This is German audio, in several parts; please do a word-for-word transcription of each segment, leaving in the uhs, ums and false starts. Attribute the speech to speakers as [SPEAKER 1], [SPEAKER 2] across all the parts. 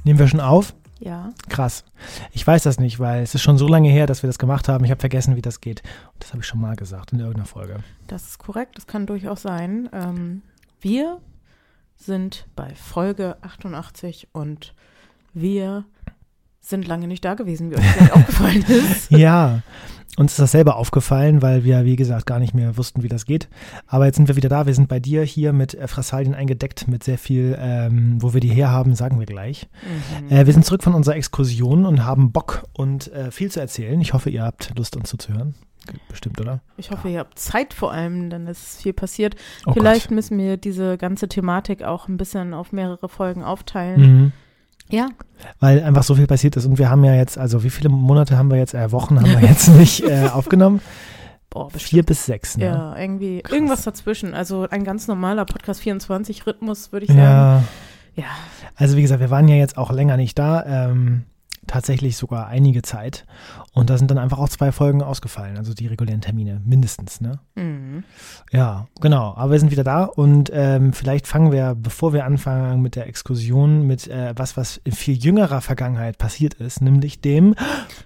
[SPEAKER 1] Nehmen wir schon auf?
[SPEAKER 2] Ja.
[SPEAKER 1] Krass. Ich weiß das nicht, weil es ist schon so lange her, dass wir das gemacht haben. Ich habe vergessen, wie das geht. Und das habe ich schon mal gesagt in irgendeiner Folge.
[SPEAKER 2] Das ist korrekt, das kann durchaus sein. Ähm, wir sind bei Folge achtundachtzig und wir sind lange nicht da gewesen, wie euch vielleicht aufgefallen ist.
[SPEAKER 1] Ja, uns ist das selber aufgefallen, weil wir, wie gesagt, gar nicht mehr wussten, wie das geht. Aber jetzt sind wir wieder da. Wir sind bei dir hier mit äh, Fressalien eingedeckt, mit sehr viel, ähm, wo wir die herhaben, sagen wir gleich. Mhm. Äh, wir sind zurück von unserer Exkursion und haben Bock und äh, viel zu erzählen. Ich hoffe, ihr habt Lust, uns zuzuhören. Bestimmt, oder?
[SPEAKER 2] Ich hoffe, ihr habt Zeit vor allem, denn es ist viel passiert.
[SPEAKER 1] Oh
[SPEAKER 2] Vielleicht
[SPEAKER 1] Gott.
[SPEAKER 2] müssen wir diese ganze Thematik auch ein bisschen auf mehrere Folgen aufteilen.
[SPEAKER 1] Mhm.
[SPEAKER 2] Ja.
[SPEAKER 1] Weil einfach so viel passiert ist und wir haben ja jetzt, also wie viele Monate haben wir jetzt, äh, Wochen haben wir jetzt nicht äh, aufgenommen?
[SPEAKER 2] Boah,
[SPEAKER 1] Vier bis sechs, ne?
[SPEAKER 2] Ja, irgendwie, Krass. Irgendwas dazwischen. Also ein ganz normaler Podcast vierundzwanzig-Rhythmus, würde ich sagen.
[SPEAKER 1] Ja.
[SPEAKER 2] Ja.
[SPEAKER 1] Also wie gesagt, wir waren ja jetzt auch länger nicht da, ähm, tatsächlich sogar einige Zeit und da sind dann einfach auch zwei Folgen ausgefallen, also die regulären Termine, mindestens, ne?
[SPEAKER 2] Mhm.
[SPEAKER 1] Ja, genau, aber wir sind wieder da und ähm, vielleicht fangen wir, bevor wir anfangen mit der Exkursion, mit äh, was, was in viel jüngerer Vergangenheit passiert ist, nämlich dem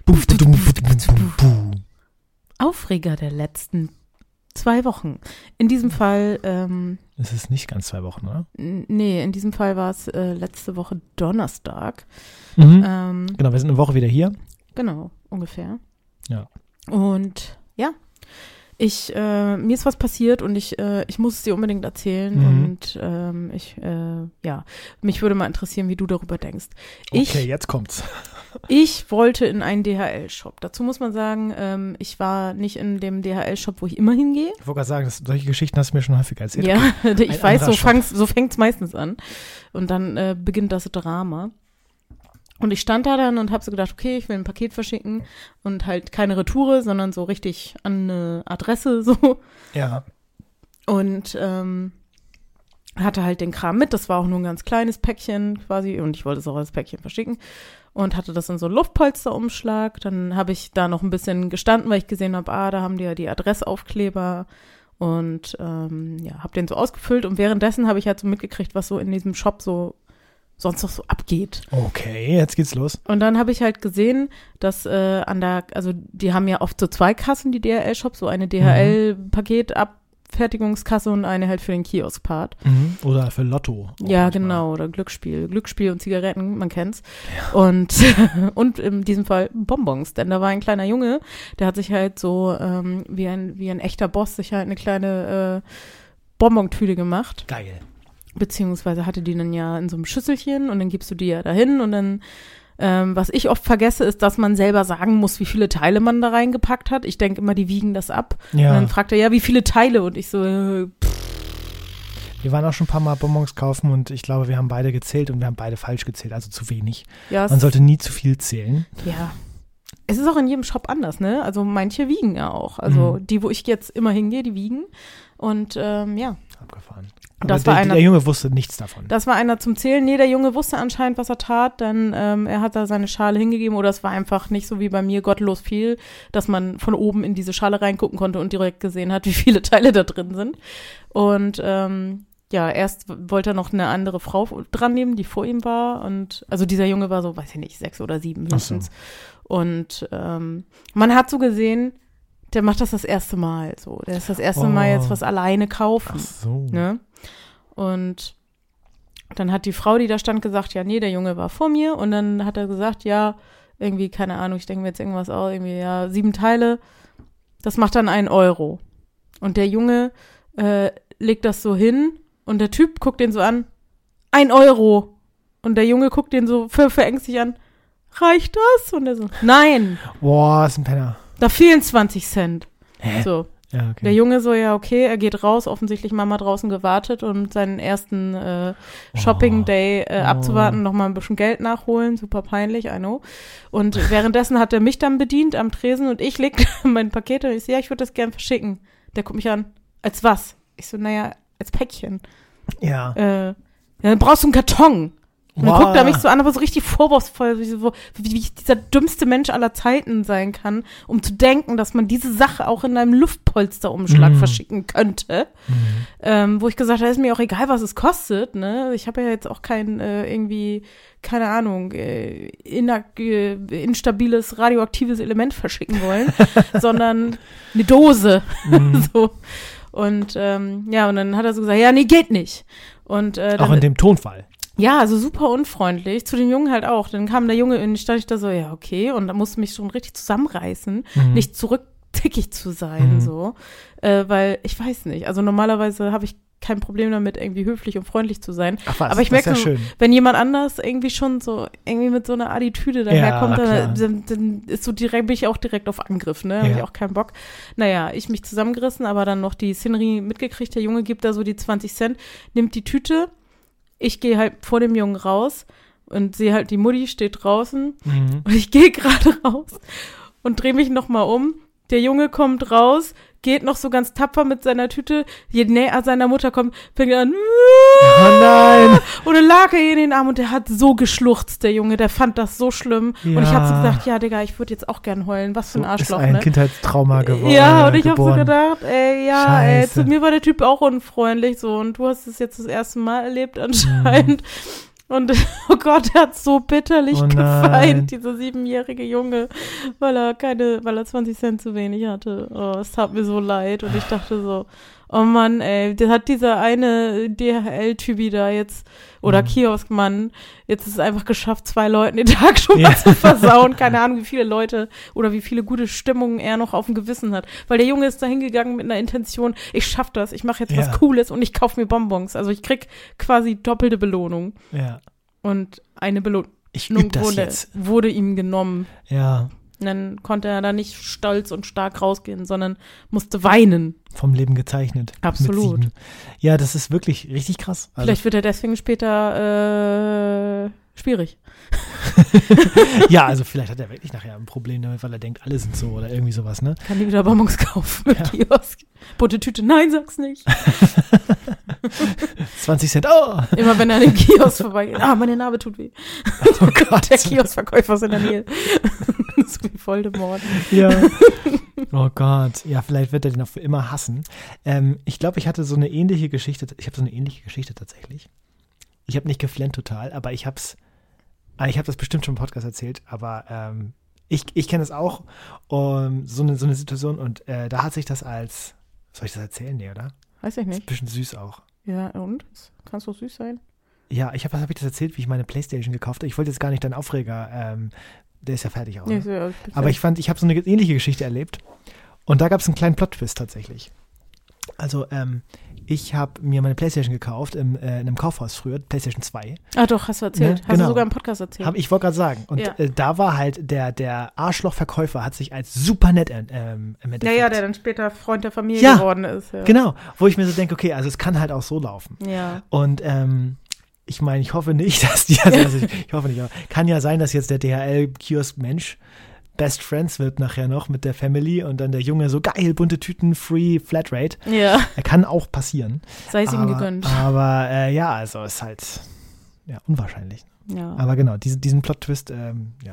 [SPEAKER 2] Aufreger der letzten zwei Wochen. In diesem Fall ähm,
[SPEAKER 1] es ist nicht ganz zwei Wochen, oder?
[SPEAKER 2] n- nee, in diesem Fall war es äh, letzte Woche Donnerstag.
[SPEAKER 1] Mhm.
[SPEAKER 2] Ähm,
[SPEAKER 1] Genau, wir sind eine Woche wieder hier.
[SPEAKER 2] Genau, ungefähr.
[SPEAKER 1] Ja.
[SPEAKER 2] Und ja, ich, äh, mir ist was passiert und ich, äh, ich muss es dir unbedingt erzählen
[SPEAKER 1] Mhm.
[SPEAKER 2] und ähm, ich, äh, ja, mich würde mal interessieren, wie du darüber denkst.
[SPEAKER 1] Okay,
[SPEAKER 2] Ich,
[SPEAKER 1] jetzt kommt's.
[SPEAKER 2] ich wollte in einen D H L-Shop. Dazu muss man sagen, ähm, ich war nicht in dem D H L-Shop, wo ich immer hingehe.
[SPEAKER 1] Ich wollte gerade sagen, das, solche Geschichten hast du mir schon häufiger erzählt.
[SPEAKER 2] Ja,
[SPEAKER 1] Okay.
[SPEAKER 2] ich
[SPEAKER 1] Ein
[SPEAKER 2] weiß, so
[SPEAKER 1] anderer Shop.
[SPEAKER 2] fang's, so fängt's meistens an. Und dann äh, beginnt das Drama. Und ich stand da dann und habe so gedacht, okay, ich will ein Paket verschicken und halt keine Retoure, sondern so richtig an eine Adresse so.
[SPEAKER 1] Ja.
[SPEAKER 2] Und ähm, hatte halt den Kram mit. Das war auch nur ein ganz kleines Päckchen quasi und ich wollte es auch als Päckchen verschicken. Und hatte das in so einen Luftpolsterumschlag. Dann habe ich da noch ein bisschen gestanden, weil ich gesehen habe, ah, da haben die ja die Adressaufkleber. Und ähm, ja, habe den so ausgefüllt. Und währenddessen habe ich halt so mitgekriegt, was so in diesem Shop so sonst noch so abgeht.
[SPEAKER 1] Okay, jetzt geht's los.
[SPEAKER 2] Und dann habe ich halt gesehen, dass äh, an der, also die haben ja oft so zwei Kassen, die D H L-Shops, so eine D H L-Paketabfertigungskasse und eine halt für den Kiosk-Part.
[SPEAKER 1] Mhm. Oder für Lotto. auch
[SPEAKER 2] Ja,
[SPEAKER 1] manchmal.
[SPEAKER 2] genau, oder Glücksspiel. Glücksspiel und Zigaretten, man kennt's. Und, und in diesem Fall Bonbons, denn da war ein kleiner Junge, der hat sich halt so ähm, wie ein wie ein echter Boss sich halt eine kleine äh, Bonbontüte gemacht.
[SPEAKER 1] Geil.
[SPEAKER 2] Beziehungsweise hatte die dann ja in so einem Schüsselchen und dann gibst du die ja dahin und dann, ähm, was ich oft vergesse, ist, dass man selber sagen muss, wie viele Teile man da reingepackt hat. Ich denke immer, die wiegen das ab.
[SPEAKER 1] Ja.
[SPEAKER 2] Und dann fragt er, ja, wie viele Teile? Und ich so, äh, pff,
[SPEAKER 1] Wir waren auch schon ein paar Mal Bonbons kaufen und ich glaube, wir haben beide gezählt und wir haben beide falsch gezählt, also zu wenig.
[SPEAKER 2] ja, es,
[SPEAKER 1] Man sollte nie zu viel zählen.
[SPEAKER 2] ja. Es ist auch in jedem Shop anders, ne? Also manche wiegen ja auch. Also
[SPEAKER 1] Mhm.
[SPEAKER 2] die, wo ich jetzt immer hingehe, die wiegen. Und ähm, ja,
[SPEAKER 1] Abgefahren.
[SPEAKER 2] Das
[SPEAKER 1] Aber
[SPEAKER 2] war
[SPEAKER 1] der,
[SPEAKER 2] einer-
[SPEAKER 1] der Junge wusste nichts davon.
[SPEAKER 2] das war einer zum Zählen. Nee, der Junge wusste anscheinend, was er tat, denn ähm, er hat da seine Schale hingegeben oder es war einfach nicht so wie bei mir gottlos viel, dass man von oben in diese Schale reingucken konnte und direkt gesehen hat, wie viele Teile da drin sind. Und ähm, ja, erst wollte er noch eine andere Frau dran nehmen, die vor ihm war und also dieser Junge war so, weiß ich nicht, sechs oder sieben
[SPEAKER 1] Ach so.
[SPEAKER 2] höchstens. Und ähm, man hat so gesehen, der macht das das erste Mal so. Der ist das erste
[SPEAKER 1] Oh.
[SPEAKER 2] Mal jetzt was alleine kaufen.
[SPEAKER 1] Ach so.
[SPEAKER 2] Ne? Und dann hat die Frau, die da stand, gesagt, ja, nee, der Junge war vor mir. Und dann hat er gesagt, ja, irgendwie, keine Ahnung, ich denke mir jetzt irgendwas aus, irgendwie, ja, sieben Teile, das macht dann einen Euro. Und der Junge äh, legt das so hin und der Typ guckt den so an, ein Euro. Und der Junge guckt den so für verängstigt an, reicht das? Und er so, nein,
[SPEAKER 1] Boah, ist ein Penner.
[SPEAKER 2] da fehlen zwanzig Cent.
[SPEAKER 1] Hä?
[SPEAKER 2] So.
[SPEAKER 1] Ja, okay.
[SPEAKER 2] Der Junge so, ja, okay, er geht raus, offensichtlich Mama draußen gewartet und seinen ersten äh, Shopping-Day äh,
[SPEAKER 1] Oh.
[SPEAKER 2] abzuwarten, nochmal ein bisschen Geld nachholen, super peinlich, I know. Und währenddessen hat er mich dann bedient am Tresen und ich leg mein Paket und ich so, ja, ich würde das gern verschicken. Der guckt mich an, als was? Ich so, naja, als Päckchen.
[SPEAKER 1] Ja.
[SPEAKER 2] Äh, ja, dann brauchst du einen Karton. Und dann guckt er mich so an, aber so richtig vorwurfsvoll, wie, so, wie, wie ich dieser dümmste Mensch aller Zeiten sein kann, um zu denken, dass man diese Sache auch in einem Luftpolsterumschlag mm. verschicken könnte. Mm. Ähm, wo ich gesagt habe, ist mir auch egal, was es kostet. Ne? Ich habe ja jetzt auch kein äh, irgendwie, keine Ahnung, äh, inak- äh, instabiles radioaktives Element verschicken wollen, sondern eine Dose. Mm. so. Und ähm, ja, und dann hat er so gesagt, ja, nee, geht nicht. Und, äh, dann,
[SPEAKER 1] auch in dem Tonfall.
[SPEAKER 2] Ja, also super unfreundlich. Zu den Jungen halt auch. Dann kam der Junge und stand ich da so, ja, okay. Und da musste mich schon richtig zusammenreißen, mhm. nicht zurücktickig zu sein, mhm. so. Äh, weil, ich weiß nicht, also normalerweise habe ich kein Problem damit, irgendwie höflich und freundlich zu sein.
[SPEAKER 1] Ach was,
[SPEAKER 2] aber ich merke,
[SPEAKER 1] ja
[SPEAKER 2] wenn jemand anders irgendwie schon so, irgendwie mit so einer Attitüde daherkommt,
[SPEAKER 1] ja,
[SPEAKER 2] dann, dann, dann ist so direkt, bin ich auch direkt auf Angriff, ne? Habe
[SPEAKER 1] ja.
[SPEAKER 2] ich auch keinen Bock. Naja, ich mich zusammengerissen, aber dann noch die Szenerie mitgekriegt. Der Junge gibt da so die zwanzig Cent, nimmt die Tüte. Ich gehe halt vor dem Jungen raus und sehe halt, die Mutti steht draußen mhm. und ich gehe gerade raus und drehe mich nochmal um. Der Junge kommt raus, geht noch so ganz tapfer mit seiner Tüte. Je näher seiner Mutter kommt, fängt er an.
[SPEAKER 1] Oh nein!
[SPEAKER 2] Und dann lag er in den Arm und der hat so geschluchzt, der Junge. Der fand das so schlimm. Ja. Und ich habe so gesagt, ja, Digga, ich würde jetzt auch gern heulen. Was für ein
[SPEAKER 1] so
[SPEAKER 2] Arschloch,
[SPEAKER 1] ist ein
[SPEAKER 2] ne?
[SPEAKER 1] Kindheitstrauma geworden.
[SPEAKER 2] Ja, und ich habe
[SPEAKER 1] geboren.
[SPEAKER 2] so gedacht, ey, ja,
[SPEAKER 1] Scheiße.
[SPEAKER 2] ey, zu mir war der Typ auch unfreundlich so. Und du hast es jetzt das erste Mal erlebt anscheinend. Mhm. Und oh Gott, er hat so bitterlich
[SPEAKER 1] oh
[SPEAKER 2] geweint, dieser siebenjährige Junge, weil er keine, weil er zwanzig Cent zu wenig hatte. Oh, es tat mir so leid. Und ich dachte so, oh Mann, ey, der hat dieser eine D H L-Typi da jetzt, oder mhm. Kioskmann, jetzt ist es einfach geschafft, zwei Leuten den Tag schon mal ja. zu versauen. Keine Ahnung, wie viele Leute oder wie viele gute Stimmungen er noch auf dem Gewissen hat. Weil der Junge ist da hingegangen mit einer Intention, ich schaff das, ich mache jetzt ja. was Cooles und ich kaufe mir Bonbons. Also ich krieg quasi doppelte Belohnung.
[SPEAKER 1] Ja.
[SPEAKER 2] Und eine Belohnung
[SPEAKER 1] ich üb das
[SPEAKER 2] wurde,
[SPEAKER 1] jetzt.
[SPEAKER 2] wurde ihm genommen.
[SPEAKER 1] Ja.
[SPEAKER 2] Und dann konnte er da nicht stolz und stark rausgehen, sondern musste weinen.
[SPEAKER 1] Vom Leben gezeichnet.
[SPEAKER 2] Absolut.
[SPEAKER 1] Ja, das ist wirklich richtig krass.
[SPEAKER 2] Also vielleicht wird er deswegen später äh, schwierig.
[SPEAKER 1] Ja, also vielleicht hat er wirklich nachher ein Problem damit, weil er denkt, alle sind so oder irgendwie sowas, ne?
[SPEAKER 2] Kann die wieder Bonbons kaufen im ja. Kiosk. Bunte Tüte, nein, sag's nicht.
[SPEAKER 1] zwanzig Cent, oh!
[SPEAKER 2] Immer wenn er an den Kiosk vorbeigeht, ah, meine Narbe tut weh.
[SPEAKER 1] Oh Gott.
[SPEAKER 2] Der Kioskverkäufer ist in der Nähe. So wie Voldemort.
[SPEAKER 1] Ja. Oh Gott. Ja, vielleicht wird er den auch für immer hassen. Ähm, ich glaube, ich hatte so eine ähnliche Geschichte, ich habe so eine ähnliche Geschichte tatsächlich. Ich habe nicht geflennt total, aber ich hab's Ich habe das bestimmt schon im Podcast erzählt, aber ähm, ich, ich kenne es auch, um, so, eine, so eine Situation und äh, da hat sich das als, soll ich das erzählen? Nee, oder?
[SPEAKER 2] Weiß ich nicht.
[SPEAKER 1] Ist ein bisschen süß auch.
[SPEAKER 2] Ja, und? Kannst du süß sein?
[SPEAKER 1] Ja, ich habe hab ich das erzählt, wie ich meine Playstation gekauft habe. Ich wollte jetzt gar nicht deinen Aufreger, ähm, der ist ja fertig auch. Ne?
[SPEAKER 2] Nee, ja,
[SPEAKER 1] aber ich fand, ich habe so eine ähnliche Geschichte erlebt und da gab es einen kleinen Plot-Twist tatsächlich. Also, ähm, ich habe mir meine Playstation gekauft im, äh, in einem Kaufhaus früher, Playstation zwei.
[SPEAKER 2] Ah doch, hast du erzählt.
[SPEAKER 1] Ne?
[SPEAKER 2] Hast
[SPEAKER 1] genau.
[SPEAKER 2] du sogar im Podcast erzählt.
[SPEAKER 1] Hab, ich wollte gerade sagen. Und
[SPEAKER 2] ja.
[SPEAKER 1] äh, da war halt der, der Arschlochverkäufer hat sich als super nett ähm, im Endeffekt.
[SPEAKER 2] Ja, ja, der dann später Freund der Familie
[SPEAKER 1] ja,
[SPEAKER 2] geworden ist. Ja,
[SPEAKER 1] genau. Wo ich mir so denke, okay, also es kann halt auch so laufen.
[SPEAKER 2] Ja.
[SPEAKER 1] Und ähm, ich meine, ich hoffe nicht, dass die, also, also ich, ich hoffe nicht, aber kann ja sein, dass jetzt der D H L-Kiosk-Mensch Best Friends wird nachher noch mit der Family und dann der Junge so geil, bunte Tüten, free, Flatrate.
[SPEAKER 2] Ja.
[SPEAKER 1] Er kann auch passieren.
[SPEAKER 2] Sei es ihm
[SPEAKER 1] aber,
[SPEAKER 2] gegönnt.
[SPEAKER 1] Aber äh, ja, also ist halt ja, unwahrscheinlich.
[SPEAKER 2] Ja.
[SPEAKER 1] Aber genau, diese, diesen Plot-Twist, ähm, ja.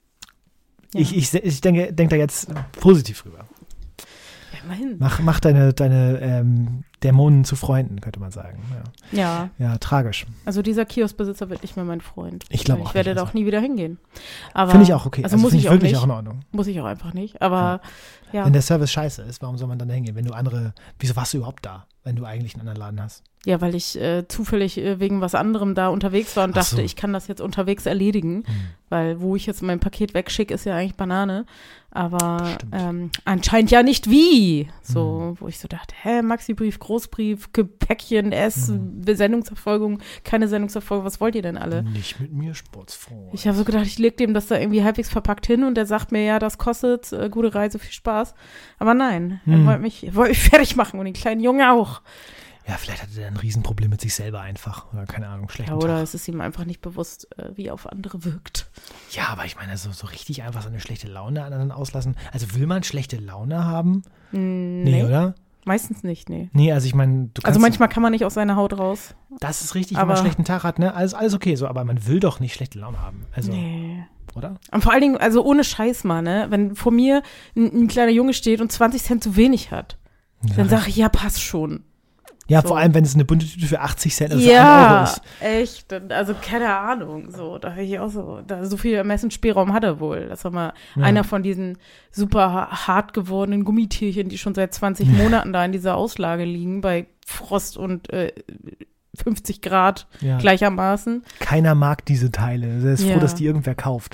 [SPEAKER 1] ja. Ich, ich, ich denke, denke da jetzt positiv rüber.
[SPEAKER 2] Ja, immerhin.
[SPEAKER 1] Mach, mach deine, deine ähm, Dämonen zu Freunden, könnte man sagen. Ja.
[SPEAKER 2] Ja.
[SPEAKER 1] Ja, tragisch.
[SPEAKER 2] Also dieser Kioskbesitzer wird nicht mehr mein Freund.
[SPEAKER 1] Ich glaube auch.
[SPEAKER 2] Ich werde da auch nie wieder hingehen.
[SPEAKER 1] Finde ich auch okay.
[SPEAKER 2] Also,
[SPEAKER 1] also
[SPEAKER 2] muss ich, ich auch
[SPEAKER 1] wirklich
[SPEAKER 2] nicht.
[SPEAKER 1] auch in Ordnung.
[SPEAKER 2] Muss ich auch einfach nicht. Aber ja. ja.
[SPEAKER 1] Wenn der Service scheiße ist, warum soll man dann da hingehen? Wenn du andere, wieso warst du überhaupt da, wenn du eigentlich einen anderen Laden hast?
[SPEAKER 2] Ja, weil ich äh, zufällig äh, wegen was anderem da unterwegs war und
[SPEAKER 1] Ach
[SPEAKER 2] dachte,
[SPEAKER 1] so.
[SPEAKER 2] ich kann das jetzt unterwegs erledigen. Hm. Weil wo ich jetzt mein Paket wegschicke, ist ja eigentlich Banane. Aber ähm, anscheinend ja nicht wie. So, hm. wo ich so dachte, hä, Maxi-Brief, Großbrief, Päckchen, S, hm. Sendungserfolgung, keine Sendungserfolgung, was wollt ihr denn alle?
[SPEAKER 1] Nicht mit mir, Sportsfreund.
[SPEAKER 2] Ich habe so gedacht, ich leg dem das da irgendwie halbwegs verpackt hin und der sagt mir, ja, das kostet, äh, gute Reise, viel Spaß. Aber nein, hm. er wollte mich, er wollte mich fertig machen und den kleinen Jungen auch.
[SPEAKER 1] Ja, vielleicht hatte er ein Riesenproblem mit sich selber einfach. Oder keine Ahnung, schlechten
[SPEAKER 2] Ja, oder
[SPEAKER 1] Tag.
[SPEAKER 2] es ist ihm einfach nicht bewusst, äh, wie er auf andere wirkt.
[SPEAKER 1] Ja, aber ich meine, so, so richtig einfach so eine schlechte Laune an anderen auslassen. Also will man schlechte Laune haben?
[SPEAKER 2] Mm,
[SPEAKER 1] nee,
[SPEAKER 2] nee,
[SPEAKER 1] oder?
[SPEAKER 2] Meistens nicht, nee.
[SPEAKER 1] Nee, also ich meine, du kannst.
[SPEAKER 2] Also manchmal kann man nicht aus seiner Haut raus.
[SPEAKER 1] Das ist richtig,
[SPEAKER 2] aber,
[SPEAKER 1] wenn man einen schlechten Tag hat, ne? Alles, alles okay, so, aber man will doch nicht schlechte Laune haben. Also,
[SPEAKER 2] nee.
[SPEAKER 1] Oder?
[SPEAKER 2] Und vor allen Dingen, also ohne Scheiß mal, ne? Wenn vor mir ein, ein kleiner Junge steht und zwanzig Cent zu wenig hat, ja. dann sage ich, ja, passt schon.
[SPEAKER 1] Ja,
[SPEAKER 2] so.
[SPEAKER 1] Vor allem, wenn es eine bunte Tüte für achtzig Cent oder
[SPEAKER 2] ja,
[SPEAKER 1] für einen Euro ist.
[SPEAKER 2] echt. Also keine Ahnung, so. Da habe ich auch so, da so viel Ermessensspielraum hat er wohl. Das war mal
[SPEAKER 1] ja.
[SPEAKER 2] einer von diesen super hart gewordenen Gummitierchen, die schon seit zwanzig Monaten da in dieser Auslage liegen, bei Frost und äh, fünfzig Grad
[SPEAKER 1] ja.
[SPEAKER 2] gleichermaßen.
[SPEAKER 1] Keiner mag diese Teile. Er ist
[SPEAKER 2] ja.
[SPEAKER 1] froh, dass die irgendwer kauft.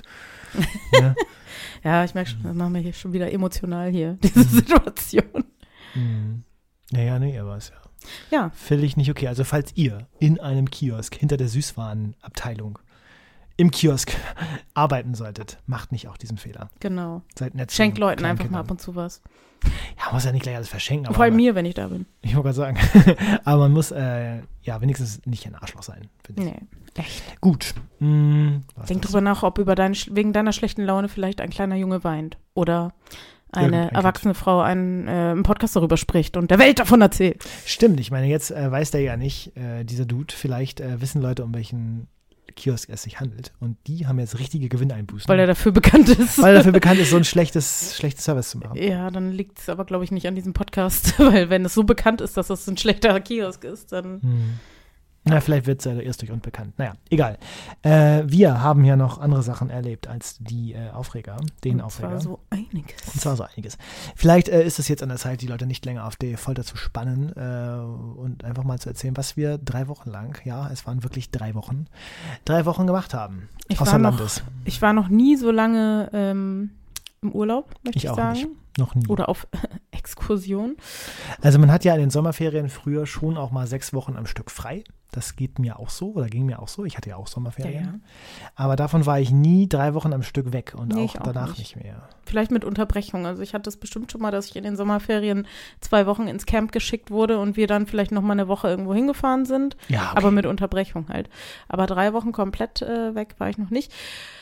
[SPEAKER 1] ja.
[SPEAKER 2] ja, ich merke schon, das machen wir hier schon wieder emotional hier, diese mhm. Situation.
[SPEAKER 1] Mhm. Naja, nee, aber ist ja.
[SPEAKER 2] Ja.
[SPEAKER 1] Völlig nicht okay. Also falls ihr in einem Kiosk hinter der Süßwarenabteilung im Kiosk arbeiten solltet, macht nicht auch diesen Fehler.
[SPEAKER 2] Genau.
[SPEAKER 1] Seid nett.
[SPEAKER 2] Schenkt Leuten einfach mal ab und zu was.
[SPEAKER 1] Ja, man muss ja nicht gleich alles verschenken. Aber
[SPEAKER 2] vor allem mir, wenn ich da bin.
[SPEAKER 1] Ich wollte gerade sagen. aber man muss äh, ja wenigstens nicht ein Arschloch sein, finde ich.
[SPEAKER 2] Nee, echt.
[SPEAKER 1] Gut. Hm,
[SPEAKER 2] Denk drüber nach, ob über deine, wegen deiner schlechten Laune vielleicht ein kleiner Junge weint. Oder eine erwachsene Frau einen, äh, im Podcast darüber spricht und der Welt davon erzählt.
[SPEAKER 1] Stimmt, ich meine, jetzt äh, weiß der ja nicht, äh, dieser Dude, vielleicht äh, wissen Leute, um welchen Kiosk es sich handelt und die haben jetzt richtige Gewinneinbußen.
[SPEAKER 2] Weil er dafür bekannt ist.
[SPEAKER 1] Weil er dafür bekannt ist, so ein schlechtes, schlechtes Service zu machen.
[SPEAKER 2] Ja, dann liegt es aber, glaube ich, nicht an diesem Podcast, weil wenn es so bekannt ist, dass das ein schlechter Kiosk ist, dann...
[SPEAKER 1] Hm. Na, vielleicht wird es ja erst durch unbekannt. Naja, egal. Äh, wir haben ja noch andere Sachen erlebt als die äh, Aufreger, den
[SPEAKER 2] und
[SPEAKER 1] Aufreger.
[SPEAKER 2] Und zwar so einiges.
[SPEAKER 1] Und zwar so einiges. Vielleicht äh, ist es jetzt an der Zeit, die Leute nicht länger auf die Folter zu spannen äh, und einfach mal zu erzählen, was wir drei Wochen lang, ja, es waren wirklich drei Wochen, drei Wochen gemacht haben.
[SPEAKER 2] Ich
[SPEAKER 1] außer
[SPEAKER 2] war noch,
[SPEAKER 1] Landes.
[SPEAKER 2] Ich war noch nie so lange ähm, im Urlaub, möchte ich,
[SPEAKER 1] ich auch
[SPEAKER 2] sagen.
[SPEAKER 1] Nicht. Noch nie.
[SPEAKER 2] Oder auf Exkursion.
[SPEAKER 1] Also man hat ja in den Sommerferien früher schon auch mal sechs Wochen am Stück frei. Das geht mir auch so oder ging mir auch so. Ich hatte ja auch Sommerferien.
[SPEAKER 2] Ja, ja.
[SPEAKER 1] Aber davon war ich nie drei Wochen am Stück weg und
[SPEAKER 2] nee,
[SPEAKER 1] auch, auch danach nicht. nicht mehr.
[SPEAKER 2] Vielleicht mit Unterbrechung. Also ich hatte es bestimmt schon mal, dass ich in den Sommerferien zwei Wochen ins Camp geschickt wurde und wir dann vielleicht noch mal eine Woche irgendwo hingefahren sind.
[SPEAKER 1] Ja, okay.
[SPEAKER 2] Aber mit Unterbrechung halt. Aber drei Wochen komplett äh, weg war ich noch nicht.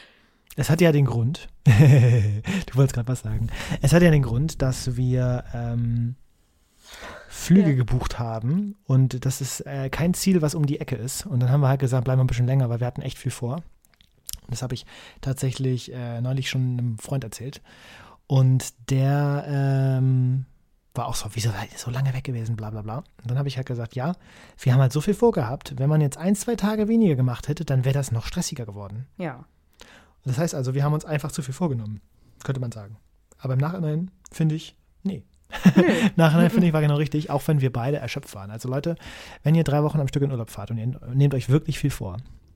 [SPEAKER 1] Es hat ja den Grund, du wolltest gerade was sagen, es hat ja den Grund, dass wir ähm, Flüge ja. gebucht haben und das ist äh, kein Ziel, was um die Ecke ist. Und dann haben wir halt gesagt, bleiben wir ein bisschen länger, weil wir hatten echt viel vor. Und das habe ich tatsächlich äh, neulich schon einem Freund erzählt. Und der ähm, war auch so, wieso seid ihr so lange weg gewesen, bla bla bla. Und dann habe ich halt gesagt, ja, wir haben halt so viel vorgehabt, wenn man jetzt ein, zwei Tage weniger gemacht hätte, dann wäre das noch stressiger geworden.
[SPEAKER 2] Ja.
[SPEAKER 1] Das heißt also, wir haben uns einfach zu viel vorgenommen, könnte man sagen. Aber im Nachhinein finde ich, nee. nee. Nachhinein finde ich, war genau richtig, auch wenn wir beide erschöpft waren. Also Leute, wenn ihr drei Wochen am Stück in Urlaub fahrt und ihr nehmt euch wirklich viel vor,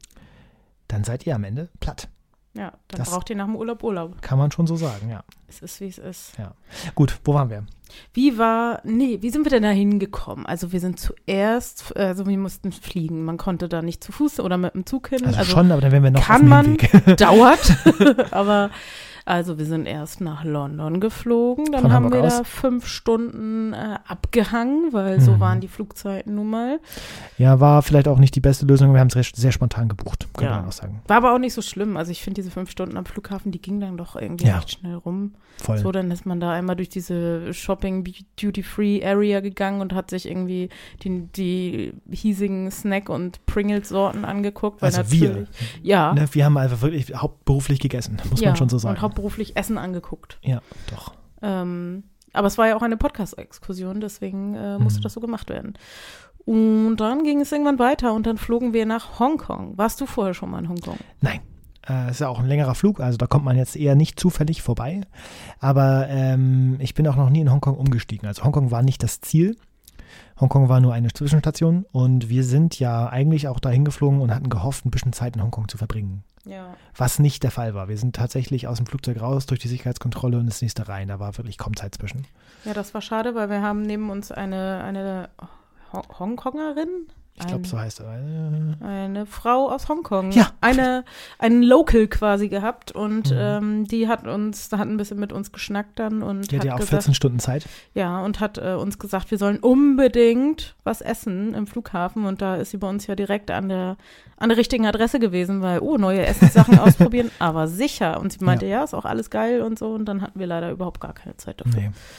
[SPEAKER 1] dann seid ihr am Ende platt.
[SPEAKER 2] Ja, dann
[SPEAKER 1] das
[SPEAKER 2] braucht ihr nach dem Urlaub Urlaub.
[SPEAKER 1] Kann man schon so sagen, ja.
[SPEAKER 2] Es ist, wie es ist.
[SPEAKER 1] Ja. Gut, wo waren wir?
[SPEAKER 2] Wie war, nee, wie sind wir denn da hingekommen? Also wir sind zuerst, also wir mussten fliegen. Man konnte da nicht zu Fuß oder mit dem Zug hin.
[SPEAKER 1] Also,
[SPEAKER 2] also
[SPEAKER 1] schon, aber dann wären wir noch
[SPEAKER 2] kann
[SPEAKER 1] auf dem
[SPEAKER 2] man,
[SPEAKER 1] Hinweg.
[SPEAKER 2] Dauert, aber also wir sind erst nach London geflogen, dann
[SPEAKER 1] Von
[SPEAKER 2] haben
[SPEAKER 1] Hamburg
[SPEAKER 2] wir
[SPEAKER 1] aus?
[SPEAKER 2] da fünf Stunden äh, abgehangen, weil so
[SPEAKER 1] Mhm.
[SPEAKER 2] waren die Flugzeiten nun mal.
[SPEAKER 1] Ja, war vielleicht auch nicht die beste Lösung, wir haben es sehr spontan gebucht, könnte
[SPEAKER 2] Ja.
[SPEAKER 1] man auch sagen.
[SPEAKER 2] War aber auch nicht so schlimm. Also ich finde diese fünf Stunden am Flughafen, die gingen dann doch irgendwie
[SPEAKER 1] Ja.
[SPEAKER 2] recht schnell rum.
[SPEAKER 1] Voll.
[SPEAKER 2] So, dann ist man da einmal durch diese Shopping-Duty-Free-Area gegangen und hat sich irgendwie die, die hiesigen Snack- und Pringles-Sorten angeguckt. Weil
[SPEAKER 1] Also wir.
[SPEAKER 2] natürlich, ja,
[SPEAKER 1] Ne, wir haben einfach wirklich hauptberuflich gegessen, muss
[SPEAKER 2] ja,
[SPEAKER 1] man schon so sagen.
[SPEAKER 2] und hauptberuflich Essen angeguckt.
[SPEAKER 1] Ja, doch.
[SPEAKER 2] Ähm, aber es war ja auch eine Podcast-Exkursion, deswegen äh, musste
[SPEAKER 1] Mhm.
[SPEAKER 2] das so gemacht werden. Und dann ging es irgendwann weiter und dann flogen wir nach Hongkong. Warst du vorher schon mal in Hongkong?
[SPEAKER 1] Nein. Es äh, ist ja auch ein längerer Flug, also da kommt man jetzt eher nicht zufällig vorbei. Aber ähm, ich bin auch noch nie in Hongkong umgestiegen. Also Hongkong war nicht das Ziel. Hongkong war nur eine Zwischenstation und wir sind ja eigentlich auch dahin geflogen und hatten gehofft, ein bisschen Zeit in Hongkong zu verbringen.
[SPEAKER 2] Ja.
[SPEAKER 1] Was nicht der Fall war. Wir sind tatsächlich aus dem Flugzeug raus durch die Sicherheitskontrolle und das nächste rein. Da war wirklich kaum Zeit zwischen.
[SPEAKER 2] Ja, das war schade, weil wir haben neben uns eine, eine Ho- Hongkongerin.
[SPEAKER 1] Ich glaube,
[SPEAKER 2] Ein-
[SPEAKER 1] so heißt er. Äh,
[SPEAKER 2] Eine Frau aus Hongkong.
[SPEAKER 1] Ja.
[SPEAKER 2] Eine, einen Local quasi gehabt und
[SPEAKER 1] Mhm.
[SPEAKER 2] ähm, die hat uns, hat ein bisschen mit uns geschnackt dann und
[SPEAKER 1] Die hat
[SPEAKER 2] hat
[SPEAKER 1] ja auch
[SPEAKER 2] gesagt,
[SPEAKER 1] vierzehn Stunden Zeit.
[SPEAKER 2] ja, und hat äh, uns gesagt, wir sollen unbedingt was essen im Flughafen und da ist sie bei uns ja direkt an der, an der richtigen Adresse gewesen, weil, oh, neue Essenssachen ausprobieren, aber sicher. Und sie meinte, ja. ja, ist auch alles geil und so und dann hatten wir leider überhaupt gar keine Zeit dafür.
[SPEAKER 1] Nee.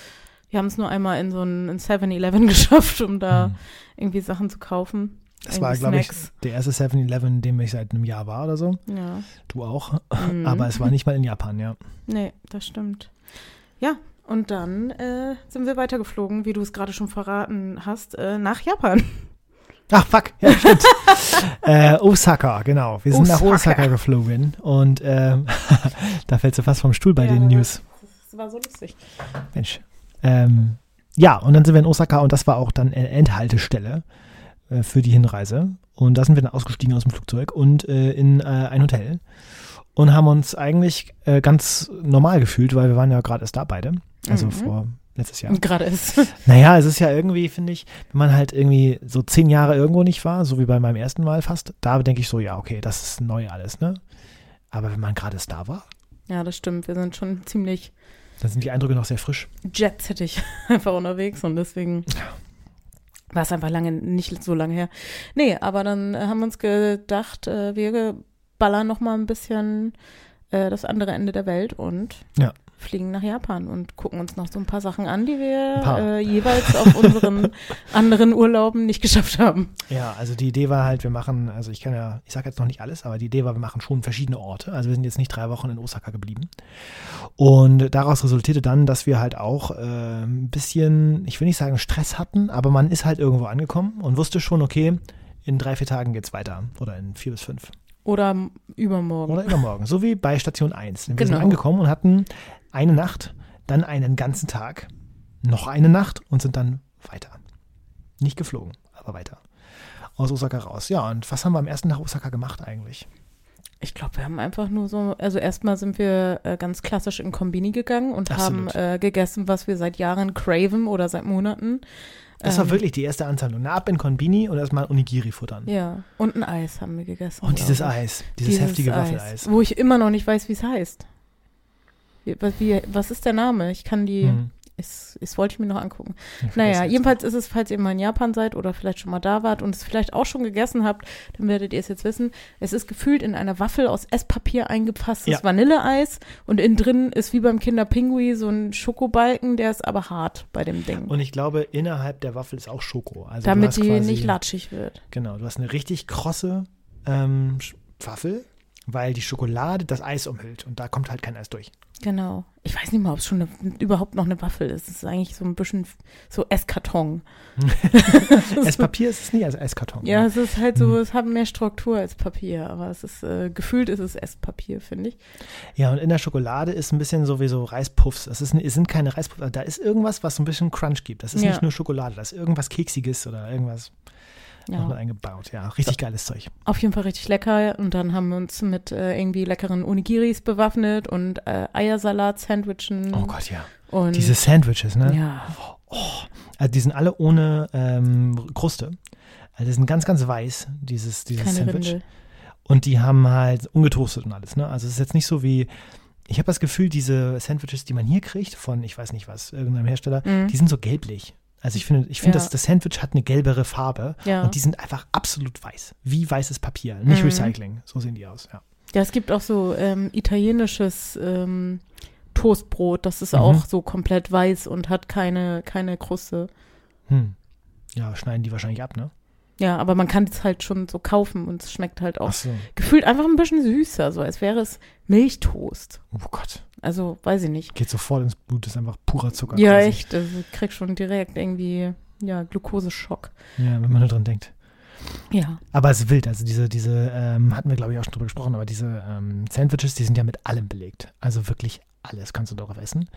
[SPEAKER 2] Wir haben es nur einmal in so ein seven eleven geschafft, um da
[SPEAKER 1] Mhm.
[SPEAKER 2] irgendwie Sachen zu kaufen.
[SPEAKER 1] Das war,
[SPEAKER 2] Irgendwie
[SPEAKER 1] glaube ich,
[SPEAKER 2] Snacks.
[SPEAKER 1] der erste seven eleven, in dem ich seit einem Jahr war oder so.
[SPEAKER 2] Ja.
[SPEAKER 1] Du auch.
[SPEAKER 2] Mhm.
[SPEAKER 1] Aber es war nicht mal in Japan, ja.
[SPEAKER 2] Nee, das stimmt. Ja, und dann äh, sind wir weitergeflogen, wie du es gerade schon verraten hast, äh, nach Japan.
[SPEAKER 1] Ach, fuck, ja, stimmt. äh, Osaka, genau. Wir sind
[SPEAKER 2] Osaka.
[SPEAKER 1] nach Osaka geflogen und ähm, da fällst du fast vom Stuhl bei
[SPEAKER 2] Ja,
[SPEAKER 1] den News.
[SPEAKER 2] Das war so lustig.
[SPEAKER 1] Mensch. Ähm, ja, und dann sind wir in Osaka und das war auch dann eine Endhaltestelle äh, für die Hinreise. Und da sind wir dann ausgestiegen aus dem Flugzeug und äh, in äh, ein Hotel und haben uns eigentlich äh, ganz normal gefühlt, weil wir waren ja gerade erst da beide. Also
[SPEAKER 2] Mhm.
[SPEAKER 1] vor letztes Jahr.
[SPEAKER 2] Gerade ist.
[SPEAKER 1] Naja, es ist ja irgendwie, finde ich, wenn man halt irgendwie so zehn Jahre irgendwo nicht war, so wie bei meinem ersten Mal fast, da denke ich so, ja, okay, das ist neu alles, ne? Aber wenn man gerade erst da war,
[SPEAKER 2] Ja, das stimmt. Wir sind schon ziemlich
[SPEAKER 1] dann sind die Eindrücke noch sehr frisch.
[SPEAKER 2] jetsettig einfach unterwegs und deswegen war es einfach lange, nicht so lange her. Nee, aber dann äh, haben wir uns gedacht, äh, wir ballern noch mal ein bisschen äh, das andere Ende der Welt und
[SPEAKER 1] Ja.
[SPEAKER 2] fliegen nach Japan und gucken uns noch so ein paar Sachen an, die wir
[SPEAKER 1] Ein paar.
[SPEAKER 2] äh, jeweils auf unseren anderen Urlauben nicht geschafft haben.
[SPEAKER 1] Ja, also die Idee war halt, wir machen, also ich kann ja, ich sage jetzt noch nicht alles, aber die Idee war, wir machen schon verschiedene Orte. Also wir sind jetzt nicht drei Wochen in Osaka geblieben. Und daraus resultierte dann, dass wir halt auch äh, ein bisschen, ich will nicht sagen Stress hatten, aber man ist halt irgendwo angekommen und wusste schon, okay, in drei, vier Tagen geht's weiter. Oder in vier bis fünf.
[SPEAKER 2] Oder m- übermorgen.
[SPEAKER 1] Oder übermorgen. So wie bei Station eins. Wir sind
[SPEAKER 2] Genau.
[SPEAKER 1] angekommen und hatten eine Nacht, dann einen ganzen Tag, noch eine Nacht und sind dann weiter. Nicht geflogen, aber weiter. Aus Osaka raus. Ja, und was haben wir am ersten Tag Osaka gemacht eigentlich?
[SPEAKER 2] Ich glaube, wir haben einfach nur so, also erstmal sind wir äh, ganz klassisch in Kombini gegangen und
[SPEAKER 1] Absolut.
[SPEAKER 2] haben äh, gegessen, was wir seit Jahren craven oder seit Monaten.
[SPEAKER 1] Das war
[SPEAKER 2] Ähm,
[SPEAKER 1] wirklich die erste Anzahlung. Na, ab in Konbini und erstmal Onigiri futtern.
[SPEAKER 2] Ja, und ein Eis haben wir gegessen.
[SPEAKER 1] Und dieses
[SPEAKER 2] glaub ich.
[SPEAKER 1] Eis, dieses, heftige Waffeleis.
[SPEAKER 2] Wo ich immer noch nicht weiß, wie es heißt. Wie, was, wie, was ist der Name? Ich kann die,
[SPEAKER 1] Hm.
[SPEAKER 2] es, es wollte ich mir noch angucken.
[SPEAKER 1] Ich vergesse
[SPEAKER 2] Naja,
[SPEAKER 1] jetzt
[SPEAKER 2] jedenfalls ist es, falls ihr mal in Japan seid oder vielleicht schon mal da wart und es vielleicht auch schon gegessen habt, dann werdet ihr es jetzt wissen. Es ist gefühlt in einer Waffel aus Esspapier eingefasstes
[SPEAKER 1] Ja.
[SPEAKER 2] Vanilleeis und innen drin ist wie beim Kinderpingui so ein Schokobalken, der ist aber hart bei dem Ding.
[SPEAKER 1] Und ich glaube, innerhalb der Waffel ist auch Schoko. Also du
[SPEAKER 2] damit
[SPEAKER 1] hast
[SPEAKER 2] die
[SPEAKER 1] quasi,
[SPEAKER 2] nicht latschig wird.
[SPEAKER 1] Genau, du hast eine richtig krosse ähm, Sch- Waffel, weil die Schokolade das Eis umhüllt und da kommt halt kein Eis durch.
[SPEAKER 2] Genau. Ich weiß nicht mal, ob es schon eine, überhaupt noch eine Waffel ist. Es ist eigentlich so ein bisschen so Esskarton.
[SPEAKER 1] Esspapier ist es nie, also Esskarton.
[SPEAKER 2] Ja, es ist halt so,
[SPEAKER 1] Mhm.
[SPEAKER 2] es hat mehr Struktur als Papier, aber es ist, äh, gefühlt ist es Esspapier, finde ich.
[SPEAKER 1] Ja, und in der Schokolade ist ein bisschen so wie so Reispuffs. Es, ist, es sind keine Reispuffs, da ist irgendwas, was so ein bisschen Crunch gibt. Das ist
[SPEAKER 2] Ja.
[SPEAKER 1] nicht nur Schokolade, das ist irgendwas Keksiges oder irgendwas noch mit
[SPEAKER 2] Ja.
[SPEAKER 1] eingebaut. Ja, richtig geiles Zeug.
[SPEAKER 2] Auf jeden Fall richtig lecker. Und dann haben wir uns mit äh, irgendwie leckeren Onigiris bewaffnet und äh, Eiersalat, Sandwichen.
[SPEAKER 1] Oh Gott, ja.
[SPEAKER 2] Und
[SPEAKER 1] Diese Sandwiches, ne?
[SPEAKER 2] ja,
[SPEAKER 1] Also die sind alle ohne ähm, Kruste. Also die sind ganz, ganz weiß, dieses, dieses
[SPEAKER 2] keine
[SPEAKER 1] Sandwich.
[SPEAKER 2] Rinde.
[SPEAKER 1] Und die haben halt ungetoastet und alles, ne? Also es ist jetzt nicht so wie, ich habe das Gefühl, diese Sandwiches, die man hier kriegt von, ich weiß nicht was, irgendeinem Hersteller,
[SPEAKER 2] Mhm.
[SPEAKER 1] die sind so gelblich. Also ich finde, ich finde,
[SPEAKER 2] Ja.
[SPEAKER 1] dass das Sandwich hat eine gelbere Farbe
[SPEAKER 2] Ja.
[SPEAKER 1] und die sind einfach absolut weiß. Wie weißes Papier, nicht
[SPEAKER 2] Mhm.
[SPEAKER 1] Recycling. So sehen die aus, ja.
[SPEAKER 2] Ja, es gibt auch so ähm, italienisches ähm, Toastbrot, das ist
[SPEAKER 1] Mhm.
[SPEAKER 2] auch so komplett weiß und hat keine, keine Kruste.
[SPEAKER 1] Hm. Ja, schneiden die wahrscheinlich ab, ne?
[SPEAKER 2] Ja, aber man kann es halt schon so kaufen und es schmeckt halt auch
[SPEAKER 1] Ach so.
[SPEAKER 2] gefühlt einfach ein bisschen süßer, so als wäre es Milchtoast.
[SPEAKER 1] Oh Gott.
[SPEAKER 2] Also, weiß ich nicht.
[SPEAKER 1] Geht sofort ins Blut, das ist einfach purer Zucker.
[SPEAKER 2] Ja,
[SPEAKER 1] quasi.
[SPEAKER 2] echt. Also, ich krieg schon direkt irgendwie, ja, Glukoseschock.
[SPEAKER 1] Ja, wenn man nur dran denkt.
[SPEAKER 2] Ja.
[SPEAKER 1] Aber es ist wild, also diese, diese, ähm, hatten wir glaube ich auch schon drüber gesprochen, aber diese ähm, Sandwiches, die sind ja mit allem belegt. Also wirklich alles kannst du darauf essen.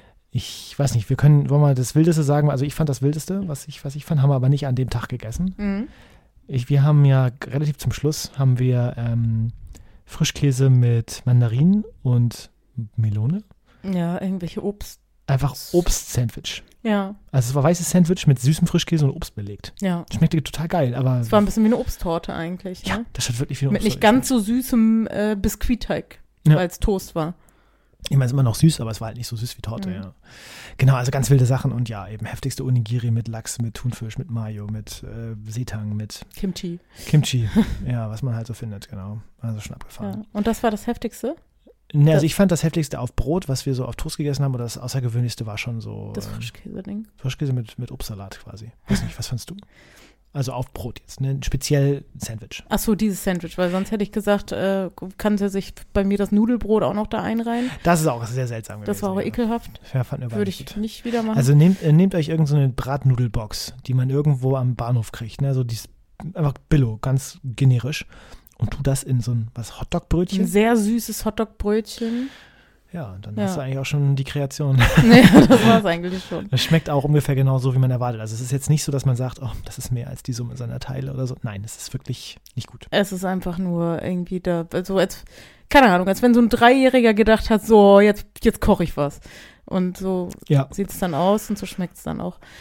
[SPEAKER 1] Ich weiß nicht, wir können, wollen wir das Wildeste sagen? Also ich fand das Wildeste, was ich, was ich fand, haben wir aber nicht an dem Tag gegessen.
[SPEAKER 2] Mhm.
[SPEAKER 1] Ich, wir haben ja relativ zum Schluss, haben wir ähm, Frischkäse mit Mandarinen und Melone.
[SPEAKER 2] Ja, irgendwelche Obst.
[SPEAKER 1] Einfach Obst-Sandwich.
[SPEAKER 2] Ja,
[SPEAKER 1] Also es war weißes Sandwich mit süßem Frischkäse und Obst belegt.
[SPEAKER 2] ja.
[SPEAKER 1] Schmeckte total geil, aber
[SPEAKER 2] Es war ein bisschen wie eine Obsttorte eigentlich,
[SPEAKER 1] ja,
[SPEAKER 2] ne?
[SPEAKER 1] das hat wirklich viel
[SPEAKER 2] Mit
[SPEAKER 1] Obst.
[SPEAKER 2] nicht ganz so süßem äh, Biskuitteig,
[SPEAKER 1] Ja.
[SPEAKER 2] weil es Toast war.
[SPEAKER 1] Ich meine, es ist immer noch süß, aber es war halt nicht so süß wie Torte,
[SPEAKER 2] Mhm.
[SPEAKER 1] ja. Genau, also ganz wilde Sachen und ja, eben heftigste Onigiri mit Lachs, mit Thunfisch, mit Mayo, mit äh, Seetang, mit
[SPEAKER 2] Kimchi.
[SPEAKER 1] Kimchi. Ja, was man halt so findet, genau. Also schon abgefahren.
[SPEAKER 2] Ja. Und das war das Heftigste?
[SPEAKER 1] Ne, also ich fand das heftigste auf Brot, was wir so auf Toast gegessen haben, oder das außergewöhnlichste war schon so
[SPEAKER 2] Das Frischkäse-Ding.
[SPEAKER 1] Äh, Frischkäse mit, mit Obstsalat quasi. Weiß nicht, was fandst du? Also auf Brot jetzt, ne? Speziell Sandwich.
[SPEAKER 2] Ach so, dieses Sandwich, weil sonst hätte ich gesagt, äh, kann sie sich bei mir das Nudelbrot auch noch da einreihen.
[SPEAKER 1] Das ist auch sehr seltsam gewesen.
[SPEAKER 2] Das war auch ekelhaft.
[SPEAKER 1] Ja, fand wir
[SPEAKER 2] Würde ich
[SPEAKER 1] gut.
[SPEAKER 2] nicht wieder machen.
[SPEAKER 1] Also nehmt, äh, nehmt euch irgendeine so Bratnudelbox, die man irgendwo am Bahnhof kriegt, ne? So dieses einfach Billo, ganz generisch. Und tu das in so ein, was, Hotdog-Brötchen?
[SPEAKER 2] Ein sehr süßes Hotdog-Brötchen.
[SPEAKER 1] Ja, dann
[SPEAKER 2] Ja.
[SPEAKER 1] hast du eigentlich auch schon die Kreation.
[SPEAKER 2] Naja, das war es eigentlich schon.
[SPEAKER 1] Das schmeckt auch ungefähr genau so, wie man erwartet. Also es ist jetzt nicht so, dass man sagt, oh, das ist mehr als die Summe seiner Teile oder so. Nein, es ist wirklich nicht gut.
[SPEAKER 2] Es ist einfach nur irgendwie da, so als, keine Ahnung, als wenn so ein Dreijähriger gedacht hat, so, jetzt, jetzt koche ich was. Und so
[SPEAKER 1] Ja.
[SPEAKER 2] sieht es dann aus und so schmeckt es dann auch.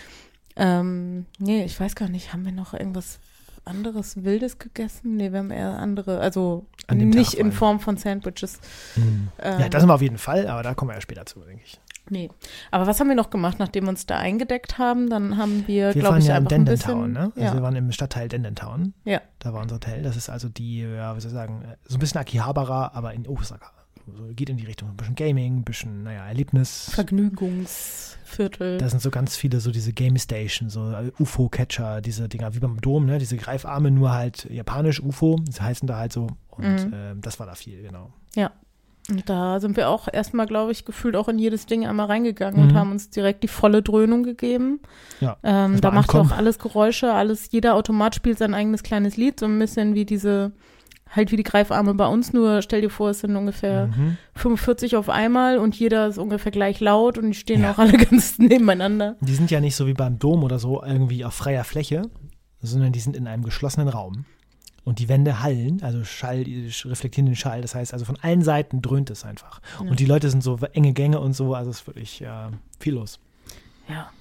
[SPEAKER 2] Ähm, nee, ich weiß gar nicht, haben wir noch irgendwas anderes Wildes gegessen? Nee, wir haben eher andere, also
[SPEAKER 1] An dem
[SPEAKER 2] nicht
[SPEAKER 1] Tag
[SPEAKER 2] in
[SPEAKER 1] vor
[SPEAKER 2] Form von Sandwiches.
[SPEAKER 1] Mhm.
[SPEAKER 2] Ähm,
[SPEAKER 1] Ja, das sind wir auf jeden Fall, aber da kommen wir ja später zu, denke ich.
[SPEAKER 2] Nee. Aber was haben wir noch gemacht, nachdem wir uns da eingedeckt haben? Dann haben wir,
[SPEAKER 1] Wir
[SPEAKER 2] glaube
[SPEAKER 1] waren
[SPEAKER 2] ich,
[SPEAKER 1] ja in
[SPEAKER 2] einfach ein
[SPEAKER 1] Dendentown,
[SPEAKER 2] bisschen.
[SPEAKER 1] ne? Also
[SPEAKER 2] Ja.
[SPEAKER 1] wir waren im Stadtteil Dendentown.
[SPEAKER 2] Ja.
[SPEAKER 1] Da war unser Hotel. Das ist also die, ja, wie soll ich sagen, so ein bisschen Akihabara, aber in Osaka. So, geht in die Richtung. Ein bisschen Gaming, ein bisschen, naja, Erlebnis.
[SPEAKER 2] Vergnügungsviertel.
[SPEAKER 1] Da sind so ganz viele so diese Game Station, so U F O-Catcher, diese Dinger wie beim Dom, ne? Diese Greifarme, nur halt japanisch U F O, das heißen da halt so. Und
[SPEAKER 2] Mhm.
[SPEAKER 1] ähm, das war da viel, genau.
[SPEAKER 2] Ja. Und da sind wir auch erstmal, glaube ich, gefühlt auch in jedes Ding einmal reingegangen
[SPEAKER 1] Mhm.
[SPEAKER 2] und haben uns direkt die volle Dröhnung gegeben.
[SPEAKER 1] Ja,
[SPEAKER 2] Ähm,
[SPEAKER 1] das
[SPEAKER 2] da
[SPEAKER 1] war
[SPEAKER 2] macht ja
[SPEAKER 1] Ankommen.
[SPEAKER 2] auch alles Geräusche, alles, jeder Automat spielt sein eigenes kleines Lied, so ein bisschen wie diese, halt wie die Greifarme bei uns, nur stell dir vor, es sind ungefähr
[SPEAKER 1] Mhm.
[SPEAKER 2] fünfundvierzig auf einmal und jeder ist ungefähr gleich laut und die stehen
[SPEAKER 1] Ja.
[SPEAKER 2] auch alle ganz nebeneinander.
[SPEAKER 1] Die sind ja nicht so wie beim Dom oder so irgendwie auf freier Fläche, sondern die sind in einem geschlossenen Raum. Und die Wände hallen, also Schall, reflektieren den Schall. Das heißt, also von allen Seiten dröhnt es einfach.
[SPEAKER 2] Ja.
[SPEAKER 1] Und die Leute sind so enge Gänge und so, also es ist wirklich äh, viel los.
[SPEAKER 2] Ja.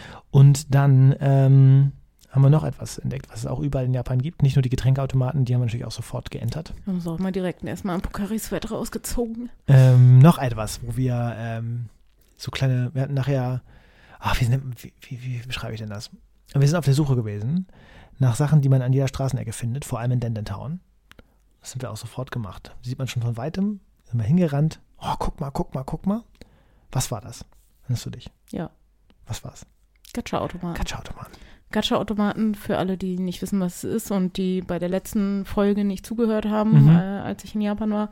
[SPEAKER 1] Und dann ähm, haben wir noch etwas entdeckt, was es auch überall in Japan gibt. Nicht nur die Getränkeautomaten, die haben wir natürlich auch sofort geentert.
[SPEAKER 2] Wir haben uns auch mal direkt erstmal ein Pocari-Sweat rausgezogen.
[SPEAKER 1] Ähm, noch etwas, wo wir ähm, so kleine, wir hatten nachher, ach, wie, sind- wie, wie, wie beschreibe ich denn das? Wir sind auf der Suche gewesen nach Sachen, die man an jeder Straßenecke findet, vor allem in Dendentown. Das sind wir auch sofort gemacht. Sieht man schon von Weitem, sind wir hingerannt. Oh, guck mal, guck mal, guck mal. Was war das? Erinnerst du dich?
[SPEAKER 2] Ja.
[SPEAKER 1] Was war's?
[SPEAKER 2] Gacha-Automaten.
[SPEAKER 1] Gacha-Automaten.
[SPEAKER 2] Gacha-Automaten, für alle, die nicht wissen, was es ist und die bei der letzten Folge nicht zugehört haben,
[SPEAKER 1] Mhm.
[SPEAKER 2] äh, als ich in Japan war.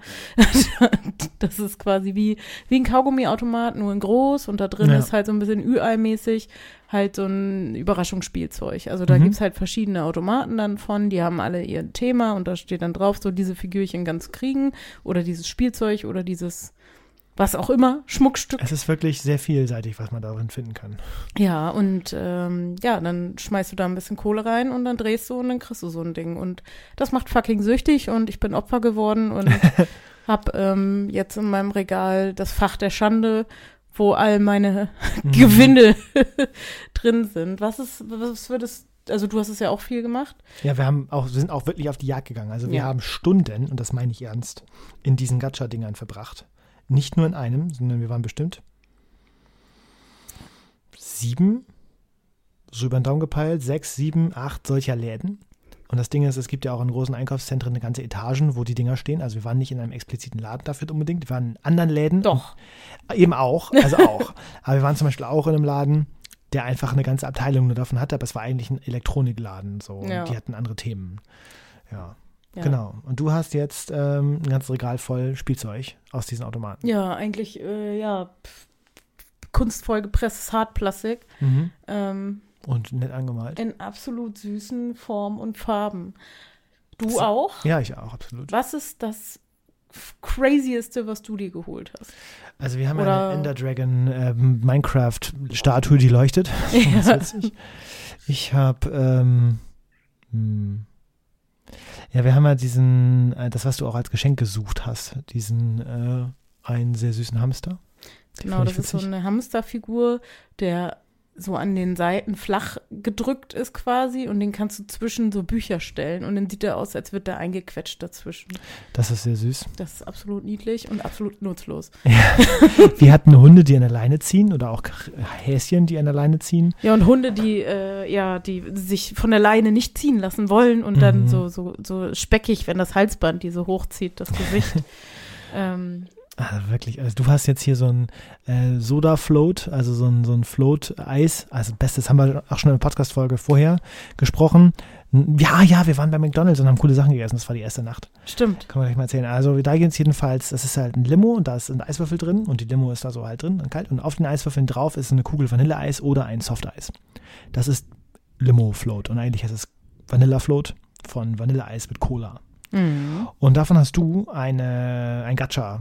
[SPEAKER 2] Das ist quasi wie, wie ein Kaugummi-Automat, nur in groß und da drin
[SPEAKER 1] Ja.
[SPEAKER 2] ist halt so ein bisschen Ü-Ei-mäßig halt so ein Überraschungsspielzeug. Also da
[SPEAKER 1] Mhm.
[SPEAKER 2] gibt's halt verschiedene Automaten dann von, die haben alle ihr Thema und da steht dann drauf, so diese Figürchen ganz kriegen oder dieses Spielzeug oder dieses was auch immer, Schmuckstück.
[SPEAKER 1] Es ist wirklich sehr vielseitig, was man darin finden kann.
[SPEAKER 2] Ja, und ähm, ja, dann schmeißt du da ein bisschen Kohle rein und dann drehst du und dann kriegst du so ein Ding. Und das macht fucking süchtig und ich bin Opfer geworden und hab ähm, jetzt in meinem Regal das Fach der Schande, wo all meine
[SPEAKER 1] Mhm.
[SPEAKER 2] Gewinne drin sind. Was ist, was würdest also du hast es ja auch viel gemacht.
[SPEAKER 1] Ja, wir haben auch, wir sind auch wirklich auf die Jagd gegangen. Also wir
[SPEAKER 2] Ja.
[SPEAKER 1] haben Stunden, und das meine ich ernst, in diesen Gacha-Dingern verbracht. Nicht nur in einem, sondern wir waren bestimmt sieben, so über den Daumen gepeilt, sechs, sieben, acht solcher Läden. Und das Ding ist, es gibt ja auch in großen Einkaufszentren eine ganze Etagen, wo die Dinger stehen. Also wir waren nicht in einem expliziten Laden dafür unbedingt, wir waren in anderen Läden.
[SPEAKER 2] Doch.
[SPEAKER 1] Und, eben auch, also auch. Aber wir waren zum Beispiel auch in einem Laden, der einfach eine ganze Abteilung nur davon hatte, aber es war eigentlich ein Elektronikladen. So.
[SPEAKER 2] Ja.
[SPEAKER 1] Und die hatten andere Themen. Ja.
[SPEAKER 2] Ja.
[SPEAKER 1] Genau. Und du hast jetzt ähm, ein ganzes Regal voll Spielzeug aus diesen Automaten.
[SPEAKER 2] Ja, eigentlich, äh, ja, pf, kunstvoll gepresstes Hartplastik.
[SPEAKER 1] Mhm.
[SPEAKER 2] Ähm,
[SPEAKER 1] Und nett angemalt.
[SPEAKER 2] in absolut süßen Formen und Farben. Du
[SPEAKER 1] So.
[SPEAKER 2] auch?
[SPEAKER 1] Ja, ich auch, absolut.
[SPEAKER 2] Was ist das Crazieste, was du dir geholt hast?
[SPEAKER 1] Also wir haben
[SPEAKER 2] Oder-
[SPEAKER 1] eine Ender Dragon ähm, Minecraft-Statue, die leuchtet. Das ist ganz witzig. Ich habe, ähm, hm. ja, wir haben ja diesen, äh, das, was du auch als Geschenk gesucht hast, diesen äh, einen sehr süßen Hamster. Den
[SPEAKER 2] Genau,
[SPEAKER 1] fand
[SPEAKER 2] das
[SPEAKER 1] ich
[SPEAKER 2] ist so
[SPEAKER 1] witzig.
[SPEAKER 2] eine Hamsterfigur, der so an den Seiten flach gedrückt ist quasi und den kannst du zwischen so Bücher stellen und dann sieht er aus, als wird der eingequetscht dazwischen.
[SPEAKER 1] Das ist sehr süß.
[SPEAKER 2] Das ist absolut niedlich und absolut nutzlos.
[SPEAKER 1] Wir hatten Hunde, die an der Leine ziehen oder auch Häschen, die an der Leine ziehen.
[SPEAKER 2] Ja, und Hunde, die äh, ja, die sich von der Leine nicht ziehen lassen wollen und dann
[SPEAKER 1] Mhm.
[SPEAKER 2] so, so, so speckig, wenn das Halsband die so hochzieht, das Gesicht. ähm,
[SPEAKER 1] Also wirklich, also du hast jetzt hier so ein äh, Soda-Float, also so ein, so ein Float-Eis, also bestes, haben wir auch schon in der Podcast-Folge vorher gesprochen. Ja, ja, wir waren bei McDonald's und haben coole Sachen gegessen, das war die erste Nacht.
[SPEAKER 2] Stimmt.
[SPEAKER 1] Kann man gleich mal erzählen. Also da geht es jedenfalls, das ist halt ein Limo und da ist ein Eiswürfel drin und die Limo ist da so halt drin und kalt und auf den Eiswürfeln drauf ist eine Kugel Vanilleeis oder ein Softeis. Das ist Limo-Float und eigentlich heißt es Vanilla-Float von Vanilleeis mit Cola.
[SPEAKER 2] Mhm.
[SPEAKER 1] Und davon hast du eine, ein Gacha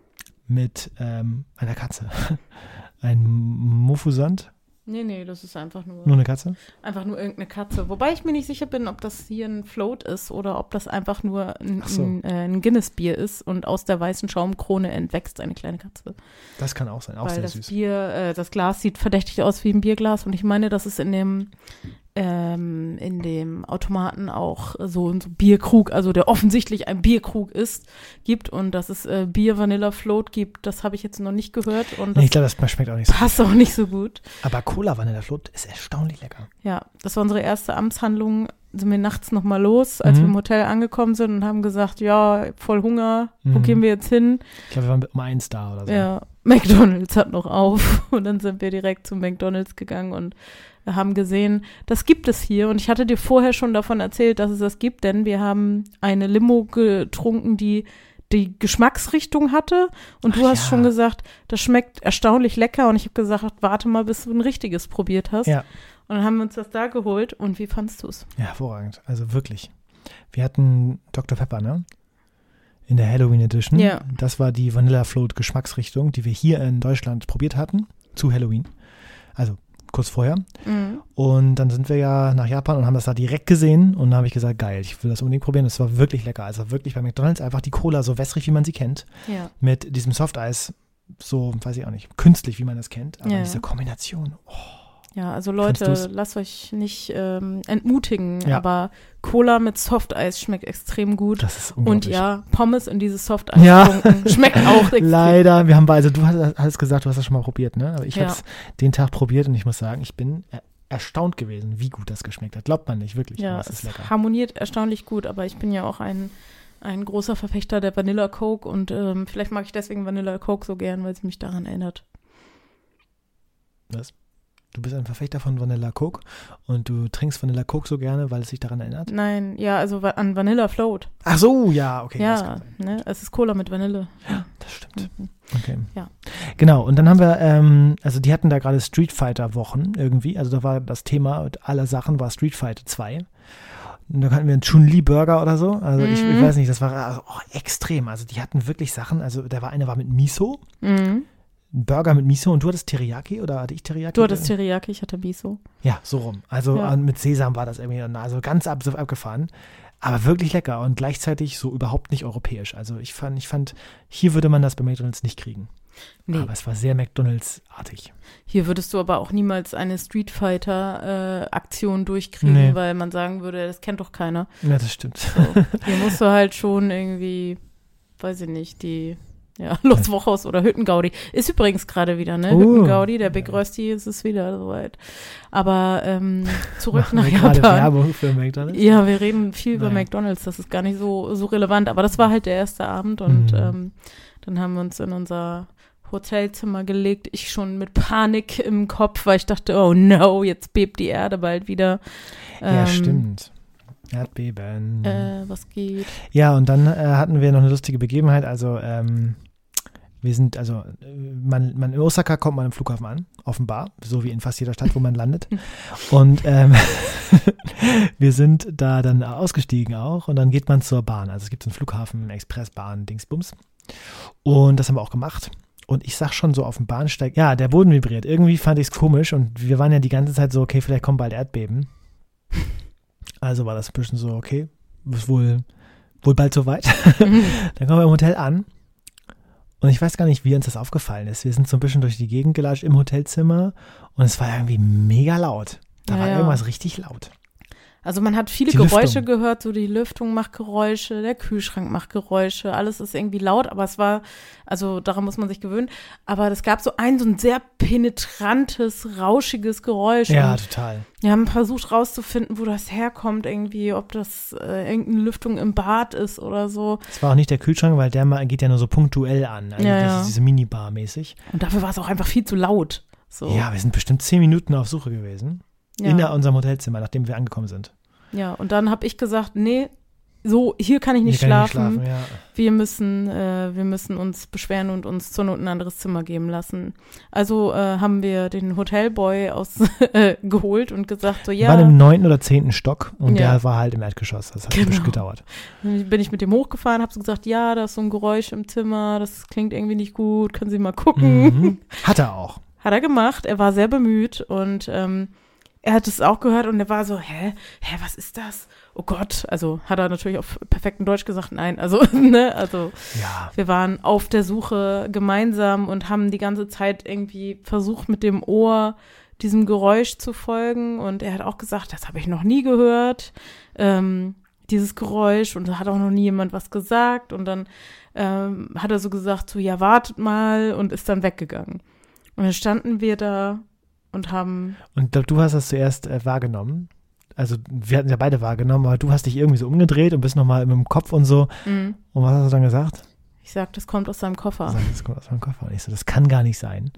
[SPEAKER 1] mit ähm, einer Katze. Ein Mufusant.
[SPEAKER 2] Nee, nee, das ist einfach nur,
[SPEAKER 1] Nur eine Katze?
[SPEAKER 2] einfach nur irgendeine Katze. Wobei ich mir nicht sicher bin, ob das hier ein Float ist oder ob das einfach nur ein,
[SPEAKER 1] Ach so.
[SPEAKER 2] ein, äh, ein Guinness-Bier ist und aus der weißen Schaumkrone entwächst eine kleine Katze.
[SPEAKER 1] Das kann auch sein, auch
[SPEAKER 2] Weil
[SPEAKER 1] sehr
[SPEAKER 2] das
[SPEAKER 1] süß.
[SPEAKER 2] Bier, äh, das Glas sieht verdächtig aus wie ein Bierglas und ich meine, dass es in dem ähm, in dem Automaten auch so ein so Bierkrug, also der offensichtlich ein Bierkrug ist, gibt und dass es äh, Bier Vanilla Float gibt, das habe ich jetzt noch nicht gehört und das
[SPEAKER 1] Nee, ich glaube, das schmeckt auch nicht so.
[SPEAKER 2] passt auch nicht so gut.
[SPEAKER 1] Aber Cola Vanilla Float ist erstaunlich lecker.
[SPEAKER 2] Ja, das war unsere erste Amtshandlung. Sind wir nachts nochmal los, als
[SPEAKER 1] Mhm.
[SPEAKER 2] wir im Hotel angekommen sind und haben gesagt, ja, voll Hunger, wo
[SPEAKER 1] Mhm.
[SPEAKER 2] gehen wir jetzt hin?
[SPEAKER 1] Ich glaube, wir waren um eins da oder so.
[SPEAKER 2] Ja, McDonald's hat noch auf. Und dann sind wir direkt zu McDonald's gegangen und haben gesehen, das gibt es hier. Und ich hatte dir vorher schon davon erzählt, dass es das gibt, denn wir haben eine Limo getrunken, die die Geschmacksrichtung hatte. Und
[SPEAKER 1] Ach
[SPEAKER 2] du hast
[SPEAKER 1] ja.
[SPEAKER 2] schon gesagt, das schmeckt erstaunlich lecker. Und ich habe gesagt, warte mal, bis du ein richtiges probiert hast.
[SPEAKER 1] Ja.
[SPEAKER 2] Und dann haben wir uns das da geholt. Und wie fandst du es?
[SPEAKER 1] Ja, hervorragend. Also wirklich. Wir hatten Doktor Pepper, ne? In der Halloween Edition.
[SPEAKER 2] Ja.
[SPEAKER 1] Das war die Vanilla Float Geschmacksrichtung, die wir hier in Deutschland probiert hatten, zu Halloween. Also kurz vorher.
[SPEAKER 2] Mhm.
[SPEAKER 1] Und dann sind wir ja nach Japan und haben das da direkt gesehen. Und da habe ich gesagt, geil, ich will das unbedingt probieren. Das war wirklich lecker. Also wirklich bei McDonald's einfach die Cola so wässrig, wie man sie kennt.
[SPEAKER 2] Ja.
[SPEAKER 1] Mit diesem Softeis, so, weiß ich auch nicht, künstlich, wie man das kennt. Aber
[SPEAKER 2] Ja.
[SPEAKER 1] diese Kombination, oh.
[SPEAKER 2] Ja, also
[SPEAKER 1] Fandst
[SPEAKER 2] Leute,
[SPEAKER 1] du's?
[SPEAKER 2] lasst euch nicht ähm, entmutigen,
[SPEAKER 1] Ja.
[SPEAKER 2] aber Cola mit Softeis schmeckt extrem gut.
[SPEAKER 1] Das ist
[SPEAKER 2] Und
[SPEAKER 1] unglaublich.
[SPEAKER 2] ja, Pommes in dieses Softeis
[SPEAKER 1] Ja.
[SPEAKER 2] tunken, schmeckt auch extrem.
[SPEAKER 1] Leider, wir haben also du hast, hast gesagt, du hast das schon mal probiert, ne? Aber ich
[SPEAKER 2] Ja.
[SPEAKER 1] habe es den Tag probiert und ich muss sagen, ich bin er, erstaunt gewesen, wie gut das geschmeckt hat. Glaubt man nicht, wirklich.
[SPEAKER 2] Ja,
[SPEAKER 1] aber es ist
[SPEAKER 2] es
[SPEAKER 1] lecker.
[SPEAKER 2] harmoniert erstaunlich gut, aber ich bin ja auch ein, ein großer Verfechter der Vanilla Coke und ähm, vielleicht mag ich deswegen Vanilla Coke so gern, weil sie mich daran erinnert.
[SPEAKER 1] Was? Du bist ein Verfechter von Vanilla Coke und du trinkst Vanilla Coke so gerne, weil es sich daran erinnert?
[SPEAKER 2] Nein, ja, also wa- an Vanilla Float.
[SPEAKER 1] Ach so, ja, okay. das
[SPEAKER 2] ja,
[SPEAKER 1] kann sein.
[SPEAKER 2] ne, es ist Cola mit Vanille.
[SPEAKER 1] Ja, das stimmt.
[SPEAKER 2] Mhm.
[SPEAKER 1] Okay.
[SPEAKER 2] Ja.
[SPEAKER 1] Genau, und dann haben wir, ähm, also die hatten da gerade Street Fighter Wochen irgendwie, also da war das Thema aller Sachen war Street Fighter zwei. Und da hatten wir einen Chun-Li Burger oder so, also ich, ich
[SPEAKER 2] Mhm.
[SPEAKER 1] weiß nicht, das war also, oh, extrem, also die hatten wirklich Sachen, also da war eine war mit Miso,
[SPEAKER 2] Mhm.
[SPEAKER 1] ein Burger mit Miso und du hattest Teriyaki oder hatte ich Teriyaki?
[SPEAKER 2] Du hattest Teriyaki, ich hatte Miso.
[SPEAKER 1] Ja, so rum, also
[SPEAKER 2] Ja.
[SPEAKER 1] äh, mit Sesam war das irgendwie, also ganz ab, abgefahren. Aber wirklich lecker und gleichzeitig so überhaupt nicht europäisch. Also ich fand, ich fand, hier würde man das bei McDonald's nicht kriegen.
[SPEAKER 2] Nee.
[SPEAKER 1] Aber es war sehr McDonald's-artig.
[SPEAKER 2] Hier würdest du aber auch niemals eine Street Fighter-Aktion durchkriegen,
[SPEAKER 1] Nee.
[SPEAKER 2] weil man sagen würde, das kennt doch keiner.
[SPEAKER 1] Ja, das stimmt.
[SPEAKER 2] So. Hier musst du halt schon irgendwie, weiß ich nicht, die ja, Los Wochos oder Hüttengaudi. Ist übrigens gerade wieder, ne?
[SPEAKER 1] Uh.
[SPEAKER 2] Hüttengaudi, der Big Rösti, ist es wieder soweit. Aber ähm, zurück
[SPEAKER 1] Machen
[SPEAKER 2] nach
[SPEAKER 1] wir gerade
[SPEAKER 2] Japan.
[SPEAKER 1] Werbung für McDonald's?
[SPEAKER 2] Ja, wir reden viel über
[SPEAKER 1] Naja.
[SPEAKER 2] McDonald's, das ist gar nicht so, so relevant, aber das war halt der erste Abend und
[SPEAKER 1] Mhm.
[SPEAKER 2] ähm, dann haben wir uns in unser Hotelzimmer gelegt, ich schon mit Panik im Kopf, weil ich dachte, oh no, jetzt bebt die Erde bald wieder.
[SPEAKER 1] Ja,
[SPEAKER 2] Ähm,
[SPEAKER 1] stimmt. Erdbeben.
[SPEAKER 2] Äh, was geht?
[SPEAKER 1] Ja, und dann äh, hatten wir noch eine lustige Begebenheit. Also, ähm, wir sind, also, äh, man, man in Osaka kommt man am Flughafen an, offenbar, so wie in fast jeder Stadt, wo man landet. Und ähm, wir sind da dann ausgestiegen auch und dann geht man zur Bahn. Also es gibt so einen Flughafen, Expressbahn, Dingsbums. Und das haben wir auch gemacht. Und ich sag schon so auf dem Bahnsteig, ja, der Boden vibriert. Irgendwie fand ich es komisch und wir waren ja die ganze Zeit so, okay, vielleicht kommen bald Erdbeben. Also war das ein bisschen so, okay, ist wohl, wohl bald soweit. Dann kommen wir im Hotel an und ich weiß gar nicht, wie uns das aufgefallen ist. Wir sind so ein bisschen durch die Gegend gelatscht im Hotelzimmer und es war irgendwie mega laut. Da
[SPEAKER 2] Ja,
[SPEAKER 1] war
[SPEAKER 2] ja.
[SPEAKER 1] irgendwas richtig laut.
[SPEAKER 2] Also man hat viele
[SPEAKER 1] Die
[SPEAKER 2] Geräusche
[SPEAKER 1] Lüftung.
[SPEAKER 2] gehört, so die Lüftung macht Geräusche, der Kühlschrank macht Geräusche, alles ist irgendwie laut, aber es war, also daran muss man sich gewöhnen, aber es gab so ein, so ein sehr penetrantes, rauschiges Geräusch.
[SPEAKER 1] Ja,
[SPEAKER 2] und
[SPEAKER 1] total.
[SPEAKER 2] wir haben versucht rauszufinden, wo das herkommt irgendwie, ob das äh, irgendeine Lüftung im Bad ist oder so.
[SPEAKER 1] Es war auch nicht der Kühlschrank, weil der mal geht ja nur so punktuell an. Also
[SPEAKER 2] Ja,
[SPEAKER 1] das
[SPEAKER 2] ja.
[SPEAKER 1] ist diese Minibar mäßig.
[SPEAKER 2] Und dafür war es auch einfach viel zu laut. So.
[SPEAKER 1] Ja, wir sind bestimmt zehn Minuten auf Suche gewesen.
[SPEAKER 2] Ja.
[SPEAKER 1] In unserem Hotelzimmer, nachdem wir angekommen sind.
[SPEAKER 2] Ja, und dann habe ich gesagt, nee, so, hier kann ich nicht
[SPEAKER 1] Hier kann ich
[SPEAKER 2] schlafen.
[SPEAKER 1] nicht schlafen, ja.
[SPEAKER 2] Wir müssen, äh, wir müssen uns beschweren und uns zur Not ein anderes Zimmer geben lassen. Also äh, haben wir den Hotelboy aus äh, geholt und gesagt, so
[SPEAKER 1] Wir
[SPEAKER 2] ja.
[SPEAKER 1] waren im neunten oder zehnten Stock und
[SPEAKER 2] Ja.
[SPEAKER 1] der war halt im Erdgeschoss. Das hat
[SPEAKER 2] Genau.
[SPEAKER 1] ein bisschen gedauert.
[SPEAKER 2] Dann bin ich mit dem hochgefahren, habe so gesagt, ja, da ist so ein Geräusch im Zimmer, das klingt irgendwie nicht gut, können Sie mal gucken.
[SPEAKER 1] Mhm. Hat er auch.
[SPEAKER 2] Hat er gemacht, er war sehr bemüht und ähm, er hat es auch gehört und er war so, hä, hä, was ist das? Oh Gott, also hat er natürlich auf perfektem Deutsch gesagt, nein, also, ne, also
[SPEAKER 1] Ja.
[SPEAKER 2] wir waren auf der Suche gemeinsam und haben die ganze Zeit irgendwie versucht, mit dem Ohr diesem Geräusch zu folgen und er hat auch gesagt, das habe ich noch nie gehört, ähm, dieses Geräusch und da hat auch noch nie jemand was gesagt und dann ähm, hat er so gesagt, so, ja, wartet mal und ist dann weggegangen. Und dann standen wir da und haben,
[SPEAKER 1] Und ich glaube, du hast das zuerst äh, wahrgenommen. Also wir hatten ja beide wahrgenommen, aber du hast dich irgendwie so umgedreht und bist nochmal mit dem Kopf und so.
[SPEAKER 2] mh,
[SPEAKER 1] Und was hast du dann gesagt?
[SPEAKER 2] ich sag, das kommt aus seinem Koffer.
[SPEAKER 1] Sag, das kommt aus meinem Koffer. Und ich so, das kann gar nicht sein.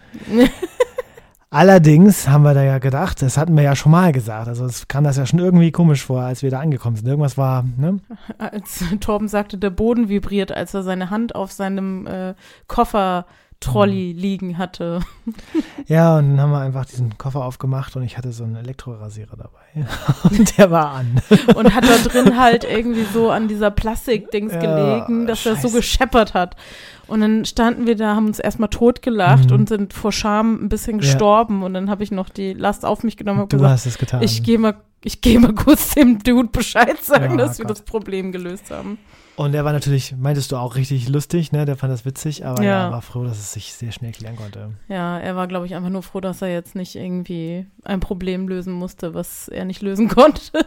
[SPEAKER 1] Allerdings haben wir da ja gedacht, das hatten wir ja schon mal gesagt. Also es kam das ja schon irgendwie komisch vor, als wir da angekommen sind. Irgendwas war, ne?
[SPEAKER 2] Als Torben sagte, der Boden vibriert, als er seine Hand auf seinem äh, Koffer-Trolley liegen hatte.
[SPEAKER 1] Ja, und dann haben wir einfach diesen Koffer aufgemacht und ich hatte so einen Elektrorasierer dabei. Und der war an.
[SPEAKER 2] Und hat da drin halt irgendwie so an dieser Plastikdings
[SPEAKER 1] Ja,
[SPEAKER 2] gelegen, dass er so
[SPEAKER 1] scheiße.
[SPEAKER 2] gescheppert hat. Und dann standen wir da, haben uns erstmal totgelacht
[SPEAKER 1] Mhm.
[SPEAKER 2] und sind vor Scham ein bisschen
[SPEAKER 1] Ja.
[SPEAKER 2] gestorben. Und dann habe ich noch die Last auf mich genommen und
[SPEAKER 1] Du
[SPEAKER 2] gesagt,
[SPEAKER 1] hast es getan.
[SPEAKER 2] ich gehe mal, ich gehe mal kurz dem Dude Bescheid sagen,
[SPEAKER 1] Ja,
[SPEAKER 2] dass wir
[SPEAKER 1] Gott.
[SPEAKER 2] das Problem gelöst haben.
[SPEAKER 1] Und der war natürlich, meintest du, auch richtig lustig, ne? Der fand das witzig, aber
[SPEAKER 2] Ja.
[SPEAKER 1] ja, war froh, dass es sich sehr schnell klären konnte.
[SPEAKER 2] Ja, er war, glaube ich, einfach nur froh, dass er jetzt nicht irgendwie ein Problem lösen musste, was er nicht lösen konnte.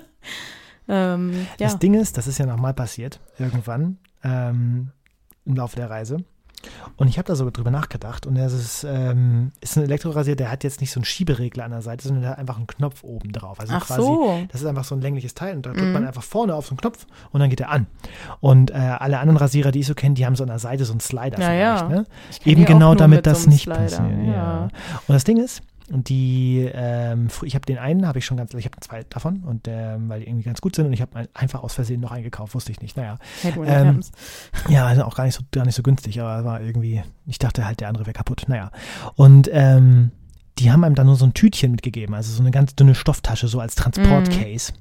[SPEAKER 2] ähm, ja.
[SPEAKER 1] Das Ding ist, das ist ja nochmal passiert, irgendwann, ähm, im Laufe der Reise. Und ich habe da so drüber nachgedacht und das ist, ähm, ist ein Elektrorasierer, der hat jetzt nicht so einen Schieberegler an der Seite, sondern der hat einfach einen Knopf oben drauf. Also
[SPEAKER 2] Ach
[SPEAKER 1] quasi,
[SPEAKER 2] so.
[SPEAKER 1] das ist einfach so ein längliches Teil und da drückt
[SPEAKER 2] Mhm.
[SPEAKER 1] man einfach vorne auf so einen Knopf und dann geht er an. Und äh, alle anderen Rasierer, die ich so kenne, die haben so an der Seite so einen Slider
[SPEAKER 2] Ja,
[SPEAKER 1] vielleicht,
[SPEAKER 2] ja.
[SPEAKER 1] ne?
[SPEAKER 2] Ich kenn
[SPEAKER 1] Eben
[SPEAKER 2] die auch
[SPEAKER 1] genau
[SPEAKER 2] nur
[SPEAKER 1] damit
[SPEAKER 2] mit
[SPEAKER 1] das
[SPEAKER 2] so einem
[SPEAKER 1] nicht
[SPEAKER 2] Slider,
[SPEAKER 1] passiert. Ja.
[SPEAKER 2] Ja.
[SPEAKER 1] Und das Ding ist, die, ähm, fr- ich habe den einen, habe ich schon ganz, ich habe zwei davon und ähm, weil die irgendwie ganz gut sind und ich habe einfach aus Versehen noch einen gekauft, wusste ich nicht. Naja,
[SPEAKER 2] Hate when it
[SPEAKER 1] Ähm,
[SPEAKER 2] happens.
[SPEAKER 1] ja, also auch gar nicht so gar nicht so günstig, aber war irgendwie, ich dachte halt, der andere wäre kaputt. Naja, und ähm, die haben einem dann nur so ein Tütchen mitgegeben, also so eine ganz dünne Stofftasche, so als Transportcase.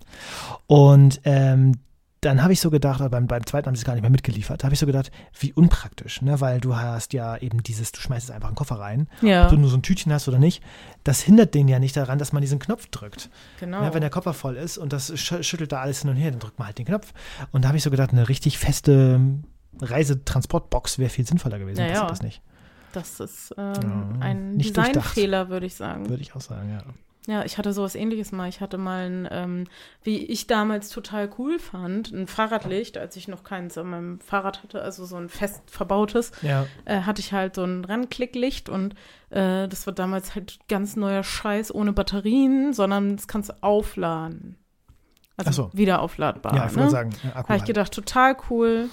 [SPEAKER 1] Und ähm, dann habe ich so gedacht, aber beim, beim zweiten haben sie es gar nicht mehr mitgeliefert, da habe ich so gedacht, wie unpraktisch, ne? Weil du hast ja eben dieses, du schmeißt es einfach in den Koffer rein,
[SPEAKER 2] Ja,
[SPEAKER 1] ob du nur so ein Tütchen hast oder nicht, das hindert den ja nicht daran, dass man diesen Knopf drückt.
[SPEAKER 2] genau.
[SPEAKER 1] Ja, wenn der Koffer voll ist und das sch schüttelt da alles hin und her, dann drückt man halt den Knopf. Und da habe ich so gedacht, eine richtig feste Reisetransportbox wäre viel sinnvoller gewesen.
[SPEAKER 2] Ja,
[SPEAKER 1] Passiert
[SPEAKER 2] ja.
[SPEAKER 1] das nicht.
[SPEAKER 2] Das ist ähm,
[SPEAKER 1] Ja,
[SPEAKER 2] ein
[SPEAKER 1] nicht durchdacht.
[SPEAKER 2] Designfehler, würde ich sagen.
[SPEAKER 1] Würde ich auch sagen, ja.
[SPEAKER 2] Ja, ich hatte sowas Ähnliches mal. Ich hatte mal ein, ähm, wie ich damals total cool fand, ein Fahrradlicht, als ich noch keins an meinem Fahrrad hatte, also so ein fest verbautes,
[SPEAKER 1] Ja,
[SPEAKER 2] äh, hatte ich halt so ein Ranklicklicht und äh, das war damals halt ganz neuer Scheiß ohne Batterien, sondern das kannst du aufladen. Also
[SPEAKER 1] Ach so.
[SPEAKER 2] wieder aufladbar.
[SPEAKER 1] ja ich
[SPEAKER 2] ne?
[SPEAKER 1] wollte sagen, ja, Akku
[SPEAKER 2] Habe ich
[SPEAKER 1] halt.
[SPEAKER 2] gedacht, total cool.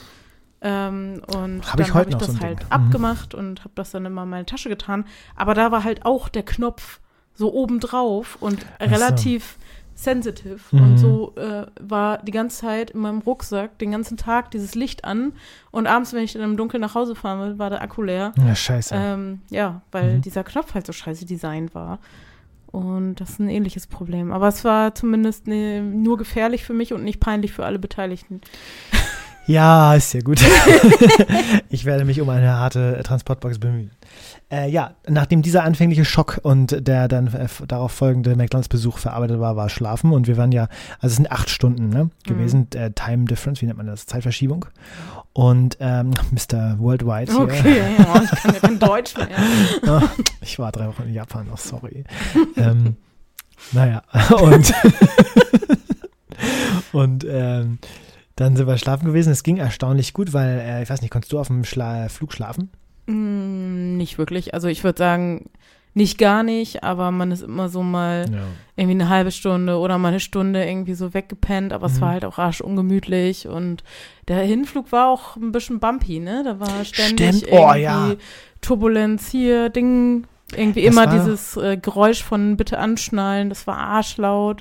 [SPEAKER 2] Ähm, und
[SPEAKER 1] Hab ich
[SPEAKER 2] dann
[SPEAKER 1] heute
[SPEAKER 2] habe ich
[SPEAKER 1] noch
[SPEAKER 2] das
[SPEAKER 1] so ein
[SPEAKER 2] halt
[SPEAKER 1] Ding. Mhm.
[SPEAKER 2] abgemacht und habe das dann immer in meine Tasche getan. Aber da war halt auch der Knopf so obendrauf und
[SPEAKER 1] Ach so.
[SPEAKER 2] relativ sensitive.
[SPEAKER 1] Mhm.
[SPEAKER 2] Und so äh, war die ganze Zeit in meinem Rucksack den ganzen Tag dieses Licht an. Und abends, wenn ich dann im Dunkeln nach Hause fahren will, war der Akku leer.
[SPEAKER 1] Ja, scheiße.
[SPEAKER 2] Ähm, ja, weil
[SPEAKER 1] Mhm.
[SPEAKER 2] dieser Knopf halt so scheiße designt war. Und das ist ein ähnliches Problem. Aber es war zumindest ne, nur gefährlich für mich und nicht peinlich für alle Beteiligten.
[SPEAKER 1] Ja, ist ja gut. Ich werde mich um eine harte äh, Transportbox bemühen. Äh, ja, nachdem dieser anfängliche Schock und der dann äh, darauf folgende McDonalds-Besuch verarbeitet war, war Schlafen. Und wir waren ja, also es sind acht Stunden ne, gewesen, äh, Time Difference, wie nennt man das? Zeitverschiebung. Und ähm, Mister Worldwide hier.
[SPEAKER 2] Okay, ja, ich kann ja kein Deutsch mehr.
[SPEAKER 1] Oh, ich war drei Wochen in Japan, oh sorry. ähm, naja, und Und ähm, dann sind wir schlafen gewesen. Es ging erstaunlich gut, weil, äh, ich weiß nicht, konntest du auf dem Schla- Flug schlafen?
[SPEAKER 2] Mm, nicht wirklich. Also ich würde sagen, nicht gar nicht, aber man ist immer so mal
[SPEAKER 1] Ja.
[SPEAKER 2] irgendwie eine halbe Stunde oder mal eine Stunde irgendwie so weggepennt, aber
[SPEAKER 1] Mhm.
[SPEAKER 2] es war halt auch arsch ungemütlich und der Hinflug war auch ein bisschen bumpy, ne? Da war ständig
[SPEAKER 1] Stimmt. Oh,
[SPEAKER 2] irgendwie
[SPEAKER 1] ja.
[SPEAKER 2] Turbulenz hier, Ding, irgendwie
[SPEAKER 1] Das
[SPEAKER 2] immer
[SPEAKER 1] war-
[SPEAKER 2] dieses äh, Geräusch von bitte anschnallen, das war arschlaut.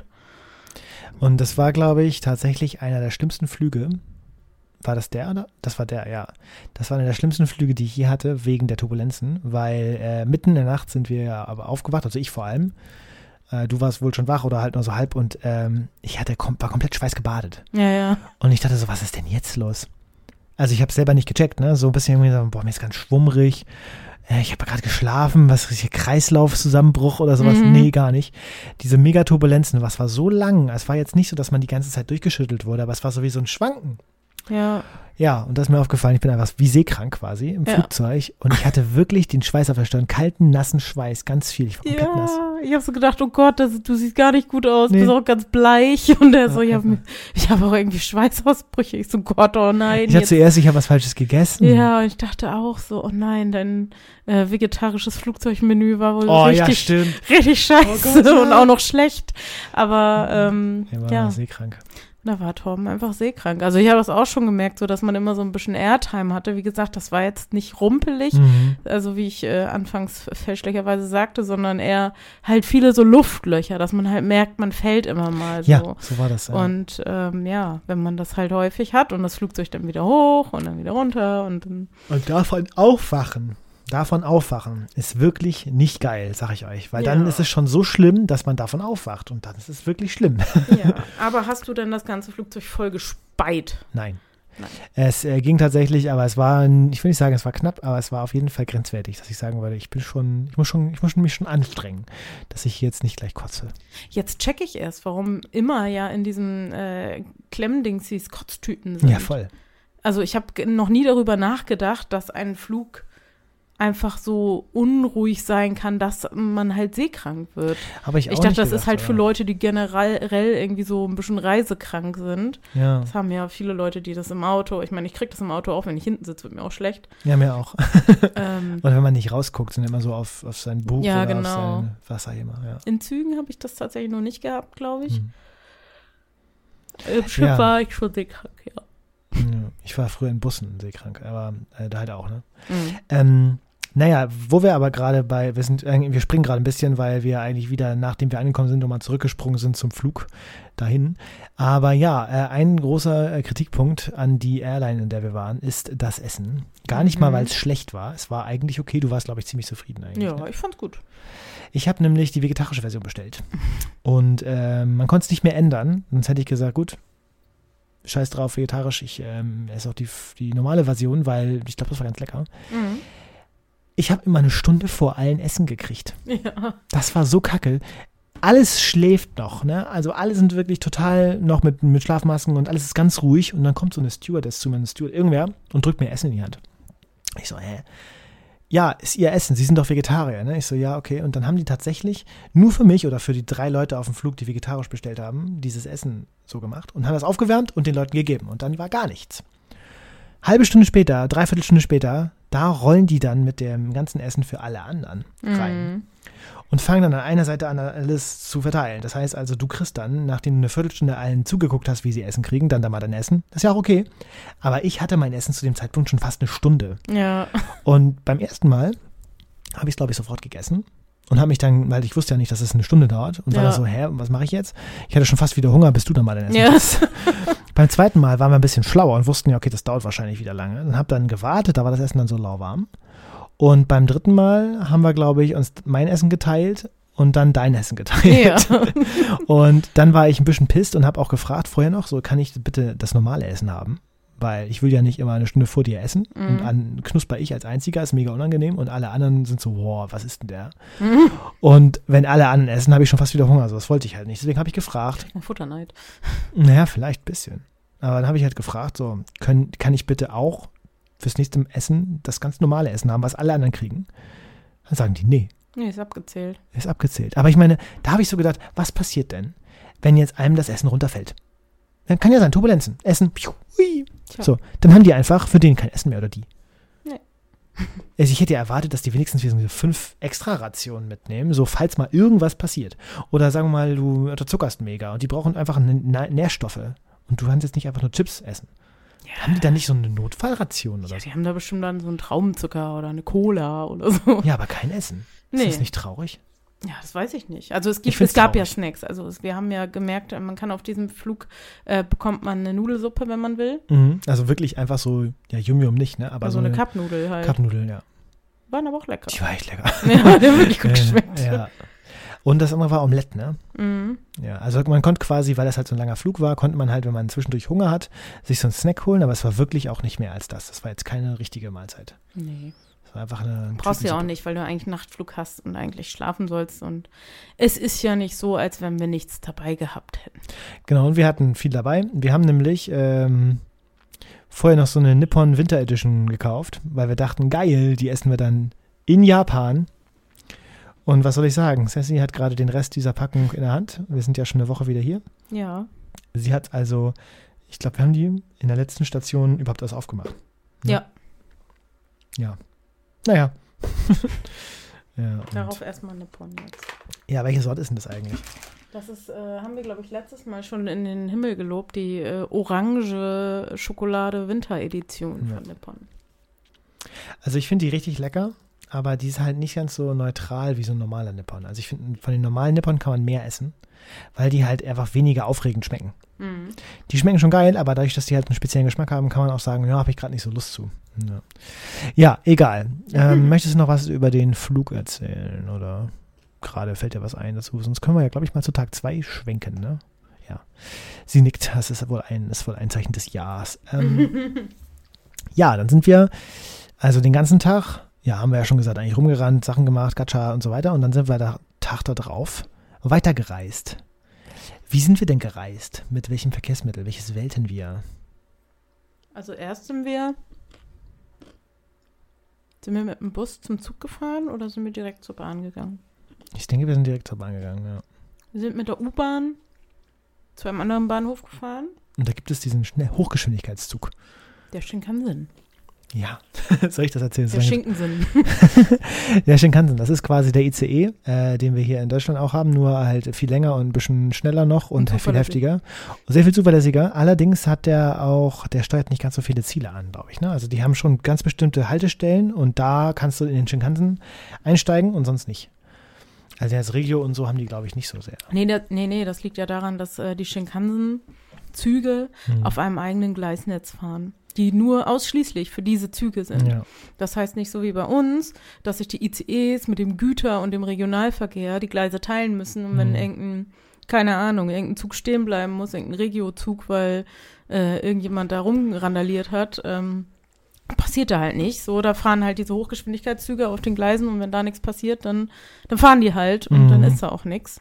[SPEAKER 1] Und das war, glaube ich, tatsächlich einer der schlimmsten Flüge. War das der, oder? Das war der, ja. Das war einer der schlimmsten Flüge, die ich je hatte, wegen der Turbulenzen, weil äh, mitten in der Nacht sind wir aber aufgewacht, also ich vor allem. Äh, du warst wohl schon wach oder halt nur so halb und ähm, ich hatte kom- war komplett schweißgebadet.
[SPEAKER 2] Ja, ja.
[SPEAKER 1] Und ich dachte so, was ist denn jetzt los? Also ich habe selber nicht gecheckt, ne? So ein bisschen irgendwie so, boah, mir ist ganz schwummrig. Äh, ich habe gerade geschlafen, was ist hier, Kreislaufzusammenbruch oder sowas?
[SPEAKER 2] Mhm.
[SPEAKER 1] Nee, gar nicht. Diese Megaturbulenzen, was war so lang? Es war jetzt nicht so, dass man die ganze Zeit durchgeschüttelt wurde, aber es war so wie so ein Schwanken.
[SPEAKER 2] Ja,
[SPEAKER 1] Ja, und das ist mir aufgefallen, ich bin einfach wie seekrank quasi im
[SPEAKER 2] Ja.
[SPEAKER 1] Flugzeug und ich hatte wirklich den Schweiß auf der Stirn, kalten, nassen Schweiß, ganz viel, ich war komplett nass.
[SPEAKER 2] ja, ich habe so gedacht, oh Gott, das, du siehst gar nicht gut aus,
[SPEAKER 1] Nee.
[SPEAKER 2] bist auch ganz bleich und er so,
[SPEAKER 1] Ja,
[SPEAKER 2] ich habe
[SPEAKER 1] einfach.
[SPEAKER 2] ich hab auch irgendwie Schweißausbrüche, ich so, Gott, oh nein.
[SPEAKER 1] Ich hatte
[SPEAKER 2] jetzt-
[SPEAKER 1] zuerst, ich habe was Falsches gegessen.
[SPEAKER 2] Ja, und ich dachte auch so, oh nein, dein äh, vegetarisches Flugzeugmenü war wohl
[SPEAKER 1] Oh ja,
[SPEAKER 2] richtig,
[SPEAKER 1] stimmt.
[SPEAKER 2] richtig scheiße
[SPEAKER 1] Oh Gott, ja.
[SPEAKER 2] und auch noch schlecht. Aber ähm,
[SPEAKER 1] Er war
[SPEAKER 2] ja,
[SPEAKER 1] seekrank.
[SPEAKER 2] da war Torben einfach seekrank. Also ich habe das auch schon gemerkt, so dass man immer so ein bisschen Airtime hatte. Wie gesagt, das war jetzt nicht rumpelig,
[SPEAKER 1] Mhm.
[SPEAKER 2] also wie ich äh, anfangs fälschlicherweise sagte, sondern eher halt viele so Luftlöcher, dass man halt merkt, man fällt immer mal so.
[SPEAKER 1] Ja, so war das. Ja.
[SPEAKER 2] Und ähm, ja, wenn man das halt häufig hat und das Flugzeug dann wieder hoch und dann wieder runter und dann
[SPEAKER 1] Und davon aufwachen, davon aufwachen ist wirklich nicht geil, sag ich euch. Weil dann
[SPEAKER 2] Ja.
[SPEAKER 1] ist es schon so schlimm, dass man davon aufwacht. Und dann ist es wirklich schlimm.
[SPEAKER 2] ja. Aber hast du denn das ganze Flugzeug voll gespeit?
[SPEAKER 1] Nein.
[SPEAKER 2] Nein.
[SPEAKER 1] Es äh, ging tatsächlich, aber es war, ein- ich will nicht sagen, es war knapp, aber es war auf jeden Fall grenzwertig, dass ich sagen würde, ich bin schon, ich muss schon, ich muss mich schon anstrengen, dass ich jetzt nicht gleich kotze.
[SPEAKER 2] Jetzt checke ich erst, warum immer ja in diesen äh, Klemmdingsies Kotztüten sind.
[SPEAKER 1] Ja, voll.
[SPEAKER 2] Also ich habe noch nie darüber nachgedacht, dass ein Flug einfach so unruhig sein kann, dass man halt seekrank wird.
[SPEAKER 1] Aber ich auch
[SPEAKER 2] Ich dachte,
[SPEAKER 1] nicht
[SPEAKER 2] das
[SPEAKER 1] gedacht,
[SPEAKER 2] ist halt für
[SPEAKER 1] aber-
[SPEAKER 2] Leute, die generell irgendwie so ein bisschen reisekrank sind.
[SPEAKER 1] Ja,
[SPEAKER 2] Das haben ja viele Leute, die das im Auto, ich meine, ich kriege das im Auto auch, wenn ich hinten sitze, wird mir auch schlecht.
[SPEAKER 1] ja, mir auch.
[SPEAKER 2] Ähm,
[SPEAKER 1] Oder wenn man nicht rausguckt, sind immer so auf, auf sein Buch
[SPEAKER 2] Ja,
[SPEAKER 1] oder
[SPEAKER 2] genau.
[SPEAKER 1] auf sein Wasser immer. Ja.
[SPEAKER 2] in Zügen habe ich das tatsächlich noch nicht gehabt, glaube ich.
[SPEAKER 1] Hm.
[SPEAKER 2] Im Schiff
[SPEAKER 1] Ja.
[SPEAKER 2] war ich schon seekrank, ja.
[SPEAKER 1] Ja. Ich war früher in Bussen seekrank, aber äh, da halt auch, ne?
[SPEAKER 2] Mhm.
[SPEAKER 1] Ähm, naja, wo wir aber gerade bei, wir sind, äh, wir springen gerade ein bisschen, weil wir eigentlich wieder, nachdem wir angekommen sind, nochmal zurückgesprungen sind zum Flug dahin. Aber ja, äh, ein großer äh, Kritikpunkt an die Airline, in der wir waren, ist das Essen. Gar nicht mal,
[SPEAKER 2] Mhm.
[SPEAKER 1] weil es schlecht war. Es war eigentlich okay. Du warst, glaube ich, ziemlich zufrieden eigentlich.
[SPEAKER 2] Ja,
[SPEAKER 1] Ne?
[SPEAKER 2] ich fand's gut.
[SPEAKER 1] Ich habe nämlich die vegetarische Version bestellt. Und äh, man konnte es nicht mehr ändern. Sonst hätte ich gesagt, gut, scheiß drauf, vegetarisch. Ich ähm, esse auch die, die normale Version, weil ich glaube, das war ganz lecker.
[SPEAKER 2] Mhm.
[SPEAKER 1] Ich habe immer eine Stunde vor allen Essen gekriegt.
[SPEAKER 2] Ja.
[SPEAKER 1] Das war so kacke. Alles schläft noch, ne? Also alle sind wirklich total noch mit, mit Schlafmasken und alles ist ganz ruhig. Und dann kommt so eine Stewardess zu mir, eine Steward, irgendwer, und drückt mir Essen in die Hand. Ich so, hä? Ja, ist ihr Essen. Sie sind doch Vegetarier, ne? Ich so, ja, okay. Und dann haben die tatsächlich nur für mich oder für die drei Leute auf dem Flug, die vegetarisch bestellt haben, dieses Essen so gemacht und haben das aufgewärmt und den Leuten gegeben. Und dann war gar nichts. Halbe Stunde später, dreiviertel Stunde später, da rollen die dann mit dem ganzen Essen für alle anderen rein.
[SPEAKER 2] Mhm.
[SPEAKER 1] Und fangen dann an einer Seite an, alles zu verteilen. Das heißt also, du kriegst dann, nachdem du eine Viertelstunde allen zugeguckt hast, wie sie Essen kriegen, dann da mal dein Essen. Das ist ja auch okay. Aber ich hatte mein Essen zu dem Zeitpunkt schon fast eine Stunde.
[SPEAKER 2] Ja.
[SPEAKER 1] Und beim ersten Mal habe ich es, glaube ich, sofort gegessen. Und habe mich dann, weil ich wusste ja nicht, dass es eine Stunde dauert. Und war
[SPEAKER 2] Ja.
[SPEAKER 1] da so, hä, was mache ich jetzt? Ich hatte schon fast wieder Hunger, bis du dann mal dein Essen
[SPEAKER 2] Ja.
[SPEAKER 1] isst. Beim zweiten Mal waren wir ein bisschen schlauer und wussten ja, okay, das dauert wahrscheinlich wieder lange. Und habe dann gewartet, da war das Essen dann so lauwarm. Und beim dritten Mal haben wir, glaube ich, uns mein Essen geteilt und dann dein Essen geteilt.
[SPEAKER 2] Ja.
[SPEAKER 1] Und dann war ich ein bisschen pisst und habe auch gefragt vorher noch, so, kann ich bitte das normale Essen haben? Weil ich will ja nicht immer eine Stunde vor dir essen.
[SPEAKER 2] Mhm.
[SPEAKER 1] Und an knusper ich als Einziger, ist mega unangenehm. Und alle anderen sind so, wow, was ist denn der?
[SPEAKER 2] Mhm.
[SPEAKER 1] Und wenn alle anderen essen, habe ich schon fast wieder Hunger. So, das wollte ich halt nicht. Deswegen habe ich gefragt.
[SPEAKER 2] Futterneid.
[SPEAKER 1] Naja, vielleicht ein bisschen. Aber dann habe ich halt gefragt, so, können, kann ich bitte auch fürs nächste Essen das ganz normale Essen haben, was alle anderen kriegen? Dann sagen die, nee,
[SPEAKER 2] Nee, ist abgezählt.
[SPEAKER 1] ist abgezählt. Aber ich meine, da habe ich so gedacht, was passiert denn, wenn jetzt einem das Essen runterfällt? Dann kann ja sein, Turbulenzen, Essen, piu, hui.
[SPEAKER 2] Tja.
[SPEAKER 1] So, dann haben die einfach für den kein Essen mehr oder die.
[SPEAKER 2] Nee.
[SPEAKER 1] Also ich hätte ja erwartet, dass die wenigstens wieder so fünf extra Rationen mitnehmen, so falls mal irgendwas passiert. Oder sagen wir mal, du unterzuckerst mega und die brauchen einfach Nä- Nährstoffe und du kannst jetzt nicht einfach nur Chips essen. Ja. Haben die dann nicht so eine Notfallration oder
[SPEAKER 2] Ja,
[SPEAKER 1] so?
[SPEAKER 2] die haben da bestimmt dann so einen Traubenzucker oder eine Cola oder so.
[SPEAKER 1] Ja, aber kein Essen. Ist
[SPEAKER 2] Nee.
[SPEAKER 1] das nicht traurig?
[SPEAKER 2] Ja, das weiß ich nicht. Also es
[SPEAKER 1] Ich
[SPEAKER 2] gibt,
[SPEAKER 1] find's
[SPEAKER 2] es gab ja
[SPEAKER 1] traurig.
[SPEAKER 2] Snacks. Also es, wir haben ja gemerkt, man kann auf diesem Flug, äh, bekommt man eine Nudelsuppe, wenn man will.
[SPEAKER 1] Mhm. Also wirklich einfach so, ja, Yum-Yum nicht, ne? Aber
[SPEAKER 2] Also
[SPEAKER 1] so
[SPEAKER 2] eine Cupnudel halt.
[SPEAKER 1] Cupnudeln, ja.
[SPEAKER 2] Waren aber auch lecker.
[SPEAKER 1] Die war echt lecker.
[SPEAKER 2] Ja, der hat wirklich gut geschmeckt.
[SPEAKER 1] Ja. Und das andere war Omelette, ne?
[SPEAKER 2] Mhm.
[SPEAKER 1] Ja, also man konnte quasi, weil das halt so ein langer Flug war, konnte man halt, wenn man zwischendurch Hunger hat, sich so einen Snack holen, aber es war wirklich auch nicht mehr als das. Das war jetzt keine richtige Mahlzeit.
[SPEAKER 2] Nee.
[SPEAKER 1] Das war einfach eine
[SPEAKER 2] Brauchst du ja auch
[SPEAKER 1] Tütensuppe.
[SPEAKER 2] nicht, weil du eigentlich einen Nachtflug hast und eigentlich schlafen sollst. Und es ist ja nicht so, als wenn wir nichts dabei gehabt hätten.
[SPEAKER 1] Genau, und wir hatten viel dabei. Wir haben nämlich ähm, vorher noch so eine Nippon Winter Edition gekauft, weil wir dachten, geil, die essen wir dann in Japan. Und was soll ich sagen? Sassy hat gerade den Rest dieser Packung in der Hand. Wir sind ja schon eine Woche wieder hier.
[SPEAKER 2] Ja.
[SPEAKER 1] Sie hat also, ich glaube, wir haben die in der letzten Station überhaupt erst aufgemacht. Ne?
[SPEAKER 2] Ja.
[SPEAKER 1] Ja. Naja. ja, und,
[SPEAKER 2] Darauf erstmal Nippon jetzt.
[SPEAKER 1] ja, welche Sorte ist denn das eigentlich?
[SPEAKER 2] Das ist, äh, haben wir, glaube ich, letztes Mal schon in den Himmel gelobt, die äh, orange Schokolade-Winter-Edition
[SPEAKER 1] Ja.
[SPEAKER 2] von Nippon.
[SPEAKER 1] Also ich finde die richtig lecker, aber die ist halt nicht ganz so neutral wie so ein normaler Nippon. Also ich finde, von den normalen Nippon kann man mehr essen, weil die halt einfach weniger aufregend schmecken.
[SPEAKER 2] Mhm.
[SPEAKER 1] Die schmecken schon geil, aber dadurch, dass die halt einen speziellen Geschmack haben, kann man auch sagen, ja, habe ich gerade nicht so Lust zu. Ja, ja egal. Ähm,
[SPEAKER 2] Mhm.
[SPEAKER 1] Möchtest du noch was über den Flug erzählen oder gerade fällt dir was ein dazu? Sonst können wir ja, glaube ich, mal zu Tag zwei schwenken, ne? Ja. Sie nickt, das ist wohl ein, ist wohl ein Zeichen des Ja's. Ähm, ja, dann sind wir also den ganzen Tag, ja, haben wir ja schon gesagt, eigentlich rumgerannt, Sachen gemacht, Gacha und so weiter und dann sind wir da Tag da drauf weitergereist. Wie sind wir denn gereist? Mit welchem Verkehrsmittel? Welches wählten wir?
[SPEAKER 2] Also erst sind wir, sind wir mit dem Bus zum Zug gefahren oder sind wir direkt zur Bahn gegangen?
[SPEAKER 1] Ich denke, wir sind direkt zur Bahn gegangen, ja.
[SPEAKER 2] Wir sind mit der U-Bahn zu einem anderen Bahnhof gefahren,
[SPEAKER 1] Und da gibt es diesen Schnell Hochgeschwindigkeitszug.
[SPEAKER 2] der Shinkansen.
[SPEAKER 1] Ja, soll ich das erzählen?
[SPEAKER 2] Der Schinkensen.
[SPEAKER 1] Der Shinkansen, das ist quasi der I C E, äh, den wir hier in Deutschland auch haben, nur halt viel länger und ein bisschen schneller noch und,
[SPEAKER 2] Und
[SPEAKER 1] viel
[SPEAKER 2] zuverlässig.
[SPEAKER 1] heftiger. Sehr viel zuverlässiger. Allerdings hat der auch, der steuert nicht ganz so viele Ziele an, glaube ich. Ne? Also die haben schon ganz bestimmte Haltestellen und da kannst du in den Shinkansen einsteigen und sonst nicht. Also das Regio und so haben die, glaube ich, nicht so sehr.
[SPEAKER 2] Nee, der, nee, nee, das liegt ja daran, dass äh, die Shinkansen-Züge
[SPEAKER 1] Hm.
[SPEAKER 2] auf einem eigenen Gleisnetz fahren, die nur ausschließlich für diese Züge sind.
[SPEAKER 1] Ja.
[SPEAKER 2] Das heißt nicht so wie bei uns, dass sich die I C Es mit dem Güter- und dem Regionalverkehr die Gleise teilen müssen und wenn
[SPEAKER 1] Mhm.
[SPEAKER 2] irgendein, keine Ahnung, irgendein Zug stehen bleiben muss, irgendein Regiozug, weil äh, irgendjemand da rumrandaliert hat, ähm, passiert da halt nicht. So, da fahren halt diese Hochgeschwindigkeitszüge auf den Gleisen und wenn da nichts passiert, dann, dann fahren die halt und
[SPEAKER 1] Mhm.
[SPEAKER 2] dann ist da auch nichts.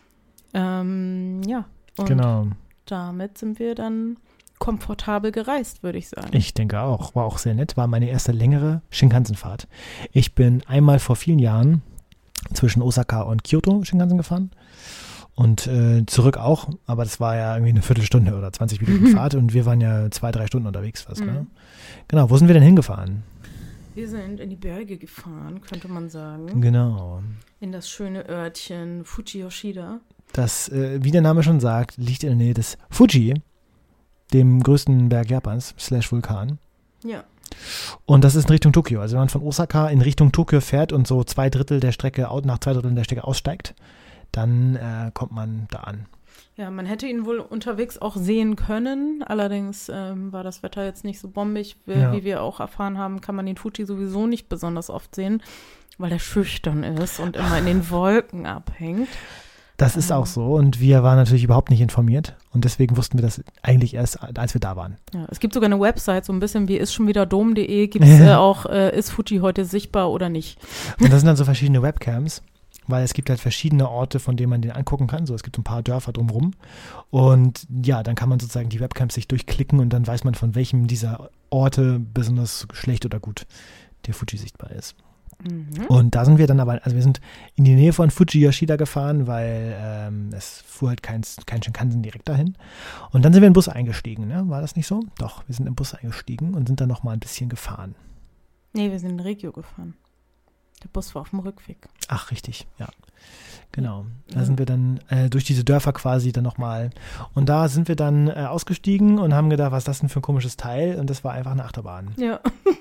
[SPEAKER 2] Ähm, ja, und
[SPEAKER 1] Genau.
[SPEAKER 2] damit sind wir dann komfortabel gereist, würde ich sagen.
[SPEAKER 1] Ich denke auch. War auch sehr nett. War meine erste längere Shinkansen-Fahrt. Ich bin einmal vor vielen Jahren zwischen Osaka und Kyoto Shinkansen gefahren. Und äh, zurück auch. Aber das war ja irgendwie eine Viertelstunde oder zwanzig Minuten Fahrt. Und wir waren ja zwei, drei Stunden unterwegs fast.
[SPEAKER 2] Mhm.
[SPEAKER 1] Ne? Genau. Wo sind wir denn hingefahren?
[SPEAKER 2] Wir sind in die Berge gefahren, könnte man sagen.
[SPEAKER 1] Genau.
[SPEAKER 2] In das schöne Örtchen Fuji Yoshida.
[SPEAKER 1] Das, äh, wie der Name schon sagt, liegt in der Nähe des Fuji, dem größten Berg Japans, slash Vulkan.
[SPEAKER 2] Ja.
[SPEAKER 1] Und das ist in Richtung Tokio. Also wenn man von Osaka in Richtung Tokio fährt und so zwei Drittel der Strecke, au- nach zwei Dritteln der Strecke aussteigt, dann äh, kommt man da an.
[SPEAKER 2] Ja, man hätte ihn wohl unterwegs auch sehen können. Allerdings ähm, war das Wetter jetzt nicht so bombig. Wie,
[SPEAKER 1] Ja.
[SPEAKER 2] wie wir auch erfahren haben, kann man den Fuji sowieso nicht besonders oft sehen, weil er schüchtern ist und immer in den Wolken abhängt.
[SPEAKER 1] Das ist auch so und wir waren natürlich überhaupt nicht informiert und deswegen wussten wir das eigentlich erst, als wir da waren.
[SPEAKER 2] Ja, es gibt sogar eine Website, so ein bisschen wie ist schon wieder dom punkt de, gibt es äh, auch, äh, ist Fuji heute sichtbar oder nicht.
[SPEAKER 1] Und das sind dann so verschiedene Webcams, weil es gibt halt verschiedene Orte, von denen man den angucken kann. So, es gibt ein paar Dörfer drumherum und ja, dann kann man sozusagen die Webcams sich durchklicken und dann weiß man, von welchem dieser Orte besonders schlecht oder gut der Fuji sichtbar ist.
[SPEAKER 2] Mhm.
[SPEAKER 1] Und da sind wir dann aber, also wir sind in die Nähe von Fuji-Yoshida gefahren, weil ähm, es fuhr halt kein, kein Shinkansen direkt dahin. Und dann sind wir in den Bus eingestiegen, ne? War das nicht so? Doch, wir sind im Bus eingestiegen und sind dann noch mal ein bisschen gefahren.
[SPEAKER 2] Nee, wir sind in Regio gefahren. Der Bus war auf dem Rückweg.
[SPEAKER 1] Ach, richtig, ja. Genau. Da
[SPEAKER 2] Ja.
[SPEAKER 1] sind wir dann äh, durch diese Dörfer quasi dann nochmal. Und da sind wir dann äh, ausgestiegen und haben gedacht, was ist das denn für ein komisches Teil? Und das war einfach eine Achterbahn.
[SPEAKER 2] Ja.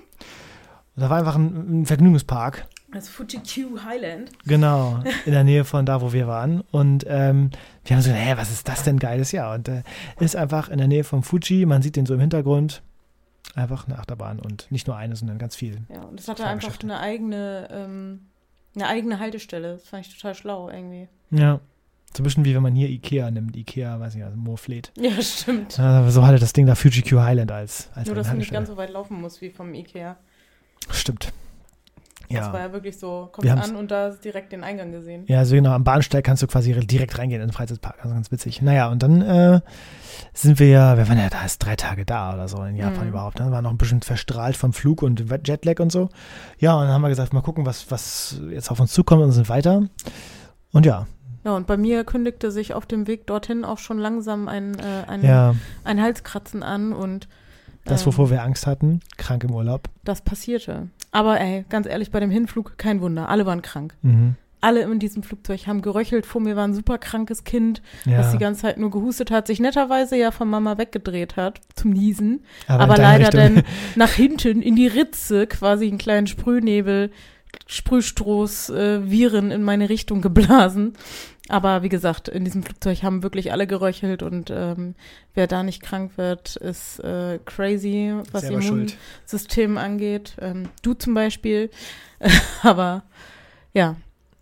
[SPEAKER 1] Da war einfach ein, ein Vergnügungspark.
[SPEAKER 2] Das Fuji-Q Highland.
[SPEAKER 1] Genau, in der Nähe von da, wo wir waren. Und ähm, wir haben so gedacht, hä, was ist das denn geiles? Ja, und äh, ist einfach in der Nähe vom Fuji, man sieht den so im Hintergrund, einfach eine Achterbahn und nicht nur eine, sondern ganz viel.
[SPEAKER 2] Ja, und es hatte einfach
[SPEAKER 1] Fahrgeschäfte.
[SPEAKER 2] eine eigene, ähm, eine eigene Haltestelle. Das fand ich total schlau irgendwie.
[SPEAKER 1] Ja, so ein bisschen wie wenn man hier Ikea nimmt. Ikea, weiß nicht, also Moorfleet.
[SPEAKER 2] Ja, stimmt.
[SPEAKER 1] Äh, so hatte das Ding da Fuji Q Highland als, als
[SPEAKER 2] Nur,
[SPEAKER 1] eine
[SPEAKER 2] dass du nicht
[SPEAKER 1] Haltestelle.
[SPEAKER 2] ganz so weit laufen musst wie vom Ikea.
[SPEAKER 1] Stimmt.
[SPEAKER 2] Das war
[SPEAKER 1] Ja.
[SPEAKER 2] ja wirklich so, kommst
[SPEAKER 1] Wir haben's-
[SPEAKER 2] an und da ist direkt den Eingang gesehen.
[SPEAKER 1] Ja, also genau, am Bahnsteig kannst du quasi direkt reingehen in den Freizeitpark. Also ganz witzig. Naja, und dann äh, sind wir ja, wir waren ja da, ist drei Tage da oder so in Japan
[SPEAKER 2] Mhm.
[SPEAKER 1] überhaupt. Ne? Waren noch ein bisschen verstrahlt vom Flug und Jetlag und so. Ja, und dann haben wir gesagt, mal gucken, was, was jetzt auf uns zukommt und sind weiter. Und ja,
[SPEAKER 2] Ja, und bei mir kündigte sich auf dem Weg dorthin auch schon langsam ein, äh, ein,
[SPEAKER 1] ja,
[SPEAKER 2] ein Halskratzen an und
[SPEAKER 1] das,
[SPEAKER 2] ähm,
[SPEAKER 1] wovor wir Angst hatten, krank im Urlaub.
[SPEAKER 2] das passierte. Aber ey, ganz ehrlich, bei dem Hinflug kein Wunder. Alle waren krank.
[SPEAKER 1] Mhm.
[SPEAKER 2] Alle in diesem Flugzeug haben geröchelt. Vor mir war ein super krankes Kind,
[SPEAKER 1] Ja,
[SPEAKER 2] das die ganze Zeit nur gehustet hat, sich netterweise ja von Mama weggedreht hat zum Niesen.
[SPEAKER 1] aber,
[SPEAKER 2] Aber
[SPEAKER 1] in deine
[SPEAKER 2] leider
[SPEAKER 1] Richtung-
[SPEAKER 2] dann nach hinten in die Ritze quasi einen kleinen Sprühnebel, Sprühstoß, äh, Viren in meine Richtung geblasen. Aber wie gesagt, in diesem Flugzeug haben wirklich alle geröchelt und ähm, wer da nicht krank wird, ist äh, crazy, was
[SPEAKER 1] Selber schuld.
[SPEAKER 2] Immunsystem angeht. Ähm, du zum Beispiel. Aber ja,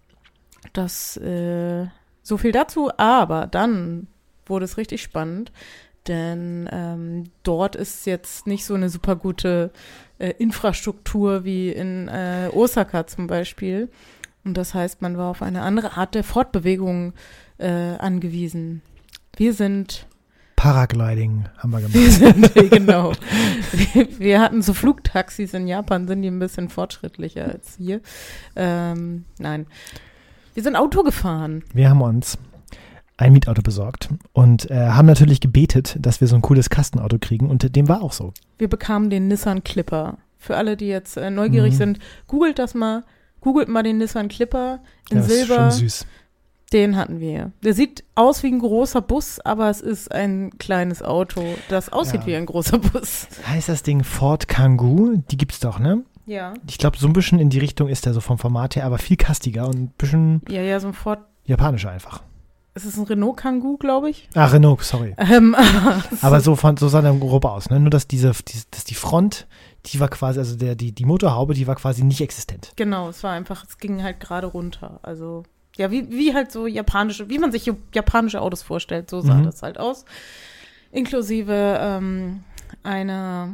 [SPEAKER 2] das äh, so viel dazu. Aber dann wurde es richtig spannend, denn ähm, dort ist jetzt nicht so eine super gute äh, Infrastruktur wie in äh, Osaka zum Beispiel. Und das heißt, man war auf eine andere Art der Fortbewegung äh, angewiesen. Wir sind,
[SPEAKER 1] Paragliding haben wir
[SPEAKER 2] wir
[SPEAKER 1] gemacht.
[SPEAKER 2] sind, genau, wir, wir hatten so Flugtaxis in Japan, sind die ein bisschen fortschrittlicher als hier. Ähm, nein, wir sind Auto gefahren.
[SPEAKER 1] Wir haben uns ein Mietauto besorgt und äh, haben natürlich gebetet, dass wir so ein cooles Kastenauto kriegen und dem war auch so.
[SPEAKER 2] Wir bekamen den Nissan Clipper. Für alle, die jetzt äh, neugierig
[SPEAKER 1] Mhm.
[SPEAKER 2] sind, googelt das mal. Googelt mal den Nissan Clipper in
[SPEAKER 1] Ja, das ist
[SPEAKER 2] Silber.
[SPEAKER 1] schon süß.
[SPEAKER 2] Den hatten wir. Der sieht aus wie ein großer Bus, aber es ist ein kleines Auto, das aussieht
[SPEAKER 1] Ja.
[SPEAKER 2] wie ein großer Bus.
[SPEAKER 1] Heißt das Ding Ford Kangoo? Die gibt's doch, ne?
[SPEAKER 2] Ja.
[SPEAKER 1] Ich glaube, so ein bisschen in die Richtung ist der so vom Format her, aber viel kastiger und ein bisschen
[SPEAKER 2] Ja, ja, so ein Ford.
[SPEAKER 1] japanischer einfach.
[SPEAKER 2] Es ist ein Renault Kangoo, glaube ich.
[SPEAKER 1] Ah, Renault, sorry.
[SPEAKER 2] Ähm, aber
[SPEAKER 1] Aber so, von, so sah der grob aus, ne? Nur, dass diese, die, dass die Front, die war quasi, also der, die, die Motorhaube, die war quasi nicht existent.
[SPEAKER 2] genau, es war einfach, es ging halt gerade runter. Also, ja, wie, wie halt so japanische, wie man sich jo- japanische Autos vorstellt, so sah
[SPEAKER 1] Mhm.
[SPEAKER 2] das halt aus. Inklusive ähm, einer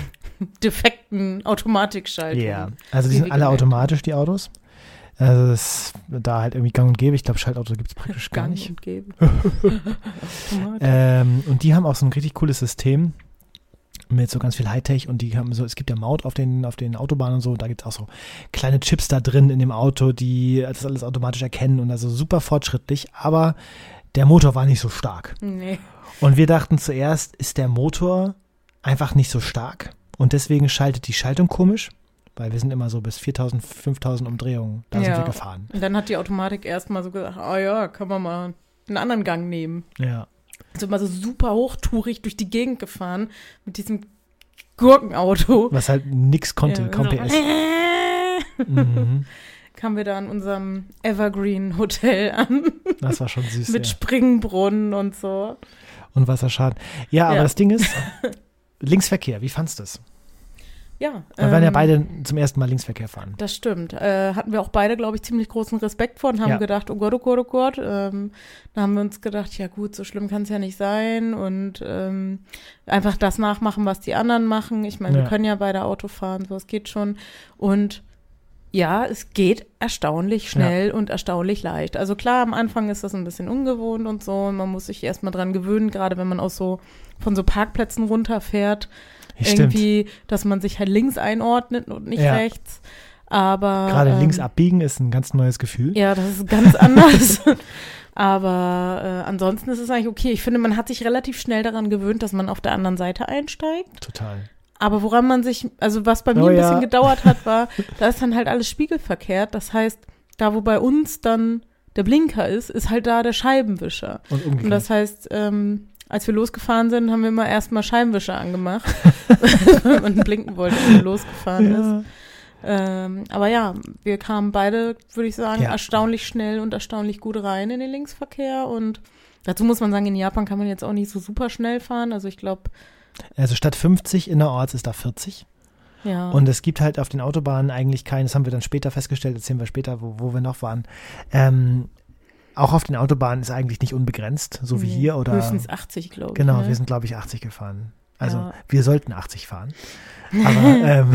[SPEAKER 2] defekten Automatikschaltung.
[SPEAKER 1] Ja. Also die
[SPEAKER 2] Wie
[SPEAKER 1] sind
[SPEAKER 2] wir
[SPEAKER 1] alle
[SPEAKER 2] gemerkt
[SPEAKER 1] automatisch, die Autos. Also das ist da halt irgendwie gang und gäbe. Ich glaube, Schaltauto gibt es praktisch gar
[SPEAKER 2] Gang
[SPEAKER 1] nicht.
[SPEAKER 2] und gäbe. Automatik.
[SPEAKER 1] Ähm, und die haben auch so ein richtig cooles System mit so ganz viel Hightech und die haben so, es gibt ja Maut auf den, auf den Autobahnen und so, da gibt es auch so kleine Chips da drin in dem Auto, die das alles automatisch erkennen und also super fortschrittlich, aber der Motor war nicht so stark.
[SPEAKER 2] Nee.
[SPEAKER 1] Und wir dachten zuerst, ist der Motor einfach nicht so stark und deswegen schaltet die Schaltung komisch, weil wir sind immer so bis viertausend, fünftausend Umdrehungen, da sind
[SPEAKER 2] Ja.
[SPEAKER 1] wir gefahren.
[SPEAKER 2] Und dann hat die Automatik erstmal so gesagt, ah ja, können wir mal einen anderen Gang nehmen.
[SPEAKER 1] Ja.
[SPEAKER 2] Also immer so super hochtourig durch die Gegend gefahren mit diesem Gurkenauto.
[SPEAKER 1] Was halt nix konnte,
[SPEAKER 2] Ja,
[SPEAKER 1] kaum
[SPEAKER 2] so,
[SPEAKER 1] P S. Mhm.
[SPEAKER 2] Kamen wir da an unserem Evergreen Hotel an
[SPEAKER 1] Das war schon süß.
[SPEAKER 2] mit
[SPEAKER 1] ja.
[SPEAKER 2] Springbrunnen und so.
[SPEAKER 1] Und Wasserschaden. Ja, aber
[SPEAKER 2] Ja.
[SPEAKER 1] das Ding ist, Linksverkehr, wie fandst du das?
[SPEAKER 2] Ja.
[SPEAKER 1] Wir werden ja
[SPEAKER 2] ähm,
[SPEAKER 1] beide zum ersten Mal Linksverkehr fahren.
[SPEAKER 2] Das stimmt. Äh, hatten wir auch beide, glaube ich, ziemlich großen Respekt vor und haben
[SPEAKER 1] Ja.
[SPEAKER 2] gedacht, oh Gott, oh Gott, oh Gott. Ähm, da haben wir uns gedacht, ja gut, so schlimm kann es ja nicht sein und ähm, einfach das nachmachen, was die anderen machen. Ich meine,
[SPEAKER 1] Ja.
[SPEAKER 2] wir können ja beide Auto fahren, so es geht schon. Und ja, es geht erstaunlich schnell und erstaunlich leicht. Also klar, am Anfang ist das ein bisschen ungewohnt und so und man muss sich erstmal dran gewöhnen, gerade wenn man aus so von so Parkplätzen runterfährt.
[SPEAKER 1] Ja, stimmt.
[SPEAKER 2] Irgendwie, dass man sich halt links einordnet und nicht
[SPEAKER 1] Ja.
[SPEAKER 2] rechts. Aber
[SPEAKER 1] Gerade
[SPEAKER 2] ähm,
[SPEAKER 1] links abbiegen ist ein ganz neues Gefühl.
[SPEAKER 2] Ja, das ist ganz anders. Aber äh, ansonsten ist es eigentlich okay. Ich finde, man hat sich relativ schnell daran gewöhnt, dass man auf der anderen Seite einsteigt.
[SPEAKER 1] Total.
[SPEAKER 2] Aber woran man sich, also was bei mir
[SPEAKER 1] Oh,
[SPEAKER 2] ein
[SPEAKER 1] ja.
[SPEAKER 2] bisschen gedauert hat, war, da ist dann halt alles spiegelverkehrt. Das heißt, da wo bei uns dann der Blinker ist, ist halt da der Scheibenwischer.
[SPEAKER 1] Und umgekehrt.
[SPEAKER 2] Und das heißt, ähm, als wir losgefahren sind, haben wir immer erstmal Scheibenwischer angemacht, wenn man blinken wollte, wenn man losgefahren
[SPEAKER 1] ja.
[SPEAKER 2] ist. Ähm, aber ja, wir kamen beide, würde ich sagen,
[SPEAKER 1] Ja.
[SPEAKER 2] erstaunlich schnell und erstaunlich gut rein in den Linksverkehr. Und dazu muss man sagen, in Japan kann man jetzt auch nicht so super schnell fahren. Also ich glaube,
[SPEAKER 1] Also statt fünfzig innerorts ist da vierzig.
[SPEAKER 2] ja.
[SPEAKER 1] Und es gibt halt auf den Autobahnen eigentlich keinen, das haben wir dann später festgestellt, erzählen wir später, wo, wo wir noch waren. Ähm, auch auf den Autobahnen ist eigentlich nicht unbegrenzt, so wie
[SPEAKER 2] Nee,
[SPEAKER 1] hier. Oder
[SPEAKER 2] höchstens achtzig, glaube ich.
[SPEAKER 1] Genau,
[SPEAKER 2] ne?
[SPEAKER 1] wir sind, glaube ich, achtzig gefahren. Also
[SPEAKER 2] Ja.
[SPEAKER 1] wir sollten achtzig fahren. Aber, ähm,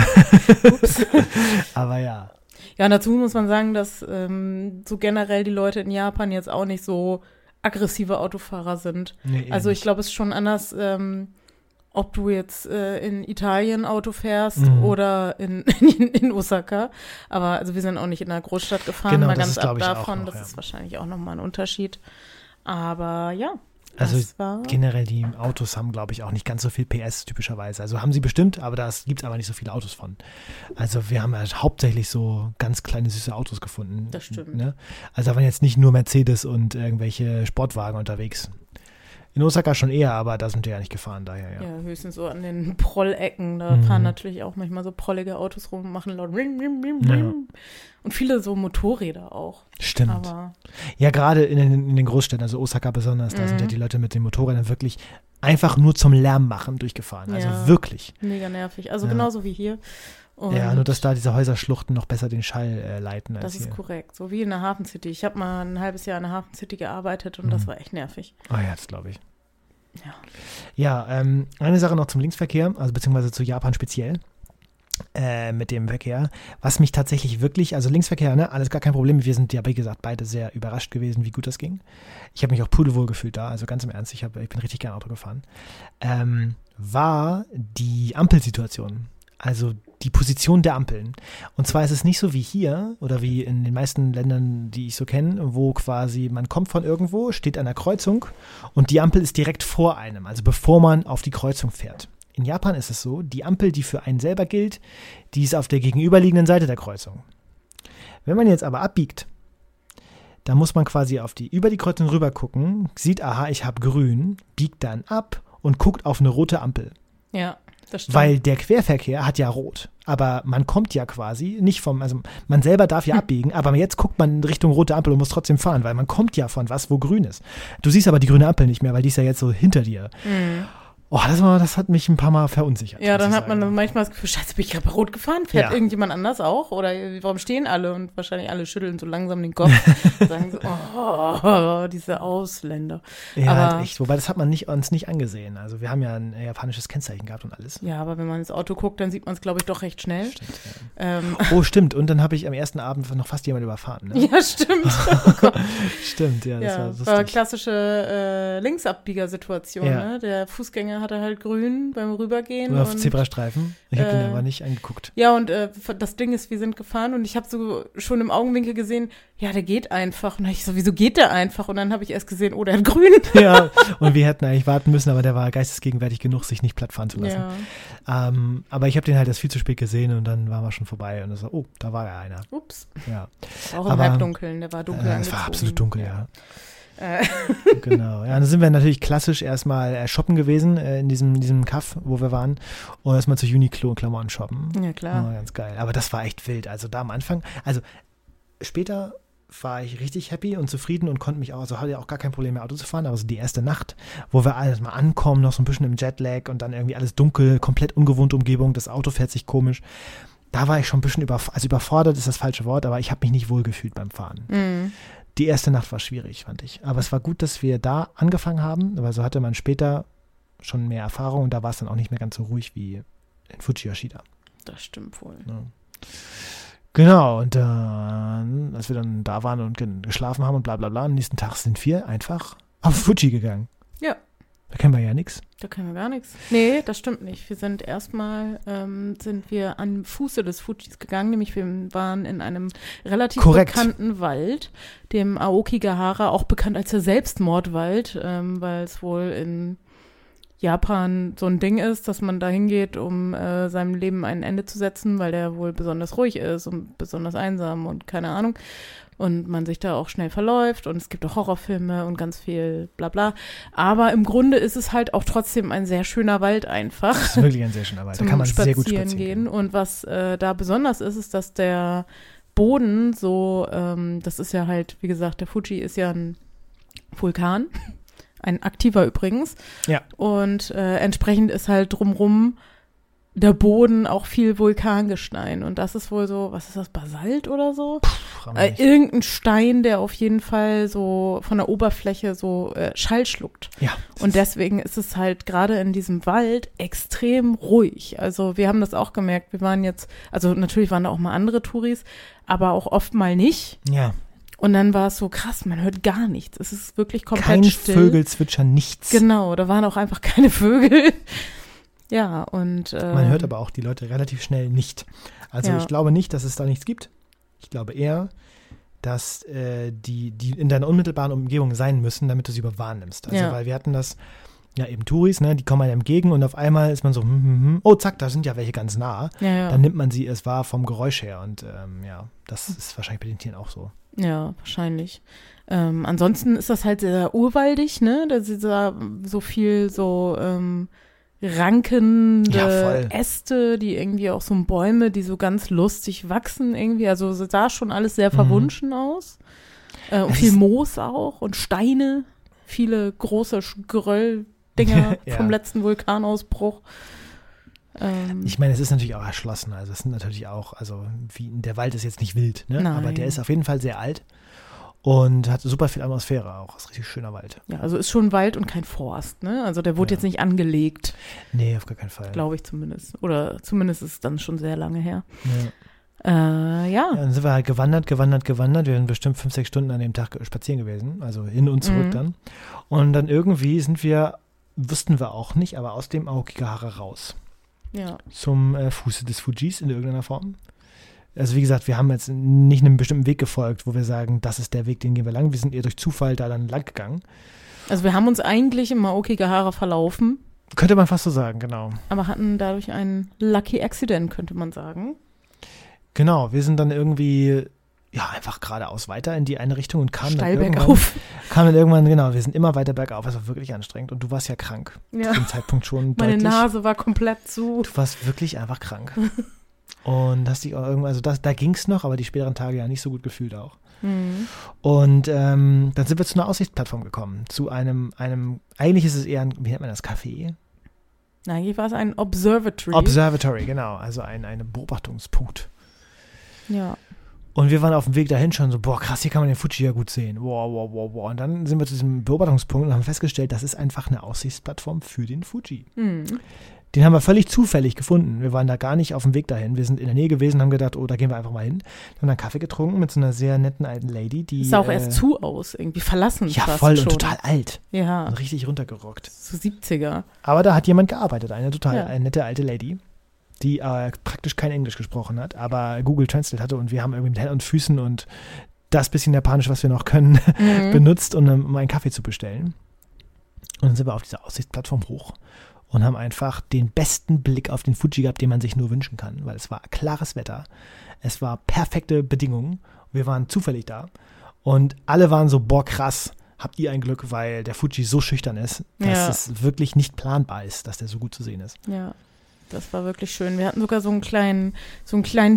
[SPEAKER 1] aber ja.
[SPEAKER 2] Ja, und dazu muss man sagen, dass ähm, so generell die Leute in Japan jetzt auch nicht so aggressive Autofahrer sind.
[SPEAKER 1] Nee,
[SPEAKER 2] Also ich
[SPEAKER 1] ähnlich.
[SPEAKER 2] glaube, es ist schon anders, ähm, ob du jetzt äh, in Italien Auto fährst
[SPEAKER 1] Mhm.
[SPEAKER 2] oder in, in, in Osaka. Aber also wir sind auch nicht in einer Großstadt gefahren,
[SPEAKER 1] Genau,
[SPEAKER 2] mal
[SPEAKER 1] das
[SPEAKER 2] ganz
[SPEAKER 1] ist,
[SPEAKER 2] ab
[SPEAKER 1] glaub ich, auch
[SPEAKER 2] davon.
[SPEAKER 1] noch,
[SPEAKER 2] das
[SPEAKER 1] ja.
[SPEAKER 2] ist wahrscheinlich auch nochmal ein Unterschied. Aber ja,
[SPEAKER 1] Also
[SPEAKER 2] das war
[SPEAKER 1] generell die Autos haben, glaube ich, auch nicht ganz so viel P S typischerweise. Also haben sie bestimmt, aber da gibt es aber nicht so viele Autos von. Also wir haben halt hauptsächlich so ganz kleine, süße Autos gefunden.
[SPEAKER 2] Das stimmt.
[SPEAKER 1] Ne? Also da waren jetzt nicht nur Mercedes und irgendwelche Sportwagen unterwegs. In Osaka schon eher, aber da sind wir ja nicht gefahren, daher ja.
[SPEAKER 2] ja höchstens so an den Prollecken. Da
[SPEAKER 1] Mhm.
[SPEAKER 2] fahren natürlich auch manchmal so prollige Autos rum und machen laut Ring, Ring, Ring,
[SPEAKER 1] Ja.
[SPEAKER 2] Ring. Und viele so Motorräder auch.
[SPEAKER 1] Stimmt.
[SPEAKER 2] Aber
[SPEAKER 1] Ja, gerade in den, in den Großstädten, also Osaka besonders, da
[SPEAKER 2] Mhm.
[SPEAKER 1] sind ja die Leute mit den Motorrädern wirklich einfach nur zum Lärm machen durchgefahren. Also
[SPEAKER 2] Ja.
[SPEAKER 1] wirklich.
[SPEAKER 2] mega nervig. Also
[SPEAKER 1] Ja.
[SPEAKER 2] genauso wie hier. Und
[SPEAKER 1] Ja, nur dass da diese Häuserschluchten noch besser den Schall äh, leiten als
[SPEAKER 2] das ist
[SPEAKER 1] hier.
[SPEAKER 2] korrekt. So wie in der Hafen City. Ich habe mal ein halbes Jahr in der Hafen City gearbeitet und
[SPEAKER 1] Mhm.
[SPEAKER 2] das war echt nervig.
[SPEAKER 1] Oh ja, das glaube ich.
[SPEAKER 2] Ja.
[SPEAKER 1] Ja, ähm, eine Sache noch zum Linksverkehr, also beziehungsweise zu Japan speziell. Äh, mit dem Verkehr, was mich tatsächlich wirklich, also Linksverkehr, ne, alles gar kein Problem. Wir sind ja, wie gesagt, beide sehr überrascht gewesen, wie gut das ging. Ich habe mich auch pudelwohl gefühlt da, also ganz im Ernst, ich, hab, ich bin richtig gern Auto gefahren. Ähm, war die Ampelsituation, also die Position der Ampeln. Und zwar ist es nicht so wie hier oder wie in den meisten Ländern, die ich so kenne, wo quasi man kommt von irgendwo, steht an der Kreuzung und die Ampel ist direkt vor einem, also bevor man auf die Kreuzung fährt. In Japan ist es so, die Ampel, die für einen selber gilt, die ist auf der gegenüberliegenden Seite der Kreuzung. Wenn man jetzt aber abbiegt, dann muss man quasi auf die, über die Kreuzung rüber gucken, sieht, aha, ich habe grün, biegt dann ab und guckt auf eine rote Ampel.
[SPEAKER 2] Ja, das stimmt.
[SPEAKER 1] Weil der Querverkehr hat ja rot, aber man kommt ja quasi nicht vom, also man selber darf ja abbiegen, aber jetzt guckt man in Richtung rote Ampel und muss trotzdem fahren, weil man kommt ja von was, wo grün ist. Du siehst aber die grüne Ampel nicht mehr, weil die ist ja jetzt so hinter dir.
[SPEAKER 2] Mhm.
[SPEAKER 1] Oh, das, war, das hat mich ein paar Mal verunsichert.
[SPEAKER 2] Ja,
[SPEAKER 1] muss
[SPEAKER 2] dann
[SPEAKER 1] ich
[SPEAKER 2] hat man
[SPEAKER 1] sagen.
[SPEAKER 2] manchmal das Gefühl, scheiße, bin ich gerade bei Rot gefahren? Fährt
[SPEAKER 1] Ja.
[SPEAKER 2] irgendjemand anders auch? Oder warum stehen alle? Und wahrscheinlich alle schütteln so langsam den Kopf. Sagen so, oh, diese Ausländer.
[SPEAKER 1] Ja,
[SPEAKER 2] aber-
[SPEAKER 1] halt echt. Wobei, das hat man nicht, uns nicht angesehen. Also wir haben ja ein japanisches Kennzeichen gehabt und alles.
[SPEAKER 2] Ja, aber wenn man ins Auto guckt, dann sieht man es, glaube ich, doch recht schnell.
[SPEAKER 1] Stimmt, ja.
[SPEAKER 2] Ähm,
[SPEAKER 1] Oh, stimmt. Und dann habe ich am ersten Abend noch fast jemand überfahren. Ne?
[SPEAKER 2] ja, stimmt. Oh Gott.
[SPEAKER 1] Stimmt, ja, das
[SPEAKER 2] Ja,
[SPEAKER 1] war
[SPEAKER 2] das
[SPEAKER 1] lustig.
[SPEAKER 2] war klassische äh, Linksabbiegersituation.
[SPEAKER 1] Ja.
[SPEAKER 2] Ne? Der Fußgänger hatte halt grün beim Rübergehen.
[SPEAKER 1] Nur auf
[SPEAKER 2] und,
[SPEAKER 1] Zebrastreifen. Ich habe
[SPEAKER 2] äh,
[SPEAKER 1] den aber nicht angeguckt.
[SPEAKER 2] Ja, und äh, das Ding ist, wir sind gefahren und ich habe so schon im Augenwinkel gesehen, ja, der geht einfach. Und dann hab ich so, wieso geht der einfach? Und dann habe ich erst gesehen, oh, der hat grün.
[SPEAKER 1] Ja, und wir hätten eigentlich warten müssen, aber der war geistesgegenwärtig genug, sich nicht plattfahren zu lassen.
[SPEAKER 2] Ja,
[SPEAKER 1] Ähm, aber ich habe den halt erst viel zu spät gesehen und dann waren wir schon vorbei und so, oh, da war ja einer.
[SPEAKER 2] ups.
[SPEAKER 1] Ja,
[SPEAKER 2] Auch im
[SPEAKER 1] Aber,
[SPEAKER 2] Halbdunkeln, der war dunkel
[SPEAKER 1] äh, es
[SPEAKER 2] angezogen.
[SPEAKER 1] war absolut dunkel, ja.
[SPEAKER 2] Äh,
[SPEAKER 1] Genau. Ja, dann sind wir natürlich klassisch erstmal äh, shoppen gewesen äh, in diesem, in diesem Kaff, wo wir waren. Und erstmal zu Uniqlo Klamotten shoppen.
[SPEAKER 2] ja, klar.
[SPEAKER 1] Oh, ganz geil. Aber das war echt wild. Also da am Anfang, also später war ich richtig happy und zufrieden und konnte mich auch, also hatte ja auch gar kein Problem mehr Auto zu fahren, aber so die erste Nacht, wo wir alles mal ankommen, noch so ein bisschen im Jetlag und dann irgendwie alles dunkel, komplett ungewohnte Umgebung, das Auto fährt sich komisch. Da war ich schon ein bisschen über, also überfordert ist das falsche Wort, aber ich habe mich nicht wohl gefühlt beim Fahren.
[SPEAKER 2] Mhm.
[SPEAKER 1] Die erste Nacht war schwierig, fand ich. Aber es war gut, dass wir da angefangen haben, weil so hatte man später schon mehr Erfahrung und da war es dann auch nicht mehr ganz so ruhig wie in Fuji Yoshida.
[SPEAKER 2] Das stimmt wohl.
[SPEAKER 1] Ja. Genau, und dann, als wir dann da waren und ge- geschlafen haben und bla bla bla, am nächsten Tag sind wir einfach auf Fuji gegangen.
[SPEAKER 2] Ja.
[SPEAKER 1] Da kennen wir ja nichts.
[SPEAKER 2] Da kennen wir gar nichts. Nee, das stimmt nicht. Wir sind erstmal, ähm, sind wir am Fuße des Fujis gegangen, nämlich wir waren in einem relativ
[SPEAKER 1] Korrekt.
[SPEAKER 2] bekannten Wald, dem Aokigahara, auch bekannt als der Selbstmordwald, ähm, weil es wohl in Japan so ein Ding ist, dass man da hingeht, um äh, seinem Leben ein Ende zu setzen, weil der wohl besonders ruhig ist und besonders einsam und keine Ahnung. Und man sich da auch schnell verläuft und es gibt auch Horrorfilme und ganz viel bla bla. Aber im Grunde ist es halt auch trotzdem ein sehr schöner Wald einfach.
[SPEAKER 1] Das ist wirklich ein sehr schöner Wald. Da kann man sehr gut spazieren gehen.
[SPEAKER 2] Und was äh, da besonders ist, ist, dass der Boden so, ähm, das ist ja halt, wie gesagt, der Fuji ist ja ein Vulkan, ein aktiver übrigens.
[SPEAKER 1] Ja.
[SPEAKER 2] Und äh, entsprechend ist halt drumrum der Boden auch viel Vulkangestein. Und das ist wohl so, was ist das, Basalt oder so?
[SPEAKER 1] Puh,
[SPEAKER 2] äh, irgendein Stein, der auf jeden Fall so von der Oberfläche so äh, Schall schluckt.
[SPEAKER 1] Ja.
[SPEAKER 2] Und deswegen ist es halt gerade in diesem Wald extrem ruhig. Also wir haben das auch gemerkt. Wir waren jetzt, also natürlich waren da auch mal andere Touris, aber auch oft mal nicht.
[SPEAKER 1] Ja.
[SPEAKER 2] Und dann war es so krass, man hört gar nichts. Es ist wirklich komplett
[SPEAKER 1] Kein
[SPEAKER 2] still.
[SPEAKER 1] Kein Vögelzwitschern, nichts.
[SPEAKER 2] Genau, da waren auch einfach keine Vögel. Ja, und äh,
[SPEAKER 1] man hört aber auch die Leute relativ schnell nicht. Also
[SPEAKER 2] ja.
[SPEAKER 1] ich glaube nicht, dass es da nichts gibt. Ich glaube eher, dass äh, die, die in deiner unmittelbaren Umgebung sein müssen, damit du sie überhaupt wahrnimmst. Also
[SPEAKER 2] Ja.
[SPEAKER 1] weil wir hatten das, ja eben Touris, ne, die kommen einem entgegen und auf einmal ist man so, hm, hm, hm, oh zack, da sind ja welche ganz nah.
[SPEAKER 2] ja, ja.
[SPEAKER 1] Dann nimmt man sie, es war vom Geräusch her und ähm, ja, das ist wahrscheinlich bei den Tieren auch so.
[SPEAKER 2] Ja, wahrscheinlich. Ähm, ansonsten ist das halt sehr urwaldig, ne? Da ist da so viel so ähm, rankende
[SPEAKER 1] Ja, voll.
[SPEAKER 2] Äste, die irgendwie auch so Bäume, die so ganz lustig wachsen irgendwie. Also es sah schon alles sehr verwunschen mhm. aus. Äh, und
[SPEAKER 1] Es
[SPEAKER 2] viel
[SPEAKER 1] ist-
[SPEAKER 2] Moos auch und Steine. Viele große Sch- Gerölldinger
[SPEAKER 1] Ja.
[SPEAKER 2] vom letzten Vulkanausbruch. Ähm,
[SPEAKER 1] Ich meine, es ist natürlich auch erschlossen, also es sind natürlich auch, also wie, der Wald ist jetzt nicht wild, ne?
[SPEAKER 2] Nein.
[SPEAKER 1] Aber der ist auf jeden Fall sehr alt und hat super viel Atmosphäre auch, ist ein richtig schöner Wald.
[SPEAKER 2] ja, also ist schon Wald und kein Forst, ne? Also der wurde
[SPEAKER 1] Ja.
[SPEAKER 2] jetzt nicht angelegt.
[SPEAKER 1] Nee, auf gar keinen Fall.
[SPEAKER 2] Glaube ich zumindest. Oder zumindest ist es dann schon sehr lange her.
[SPEAKER 1] Ja.
[SPEAKER 2] Äh, ja.
[SPEAKER 1] Ja, dann sind wir halt gewandert, gewandert, gewandert. Wir sind bestimmt fünf, sechs Stunden an dem Tag spazieren gewesen, also hin und zurück
[SPEAKER 2] Mhm.
[SPEAKER 1] dann. Und dann irgendwie sind wir, wussten wir auch nicht, aber aus dem Aokigahara raus
[SPEAKER 2] Ja.
[SPEAKER 1] zum äh, Fuße des Fujis in irgendeiner Form. Also wie gesagt, wir haben jetzt nicht einem bestimmten Weg gefolgt, wo wir sagen, das ist der Weg, den gehen wir lang. Wir sind eher durch Zufall da dann lang gegangen.
[SPEAKER 2] Also wir haben uns eigentlich im Aokigahara verlaufen,
[SPEAKER 1] Könnte man fast so sagen, genau.
[SPEAKER 2] aber hatten dadurch einen Lucky Accident, könnte man sagen.
[SPEAKER 1] Genau, wir sind dann irgendwie, ja, einfach geradeaus weiter in die eine Richtung und kamen dann
[SPEAKER 2] Steil
[SPEAKER 1] irgendwann,
[SPEAKER 2] bergauf.
[SPEAKER 1] kamen dann irgendwann, genau, wir sind immer weiter bergauf. Es war wirklich anstrengend und du warst ja krank.
[SPEAKER 2] Ja.
[SPEAKER 1] Zu dem Zeitpunkt schon
[SPEAKER 2] Meine
[SPEAKER 1] deutlich.
[SPEAKER 2] Nase war komplett zu.
[SPEAKER 1] Du warst wirklich einfach krank. Und hast dich auch irgendwann, also das, da ging es noch, aber die späteren Tage ja nicht so gut gefühlt auch.
[SPEAKER 2] Mhm.
[SPEAKER 1] Und ähm, dann sind wir zu einer Aussichtsplattform gekommen. Zu einem, einem, eigentlich ist es eher ein, wie nennt man das, Café?
[SPEAKER 2] Na, hier war es ein Observatory.
[SPEAKER 1] Observatory, genau, also ein, ein Beobachtungspunkt.
[SPEAKER 2] ja.
[SPEAKER 1] Und wir waren auf dem Weg dahin schon so, boah, krass, hier kann man den Fuji ja gut sehen. Wow, wow, wow, wow. Und dann sind wir zu diesem Beobachtungspunkt und haben festgestellt, das ist einfach eine Aussichtsplattform für den Fuji.
[SPEAKER 2] Mhm.
[SPEAKER 1] Den haben wir völlig zufällig gefunden. Wir waren da gar nicht auf dem Weg dahin. Wir sind in der Nähe gewesen, haben gedacht, oh, da gehen wir einfach mal hin. Wir haben dann Kaffee getrunken mit so einer sehr netten alten Lady, die
[SPEAKER 2] Sah auch
[SPEAKER 1] äh,
[SPEAKER 2] erst zu aus, irgendwie verlassen
[SPEAKER 1] ja,
[SPEAKER 2] fast
[SPEAKER 1] voll
[SPEAKER 2] schon.
[SPEAKER 1] und total alt.
[SPEAKER 2] Ja,
[SPEAKER 1] Und richtig runtergerockt.
[SPEAKER 2] so siebziger.
[SPEAKER 1] Aber da hat jemand gearbeitet, eine total
[SPEAKER 2] Ja.
[SPEAKER 1] eine nette alte Lady, die äh, praktisch kein Englisch gesprochen hat, aber Google Translate hatte und wir haben irgendwie mit Händen und Füßen und das bisschen Japanisch, was wir noch können,
[SPEAKER 2] Mhm.
[SPEAKER 1] benutzt, um, um einen Kaffee zu bestellen. Und dann sind wir auf dieser Aussichtsplattform hoch und haben einfach den besten Blick auf den Fuji gehabt, den man sich nur wünschen kann, weil es war klares Wetter, es war perfekte Bedingungen, wir waren zufällig da und alle waren so, boah krass, habt ihr ein Glück, weil der Fuji so schüchtern ist, dass
[SPEAKER 2] Ja.
[SPEAKER 1] es wirklich nicht planbar ist, dass der so gut zu sehen ist.
[SPEAKER 2] Ja, das war wirklich schön. Wir hatten sogar so einen kleinen, so einen kleinen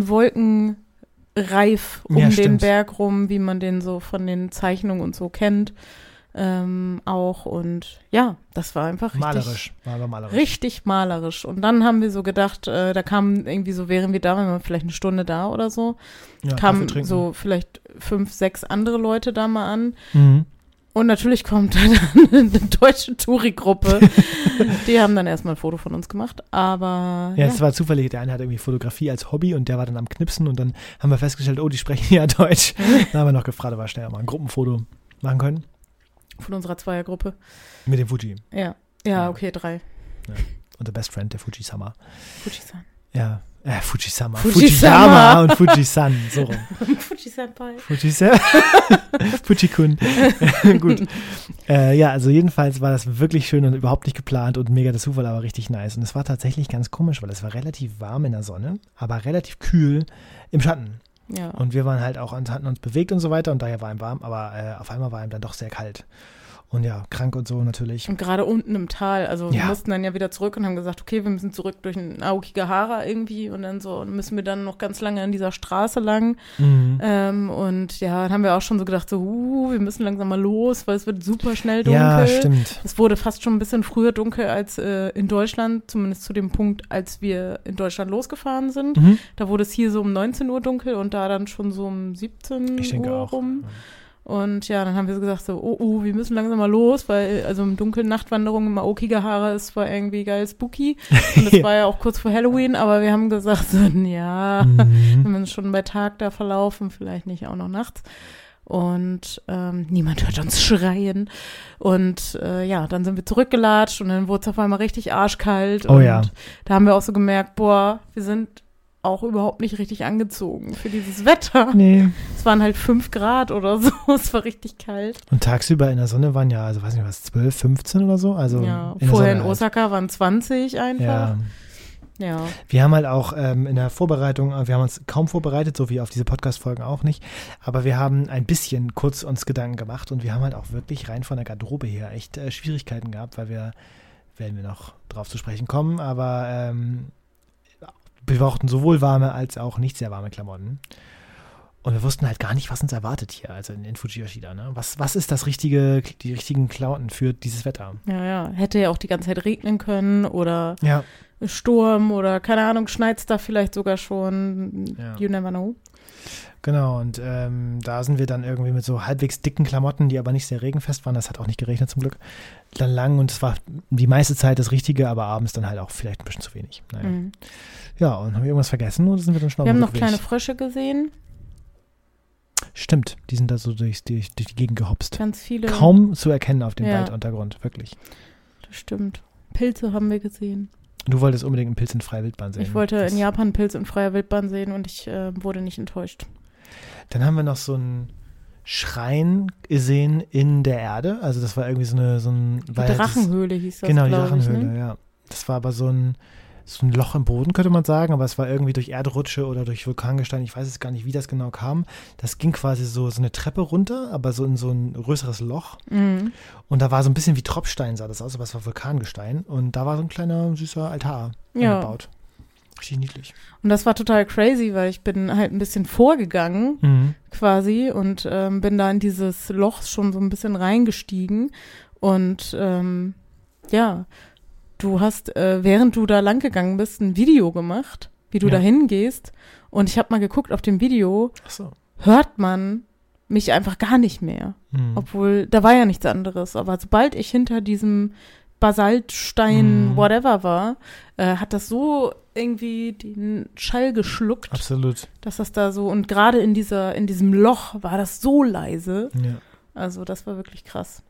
[SPEAKER 2] Wolkenreif um
[SPEAKER 1] Ja,
[SPEAKER 2] den
[SPEAKER 1] stimmt.
[SPEAKER 2] Berg rum, wie man den so von den Zeichnungen und so kennt. Ähm, auch und ja, das war einfach richtig,
[SPEAKER 1] Malerisch, war aber malerisch.
[SPEAKER 2] richtig malerisch. Und dann haben wir so gedacht, äh, da kamen irgendwie so, wären wir da, waren wir vielleicht eine Stunde da oder so,
[SPEAKER 1] Ja, Kaffee
[SPEAKER 2] kamen
[SPEAKER 1] trinken.
[SPEAKER 2] so vielleicht fünf, sechs andere Leute da mal an.
[SPEAKER 1] Mhm.
[SPEAKER 2] Und natürlich kommt dann eine deutsche Touri-Gruppe. Die haben dann erstmal ein Foto von uns gemacht, aber
[SPEAKER 1] Ja,
[SPEAKER 2] ja.
[SPEAKER 1] es war zufällig, der eine hat irgendwie Fotografie als Hobby und der war dann am Knipsen und dann haben wir festgestellt, oh, die sprechen ja Deutsch. Dann haben wir noch gefragt, ob wir schnell mal ein Gruppenfoto machen können
[SPEAKER 2] von unserer Zweiergruppe.
[SPEAKER 1] mit dem Fuji.
[SPEAKER 2] Ja. Ja, okay, drei.
[SPEAKER 1] Ja. Und der Best Friend, der Fuji-sama.
[SPEAKER 2] Fuji-san.
[SPEAKER 1] Ja, äh, Fuji-sama.
[SPEAKER 2] Fuji-sama.
[SPEAKER 1] Fuji-sama und Fuji-san, so rum.
[SPEAKER 2] Fuji-senpai.
[SPEAKER 1] Fuji-san. Fuji-kun. Gut. Äh, ja, also jedenfalls war das wirklich schön und überhaupt nicht geplant und mega der Zufall, aber richtig nice. Und es war tatsächlich ganz komisch, weil es war relativ warm in der Sonne, aber relativ kühl im Schatten.
[SPEAKER 2] Ja.
[SPEAKER 1] Und wir waren halt auch, hatten uns bewegt und so weiter und daher war ihm warm, aber äh, auf einmal war ihm dann doch sehr kalt. Und ja, krank und so natürlich.
[SPEAKER 2] Und gerade unten im Tal, also
[SPEAKER 1] Ja.
[SPEAKER 2] wir mussten dann ja wieder zurück und haben gesagt, okay, wir müssen zurück durch den Aokigahara irgendwie und dann so müssen wir dann noch ganz lange an dieser Straße lang.
[SPEAKER 1] Mhm.
[SPEAKER 2] Ähm, und ja, dann haben wir auch schon so gedacht, so, uh, wir müssen langsam mal los, weil es wird super schnell dunkel.
[SPEAKER 1] Ja, stimmt.
[SPEAKER 2] Es wurde fast schon ein bisschen früher dunkel als äh, in Deutschland, zumindest zu dem Punkt, als wir in Deutschland losgefahren sind.
[SPEAKER 1] Mhm.
[SPEAKER 2] Da wurde es hier so um neunzehn Uhr dunkel und da dann schon so um siebzehn
[SPEAKER 1] Ich denke
[SPEAKER 2] Uhr
[SPEAKER 1] auch.
[SPEAKER 2] rum. Und ja, dann haben wir so gesagt, so, oh, oh, wir müssen langsam mal los, weil also im Dunkeln Nachtwanderung im Aokigahara ist zwar irgendwie geil spooky und das war ja auch kurz vor Halloween, aber wir haben gesagt, so, ja,
[SPEAKER 1] Mhm.
[SPEAKER 2] wenn wir uns schon bei Tag da verlaufen, vielleicht nicht auch noch nachts. Und ähm, niemand hört uns schreien. Und äh, ja, dann sind wir zurückgelatscht und dann wurde es auf einmal richtig arschkalt.
[SPEAKER 1] Oh
[SPEAKER 2] und
[SPEAKER 1] ja.
[SPEAKER 2] da haben wir auch so gemerkt, boah, wir sind auch überhaupt nicht richtig angezogen für dieses Wetter.
[SPEAKER 1] Nee.
[SPEAKER 2] Es waren halt fünf Grad oder so, es war richtig kalt.
[SPEAKER 1] Und tagsüber in der Sonne waren ja, also weiß nicht was, zwölf, fünfzehn oder so. Also
[SPEAKER 2] Ja,
[SPEAKER 1] in der
[SPEAKER 2] vorher
[SPEAKER 1] Sonne
[SPEAKER 2] in Osaka waren zwanzig einfach.
[SPEAKER 1] Ja.
[SPEAKER 2] Ja.
[SPEAKER 1] Wir haben halt auch ähm, in der Vorbereitung, wir haben uns kaum vorbereitet, so wie auf diese Podcast-Folgen auch nicht, aber wir haben ein bisschen kurz uns Gedanken gemacht und wir haben halt auch wirklich rein von der Garderobe her echt äh, Schwierigkeiten gehabt, weil wir, werden wir noch drauf zu sprechen kommen, aber ähm, wir brauchten sowohl warme als auch nicht sehr warme Klamotten. Und wir wussten halt gar nicht, was uns erwartet hier, also in, in Fujiyoshida. Ne? Was, was ist das richtige, die richtigen Klamotten für dieses Wetter?
[SPEAKER 2] Ja, ja. Hätte ja auch die ganze Zeit regnen können oder
[SPEAKER 1] Ja.
[SPEAKER 2] Sturm oder keine Ahnung, schneit's da vielleicht sogar schon.
[SPEAKER 1] Ja.
[SPEAKER 2] You never know.
[SPEAKER 1] Genau, und ähm, da sind wir dann irgendwie mit so halbwegs dicken Klamotten, die aber nicht sehr regenfest waren, das hat auch nicht geregnet zum Glück, dann lang und es war die meiste Zeit das Richtige, aber abends dann halt auch vielleicht ein bisschen zu wenig. Naja.
[SPEAKER 2] Mhm.
[SPEAKER 1] Ja, und haben wir irgendwas vergessen oder sind wir dann schon
[SPEAKER 2] Wir
[SPEAKER 1] auf
[SPEAKER 2] haben
[SPEAKER 1] dem
[SPEAKER 2] noch
[SPEAKER 1] Rückweg?
[SPEAKER 2] kleine Frösche gesehen,
[SPEAKER 1] Stimmt, die sind da so durch, durch, durch die Gegend gehopst.
[SPEAKER 2] ganz viele.
[SPEAKER 1] Kaum zu erkennen auf dem
[SPEAKER 2] Ja.
[SPEAKER 1] Walduntergrund, wirklich.
[SPEAKER 2] Das stimmt. Pilze haben wir gesehen.
[SPEAKER 1] Du wolltest unbedingt einen Pilz in freier Wildbahn sehen.
[SPEAKER 2] Ich wollte
[SPEAKER 1] Das-
[SPEAKER 2] in Japan einen Pilz in freier Wildbahn sehen und ich äh, wurde nicht enttäuscht.
[SPEAKER 1] Dann haben wir noch so einen Schrein gesehen in der Erde. Also das war irgendwie so eine so ein
[SPEAKER 2] Die
[SPEAKER 1] weil das-
[SPEAKER 2] Drachenhöhle hieß das,
[SPEAKER 1] Genau, die
[SPEAKER 2] glaube ich.
[SPEAKER 1] Drachenhöhle,
[SPEAKER 2] Ne?
[SPEAKER 1] ja. Das war aber so ein, so ein Loch im Boden, könnte man sagen, aber es war irgendwie durch Erdrutsche oder durch Vulkangestein, ich weiß jetzt gar nicht, wie das genau kam. Das ging quasi so, so eine Treppe runter, aber so in so ein größeres Loch.
[SPEAKER 2] Mhm.
[SPEAKER 1] Und da war so ein bisschen wie Tropfstein, sah das aus, aber es war Vulkangestein. Und da war so ein kleiner, süßer Altar
[SPEAKER 2] Ja.
[SPEAKER 1] angebaut. Richtig niedlich.
[SPEAKER 2] Und das war total crazy, weil ich bin halt ein bisschen vorgegangen
[SPEAKER 1] Mhm.
[SPEAKER 2] quasi und ähm, bin da in dieses Loch schon so ein bisschen reingestiegen und ähm, ja, du hast, äh, während du da lang gegangen bist, ein Video gemacht, wie du
[SPEAKER 1] Ja.
[SPEAKER 2] da hingehst und ich habe mal geguckt auf dem Video,
[SPEAKER 1] Ach so.
[SPEAKER 2] hört man mich einfach gar nicht mehr,
[SPEAKER 1] Mhm.
[SPEAKER 2] obwohl da war ja nichts anderes, aber sobald ich hinter diesem Basaltstein
[SPEAKER 1] Mhm.
[SPEAKER 2] whatever war, äh, hat das so irgendwie den Schall geschluckt,
[SPEAKER 1] Absolut.
[SPEAKER 2] dass das da so, und gerade in dieser, in diesem Loch war das so leise.
[SPEAKER 1] Ja.
[SPEAKER 2] Also das war wirklich krass.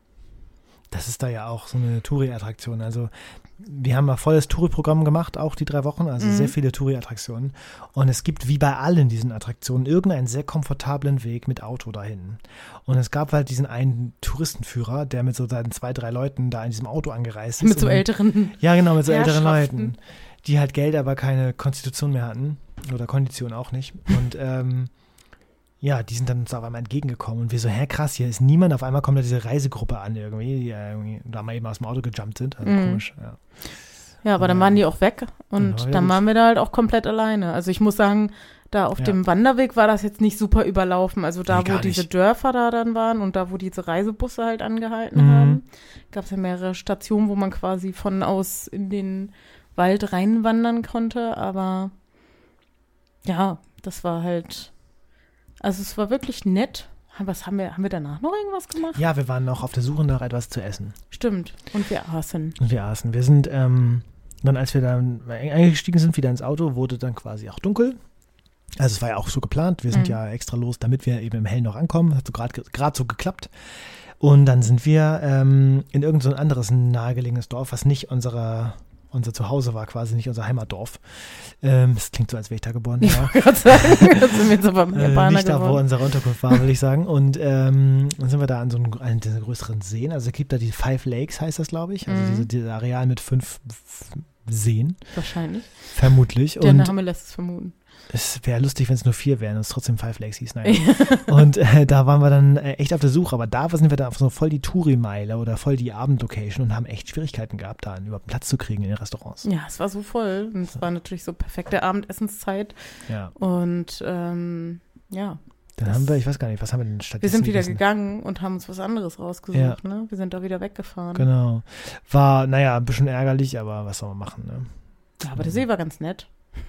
[SPEAKER 1] Das ist da ja auch so eine Touri-Attraktion. Also wir haben ein volles Touri-Programm gemacht, auch die drei Wochen, also
[SPEAKER 2] Mhm.
[SPEAKER 1] sehr viele Touri-Attraktionen. Und es gibt wie bei allen diesen Attraktionen irgendeinen sehr komfortablen Weg mit Auto dahin. Und es gab halt diesen einen Touristenführer, der mit so seinen zwei, drei Leuten da in diesem Auto angereist ist.
[SPEAKER 2] Mit so
[SPEAKER 1] Und-
[SPEAKER 2] älteren.
[SPEAKER 1] Ja, genau, mit so älteren
[SPEAKER 2] Herrschaften.
[SPEAKER 1] Leuten, die halt Geld, aber keine Konstitution mehr hatten. Oder Kondition auch nicht. Und ähm, ja, die sind dann uns auf einmal entgegengekommen und wir so, hä, krass, hier ist niemand, auf einmal kommt da diese Reisegruppe an irgendwie, die ja irgendwie da mal eben aus dem Auto gejumpt sind, also
[SPEAKER 2] Mhm.
[SPEAKER 1] komisch, ja.
[SPEAKER 2] Ja, aber dann
[SPEAKER 1] Ja.
[SPEAKER 2] waren die auch weg und
[SPEAKER 1] Ja, ja,
[SPEAKER 2] dann
[SPEAKER 1] gut.
[SPEAKER 2] waren wir da halt auch komplett alleine. Also ich muss sagen, da auf
[SPEAKER 1] Ja.
[SPEAKER 2] dem Wanderweg war das jetzt nicht super überlaufen. Also da,
[SPEAKER 1] Nee,
[SPEAKER 2] wo
[SPEAKER 1] gar
[SPEAKER 2] diese
[SPEAKER 1] nicht.
[SPEAKER 2] Dörfer da dann waren und da, wo diese Reisebusse halt angehalten
[SPEAKER 1] Mhm.
[SPEAKER 2] haben, gab es ja mehrere Stationen, wo man quasi von aus in den Wald reinwandern konnte. Aber ja, das war halt, also es war wirklich nett. Was haben wir, haben wir danach noch irgendwas gemacht?
[SPEAKER 1] Ja, wir waren noch auf der Suche nach etwas zu essen
[SPEAKER 2] Stimmt. Und wir aßen.
[SPEAKER 1] und wir aßen. Wir sind ähm, dann, als wir dann eingestiegen sind, wieder ins Auto, wurde dann quasi auch dunkel Also es war ja auch so geplant. Wir sind
[SPEAKER 2] Mhm.
[SPEAKER 1] ja extra los, damit wir eben im Hellen noch ankommen. Hat so gerade gerade so geklappt. Und dann sind wir ähm, in irgend so ein anderes nahegelegenes Dorf, was nicht unsere, unser Zuhause war, quasi nicht unser Heimatdorf. Ähm, das klingt so, als wäre ich da geboren.
[SPEAKER 2] Ich
[SPEAKER 1] Ja.
[SPEAKER 2] wollte gerade sagen, das sind wir jetzt aber
[SPEAKER 1] Äh,
[SPEAKER 2] Japaner
[SPEAKER 1] nicht da, wo
[SPEAKER 2] geworden.
[SPEAKER 1] unsere Unterkunft war, will ich sagen. Und ähm, dann sind wir da an so einem, einen dieser größeren Seen. Also es gibt da die Five Lakes, heißt das, glaube ich. Also
[SPEAKER 2] Mhm.
[SPEAKER 1] diese, dieses Areal mit fünf f- Seen,
[SPEAKER 2] Wahrscheinlich.
[SPEAKER 1] vermutlich.
[SPEAKER 2] Der
[SPEAKER 1] Und
[SPEAKER 2] Name lässt es vermuten.
[SPEAKER 1] es wäre lustig, wenn es nur vier wären und es trotzdem Five Lakes hieß. Naja. Und äh, da waren wir dann äh, echt auf der Suche. Aber da sind wir dann auf so voll die Touri-Meile oder voll die Abendlocation und haben echt Schwierigkeiten gehabt, da überhaupt Platz zu kriegen in den Restaurants.
[SPEAKER 2] Ja, es war so voll. Und es war natürlich so perfekte Abendessenszeit.
[SPEAKER 1] Ja.
[SPEAKER 2] Und ähm, ja,
[SPEAKER 1] Dann
[SPEAKER 2] Das-
[SPEAKER 1] haben wir, ich weiß gar nicht, was haben wir denn stattdessen
[SPEAKER 2] wir sind wieder
[SPEAKER 1] gegessen?
[SPEAKER 2] gegangen und haben uns was anderes rausgesucht.
[SPEAKER 1] Ja.
[SPEAKER 2] Ne? Wir sind da wieder weggefahren.
[SPEAKER 1] Genau. War, naja, ein bisschen ärgerlich, aber was soll man machen, ne?
[SPEAKER 2] Ja, aber der See war ganz nett.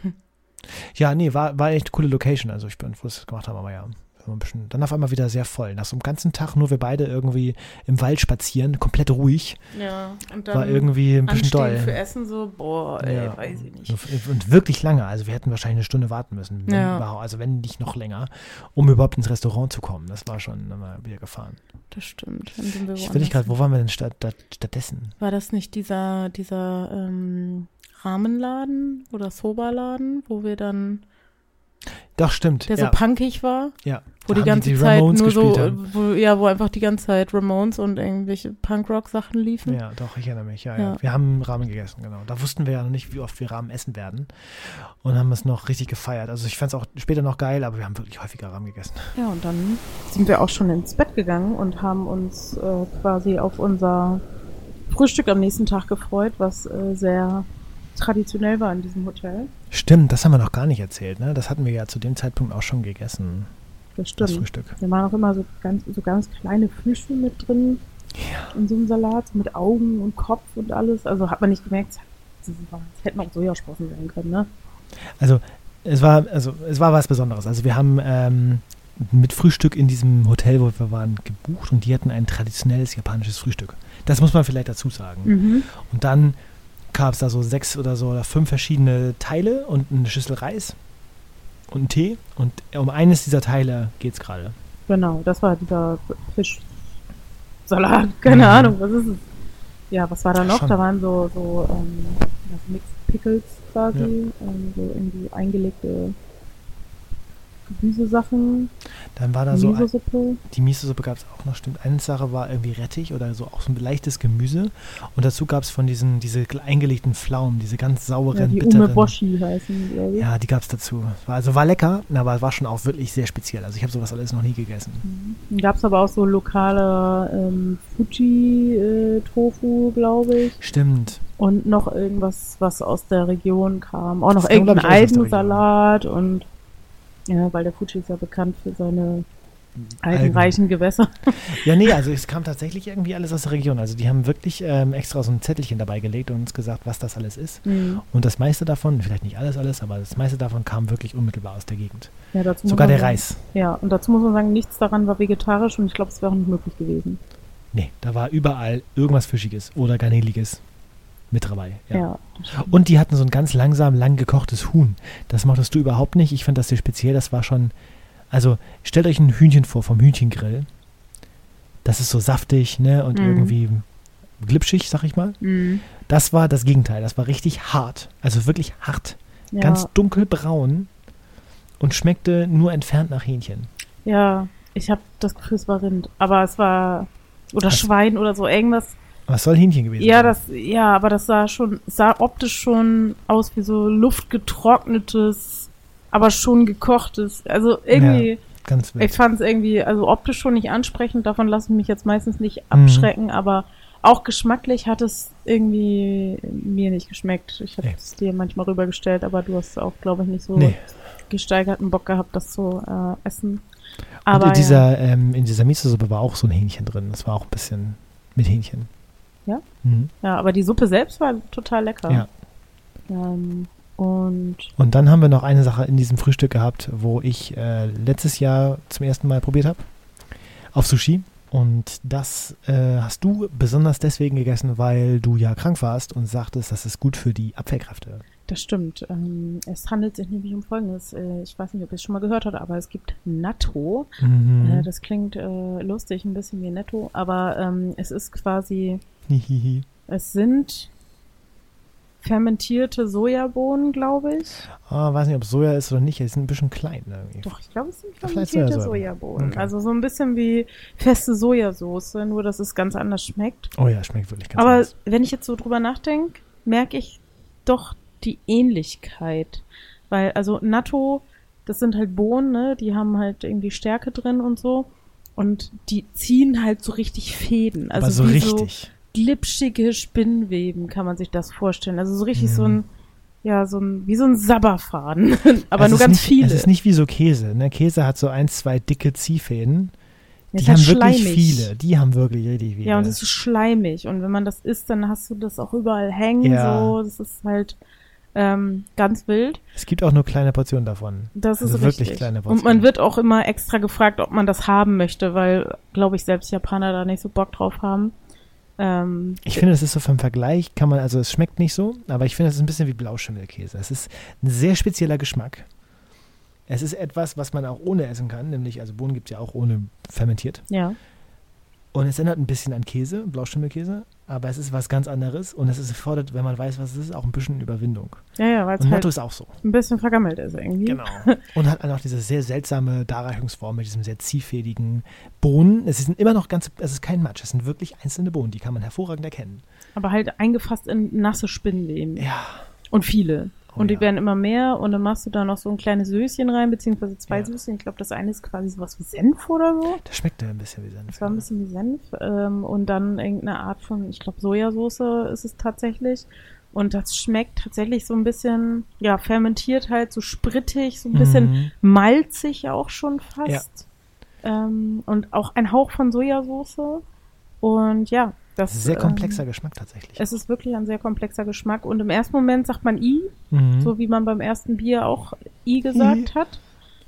[SPEAKER 1] Ja, nee, war, war echt eine coole Location. Also ich bin froh, dass wir das gemacht haben, aber ja. War ein bisschen, dann auf einmal wieder sehr voll. Nach so einem ganzen Tag nur wir beide irgendwie im Wald spazieren, komplett ruhig.
[SPEAKER 2] Ja, und dann
[SPEAKER 1] War irgendwie ein bisschen
[SPEAKER 2] anstehen
[SPEAKER 1] doll.
[SPEAKER 2] für Essen so, boah, ey,
[SPEAKER 1] Ja.
[SPEAKER 2] weiß ich nicht.
[SPEAKER 1] Und wirklich lange. Also wir hätten wahrscheinlich eine Stunde warten müssen. Wenn
[SPEAKER 2] Ja.
[SPEAKER 1] überhaupt, also wenn nicht noch länger, um überhaupt ins Restaurant zu kommen. Das war schon dann mal wieder gefahren.
[SPEAKER 2] Das stimmt. Dann sind wir
[SPEAKER 1] Ich will
[SPEAKER 2] woanders
[SPEAKER 1] nicht gerade,
[SPEAKER 2] hin.
[SPEAKER 1] wo waren wir denn statt, statt, stattdessen?
[SPEAKER 2] War das nicht dieser, dieser ähm, Ramenladen oder Soba-Laden, wo wir dann,
[SPEAKER 1] Doch, stimmt.
[SPEAKER 2] der
[SPEAKER 1] ja.
[SPEAKER 2] so punkig war?
[SPEAKER 1] ja.
[SPEAKER 2] Wo
[SPEAKER 1] Da
[SPEAKER 2] die
[SPEAKER 1] haben
[SPEAKER 2] ganze
[SPEAKER 1] die
[SPEAKER 2] Zeit
[SPEAKER 1] Ramones
[SPEAKER 2] nur so,
[SPEAKER 1] gespielt haben.
[SPEAKER 2] wo, ja, wo einfach die ganze Zeit Ramones und irgendwelche Punkrock-Sachen liefen.
[SPEAKER 1] Ja, doch, ich erinnere mich. Ja,
[SPEAKER 2] Ja.
[SPEAKER 1] ja. Wir haben Ramen gegessen, genau. Da wussten wir ja noch nicht, wie oft wir Ramen essen werden. Und haben es noch richtig gefeiert. Also ich fand es auch später noch geil, aber wir haben wirklich häufiger Ramen gegessen.
[SPEAKER 2] Ja, und dann sind wir auch schon ins Bett gegangen und haben uns äh, quasi auf unser Frühstück am nächsten Tag gefreut, was äh, sehr traditionell war in diesem Hotel.
[SPEAKER 1] Stimmt, das haben wir noch gar nicht erzählt, ne? Das hatten wir ja zu dem Zeitpunkt auch schon gegessen,
[SPEAKER 2] Das
[SPEAKER 1] das
[SPEAKER 2] stimmt.
[SPEAKER 1] Frühstück.
[SPEAKER 2] Da waren auch immer so ganz, so ganz kleine Fische mit drin in so einem Salat, so mit Augen und Kopf und alles. Also hat man nicht gemerkt, es war- es hätten auch Sojasprossen sein können, ne?
[SPEAKER 1] Also es war, also es war was Besonderes. Also wir haben ähm, mit Frühstück in diesem Hotel, wo wir waren, gebucht und die hatten ein traditionelles japanisches Frühstück. Das muss man vielleicht dazu sagen.
[SPEAKER 2] Mhm.
[SPEAKER 1] Und dann gab es da so sechs oder so oder fünf verschiedene Teile und eine Schüssel Reis und einen Tee. Und um eines dieser Teile geht es gerade.
[SPEAKER 2] Genau, das war dieser Fischsalat, keine
[SPEAKER 1] Mhm.
[SPEAKER 2] Ahnung, was ist es? Ja, was war da
[SPEAKER 1] Ja,
[SPEAKER 2] noch?
[SPEAKER 1] schon.
[SPEAKER 2] Da waren so, so ähm, ja, so Mixed Pickles quasi,
[SPEAKER 1] Ja.
[SPEAKER 2] ähm, so irgendwie eingelegte Gemüsesachen,
[SPEAKER 1] Dann war da so, ein,
[SPEAKER 2] Miso-Suppe.
[SPEAKER 1] die Miso-Suppe gab es auch noch, stimmt. Eine Sache war irgendwie Rettich oder so auch so ein leichtes Gemüse. Und dazu gab es von diesen, diese eingelegten Pflaumen, diese ganz sauren,
[SPEAKER 2] Ja, die
[SPEAKER 1] bitteren.
[SPEAKER 2] Umeboshi heißen die, glaube ich.
[SPEAKER 1] Ja, die gab es dazu. War, also war lecker, aber war schon auch wirklich sehr speziell. Also ich habe sowas alles noch nie gegessen.
[SPEAKER 2] Dann gab es aber auch so lokale ähm, Fuji-Tofu, glaube ich.
[SPEAKER 1] Stimmt.
[SPEAKER 2] Und noch irgendwas, was aus der Region kam. Auch noch
[SPEAKER 1] Das kam, glaub
[SPEAKER 2] irgendein
[SPEAKER 1] ich, auch aus der
[SPEAKER 2] Algensalat und ja, weil der Fuji ist ja bekannt für seine algenreichen Gewässer.
[SPEAKER 1] Ja, nee, also es kam tatsächlich irgendwie alles aus der Region. Also die haben wirklich ähm, extra so ein Zettelchen dabei gelegt und uns gesagt, was das alles ist.
[SPEAKER 2] Mhm.
[SPEAKER 1] Und das meiste davon, vielleicht nicht alles, alles, aber das meiste davon kam wirklich unmittelbar aus der Gegend.
[SPEAKER 2] Ja, dazu muss
[SPEAKER 1] Sogar
[SPEAKER 2] man
[SPEAKER 1] der
[SPEAKER 2] sagen-
[SPEAKER 1] Reis.
[SPEAKER 2] Ja, und dazu muss man sagen, nichts daran war vegetarisch und ich glaube, es wäre auch nicht möglich gewesen.
[SPEAKER 1] Nee, da war überall irgendwas Fischiges oder Garneliges mit dabei. Ja.
[SPEAKER 2] Ja. das stimmt.
[SPEAKER 1] Und die hatten so ein ganz langsam, lang gekochtes Huhn. Das mochtest du überhaupt nicht. Ich fand das sehr speziell. Das war schon, also stellt euch ein Hühnchen vor vom Hühnchengrill. Das ist so saftig, ne, und
[SPEAKER 2] Mhm.
[SPEAKER 1] irgendwie glitschig, sag ich mal.
[SPEAKER 2] Mhm.
[SPEAKER 1] Das war das Gegenteil. Das war richtig hart. Also wirklich hart.
[SPEAKER 2] Ja.
[SPEAKER 1] Ganz dunkelbraun und schmeckte nur entfernt nach Hähnchen.
[SPEAKER 2] Ja, ich habe das Gefühl, es war Rind. Aber es war, oder
[SPEAKER 1] Was?
[SPEAKER 2] Schwein oder so, irgendwas.
[SPEAKER 1] Aber es soll Hähnchen gewesen
[SPEAKER 2] Ja,
[SPEAKER 1] sein.
[SPEAKER 2] das, ja, aber das sah schon, sah optisch schon aus wie so luftgetrocknetes, aber schon gekochtes. Also irgendwie,
[SPEAKER 1] Ganz
[SPEAKER 2] ich
[SPEAKER 1] wild.
[SPEAKER 2] fand es irgendwie, also optisch schon nicht ansprechend, davon lasse ich mich jetzt meistens nicht
[SPEAKER 1] Mhm.
[SPEAKER 2] abschrecken, aber auch geschmacklich hat es irgendwie mir nicht geschmeckt. Ich habe
[SPEAKER 1] Nee.
[SPEAKER 2] es dir manchmal rübergestellt, aber du hast auch, glaube ich, nicht so
[SPEAKER 1] Nee.
[SPEAKER 2] gesteigerten Bock gehabt, das zu äh, essen.
[SPEAKER 1] Und
[SPEAKER 2] Aber
[SPEAKER 1] in
[SPEAKER 2] ja.
[SPEAKER 1] dieser, ähm, in dieser Miso-Suppe war auch so ein Hähnchen drin. Das war auch ein bisschen mit Hähnchen.
[SPEAKER 2] Ja?
[SPEAKER 1] Mhm.
[SPEAKER 2] Ja, aber die Suppe selbst war total lecker.
[SPEAKER 1] Ja.
[SPEAKER 2] Ähm, und
[SPEAKER 1] Und dann haben wir noch eine Sache in diesem Frühstück gehabt, wo ich äh, letztes Jahr zum ersten Mal probiert habe. Auf Sushi. Und das äh, hast du besonders deswegen gegessen, weil du ja krank warst und sagtest, das ist gut für die Abwehrkräfte.
[SPEAKER 2] Das stimmt. Ähm, es handelt sich nämlich um Folgendes. Äh, ich weiß nicht, ob ihr es schon mal gehört habt, aber es gibt Natto.
[SPEAKER 1] Mhm.
[SPEAKER 2] Äh, das klingt äh, lustig, ein bisschen wie Netto, aber ähm, es ist quasi, es sind fermentierte Sojabohnen, glaube ich.
[SPEAKER 1] Ah, weiß nicht, ob es Soja ist oder nicht. Die sind ein bisschen klein irgendwie.
[SPEAKER 2] Doch, ich glaube, es sind
[SPEAKER 1] Vielleicht
[SPEAKER 2] fermentierte
[SPEAKER 1] Sojasoja.
[SPEAKER 2] Sojabohnen.
[SPEAKER 1] Okay.
[SPEAKER 2] Also so ein bisschen wie feste Sojasauce, nur dass es ganz anders schmeckt.
[SPEAKER 1] Oh ja, schmeckt wirklich ganz
[SPEAKER 2] Aber
[SPEAKER 1] anders.
[SPEAKER 2] wenn ich jetzt so drüber nachdenke, merke ich doch die Ähnlichkeit. Weil, also Natto, das sind halt Bohnen, ne? Die haben halt irgendwie Stärke drin und so. Und die ziehen halt so richtig Fäden. Also
[SPEAKER 1] Aber so
[SPEAKER 2] wie
[SPEAKER 1] richtig.
[SPEAKER 2] so glitschige Spinnweben kann man sich das vorstellen. Also so richtig
[SPEAKER 1] Mhm.
[SPEAKER 2] so ein, ja, so ein, wie so ein Sabberfaden. Aber
[SPEAKER 1] Es
[SPEAKER 2] nur
[SPEAKER 1] ist
[SPEAKER 2] ganz
[SPEAKER 1] nicht,
[SPEAKER 2] viele.
[SPEAKER 1] Es ist nicht wie so Käse. Ne? Käse hat so ein, zwei dicke Ziehfäden.
[SPEAKER 2] Es
[SPEAKER 1] Die
[SPEAKER 2] ist
[SPEAKER 1] haben
[SPEAKER 2] halt
[SPEAKER 1] wirklich
[SPEAKER 2] schleimig.
[SPEAKER 1] viele. Die haben wirklich richtig viele.
[SPEAKER 2] Ja, und es ist schleimig. Und wenn man das isst, dann hast du das auch überall hängen.
[SPEAKER 1] Ja.
[SPEAKER 2] So, das ist halt ähm, ganz wild.
[SPEAKER 1] Es gibt auch nur kleine Portionen davon.
[SPEAKER 2] Das
[SPEAKER 1] Also
[SPEAKER 2] ist
[SPEAKER 1] wirklich
[SPEAKER 2] richtig.
[SPEAKER 1] kleine
[SPEAKER 2] Und
[SPEAKER 1] Portionen.
[SPEAKER 2] man wird auch immer extra gefragt, ob man das haben möchte, weil, glaube ich, selbst Japaner da nicht so Bock drauf haben. Ähm,
[SPEAKER 1] Ich finde, das ist so vom Vergleich, kann man, also es schmeckt nicht so, aber ich finde, es ist ein bisschen wie Blauschimmelkäse. Es ist ein sehr spezieller Geschmack. Es ist etwas, was man auch ohne essen kann, nämlich, also Bohnen gibt es ja auch ohne fermentiert.
[SPEAKER 2] ja.
[SPEAKER 1] Und es erinnert ein bisschen an Käse, Blauschimmelkäse, aber es ist was ganz anderes und es ist erfordert, wenn man weiß, was es ist, auch ein bisschen Überwindung.
[SPEAKER 2] Ja, ja, weil es
[SPEAKER 1] Und
[SPEAKER 2] halt
[SPEAKER 1] Natto ist auch so.
[SPEAKER 2] ein bisschen vergammelt ist irgendwie.
[SPEAKER 1] Genau. Und hat auch diese sehr seltsame Darreichungsform mit diesem sehr ziehfädigen Bohnen. Es sind immer noch ganz, es ist kein Matsch, es sind wirklich einzelne Bohnen, die kann man hervorragend erkennen.
[SPEAKER 2] Aber halt eingefasst in nasse Spinnweben.
[SPEAKER 1] Ja.
[SPEAKER 2] Und viele.
[SPEAKER 1] Oh,
[SPEAKER 2] und die
[SPEAKER 1] ja.
[SPEAKER 2] werden immer mehr und dann machst du da noch so ein kleines Söschen rein, beziehungsweise zwei
[SPEAKER 1] Ja.
[SPEAKER 2] Söschen. Ich glaube, das eine ist quasi sowas wie Senf oder so.
[SPEAKER 1] Das schmeckt ja ein bisschen wie Senf.
[SPEAKER 2] Das war ein bisschen wie Senf. Ähm, und dann irgendeine Art von, ich glaube, Sojasauce ist es tatsächlich. Und das schmeckt tatsächlich so ein bisschen, ja, fermentiert halt, so sprittig, so ein bisschen
[SPEAKER 1] Mhm.
[SPEAKER 2] malzig auch schon fast. Ähm, und auch ein Hauch von Sojasauce. Und ja, das
[SPEAKER 1] Sehr
[SPEAKER 2] ähm,
[SPEAKER 1] komplexer Geschmack tatsächlich.
[SPEAKER 2] Es ist wirklich ein sehr komplexer Geschmack. Und im ersten Moment sagt man I,
[SPEAKER 1] Mhm.
[SPEAKER 2] so wie man beim ersten Bier auch I gesagt hat.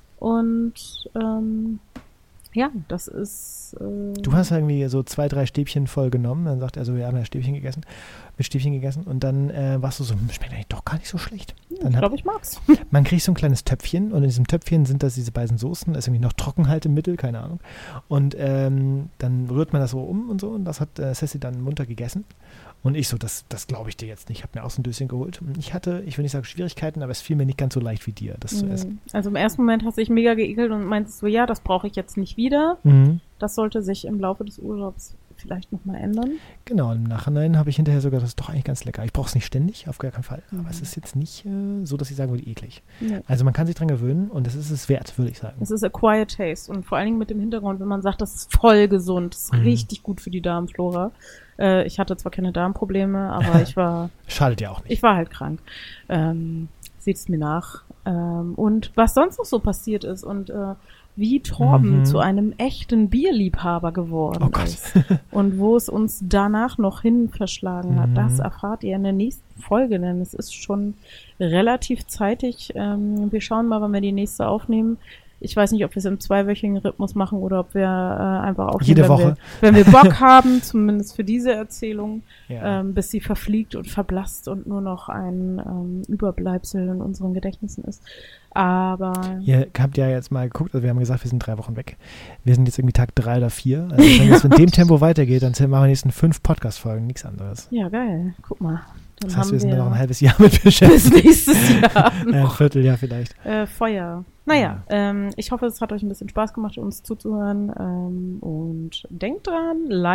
[SPEAKER 2] Und ähm, ja, das ist. Äh,
[SPEAKER 1] Du hast irgendwie so zwei, drei Stäbchen voll genommen, dann sagt er so, wir haben ja Stäbchen gegessen, mit Stäbchen gegessen und dann äh, warst du so, hm, schmeckt eigentlich doch gar nicht so schlecht. Dann
[SPEAKER 2] ich
[SPEAKER 1] hat,
[SPEAKER 2] glaube, ich mag's.
[SPEAKER 1] man kriegt so ein kleines Töpfchen und in diesem Töpfchen sind das diese beiden Soßen, da ist irgendwie noch Trockenhaltemittel, keine Ahnung. Und ähm, dann rührt man das so um und so und das hat äh, Sassy dann munter gegessen. Und ich so, das, das glaube ich dir jetzt nicht. Ich habe mir auch so ein Döschen geholt. Und ich hatte, ich will nicht sagen Schwierigkeiten, aber es fiel mir nicht ganz so leicht wie dir, das zu essen.
[SPEAKER 2] Also im ersten Moment hast du dich mega geekelt und meintest so, ja, das brauche ich jetzt nicht wieder.
[SPEAKER 1] Mhm.
[SPEAKER 2] Das sollte sich im Laufe des Urlaubs vielleicht nochmal ändern.
[SPEAKER 1] Genau, im Nachhinein habe ich hinterher sogar, das ist doch eigentlich ganz lecker. Ich brauche es nicht ständig, auf gar keinen Fall.
[SPEAKER 2] Mhm.
[SPEAKER 1] Aber es ist jetzt nicht äh, so, dass ich sagen würde, eklig.
[SPEAKER 2] Nee.
[SPEAKER 1] Also man kann sich dran gewöhnen und es ist es wert, würde ich sagen.
[SPEAKER 2] Es ist acquired taste und vor allen Dingen mit dem Hintergrund, wenn man sagt, das ist voll gesund, das ist
[SPEAKER 1] Mhm.
[SPEAKER 2] richtig gut für die Darmflora. Äh, ich hatte zwar keine Darmprobleme, aber ich war
[SPEAKER 1] Schadet ja auch nicht.
[SPEAKER 2] Ich war halt krank. Ähm, Seht's mir nach. Ähm, und was sonst noch so passiert ist und äh, wie Torben
[SPEAKER 1] Mhm.
[SPEAKER 2] zu einem echten Bierliebhaber geworden
[SPEAKER 1] Oh Gott.
[SPEAKER 2] ist. Und wo es uns danach noch hin verschlagen hat,
[SPEAKER 1] Mhm.
[SPEAKER 2] das erfahrt ihr in der nächsten Folge, denn es ist schon relativ zeitig. Ähm, wir schauen mal, wann wir die nächste aufnehmen. Ich weiß nicht, ob wir es im zweiwöchigen Rhythmus machen oder ob wir äh, einfach aufnehmen,
[SPEAKER 1] Jede
[SPEAKER 2] wenn
[SPEAKER 1] Woche.
[SPEAKER 2] Wir, wenn wir Bock haben, zumindest für diese Erzählung,
[SPEAKER 1] Ja.
[SPEAKER 2] ähm, bis sie verfliegt und verblasst und nur noch ein ähm, Überbleibsel in unseren Gedächtnissen ist. Aber
[SPEAKER 1] Ihr habt ja jetzt mal geguckt, also wir haben gesagt, wir sind drei Wochen weg. Wir sind jetzt irgendwie Tag drei oder vier. Also wenn es mit dem Tempo weitergeht, dann machen wir die nächsten fünf Podcast-Folgen, nichts anderes.
[SPEAKER 2] ja, geil. Guck mal. Dann
[SPEAKER 1] Das heißt,
[SPEAKER 2] haben
[SPEAKER 1] wir sind
[SPEAKER 2] wir
[SPEAKER 1] noch ein halbes Jahr mit
[SPEAKER 2] bis
[SPEAKER 1] beschäftigt.
[SPEAKER 2] nächstes Jahr
[SPEAKER 1] Ein
[SPEAKER 2] noch
[SPEAKER 1] Vierteljahr vielleicht.
[SPEAKER 2] äh, Feuer. Naja,
[SPEAKER 1] Ja.
[SPEAKER 2] ähm, ich hoffe, es hat euch ein bisschen Spaß gemacht, uns zuzuhören. Ähm, und denkt dran,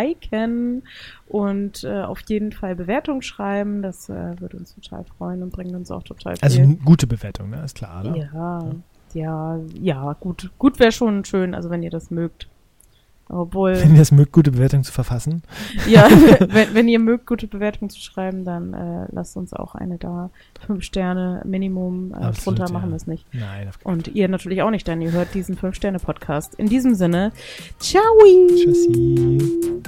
[SPEAKER 2] liken und äh, auf jeden Fall Bewertung schreiben. Das äh, würde uns total freuen und bringt uns auch total viel.
[SPEAKER 1] Also eine gute Bewertung, ne? Ist klar, oder?
[SPEAKER 2] Ja, ja, ja, gut. Gut wäre schon schön, also wenn ihr das mögt. Obwohl,
[SPEAKER 1] Wenn ihr es mögt, gute Bewertung zu verfassen.
[SPEAKER 2] ja, wenn, wenn ihr mögt, gute Bewertungen zu schreiben, dann äh, lasst uns auch eine da. Fünf Sterne Minimum. Äh,
[SPEAKER 1] Absolut,
[SPEAKER 2] drunter machen
[SPEAKER 1] ja.
[SPEAKER 2] wir es nicht.
[SPEAKER 1] Nein, auf keinen
[SPEAKER 2] Und ihr natürlich auch nicht, denn ihr hört diesen Fünf-Sterne-Podcast. In diesem Sinne, ciao!
[SPEAKER 1] Fall. Tschüssi.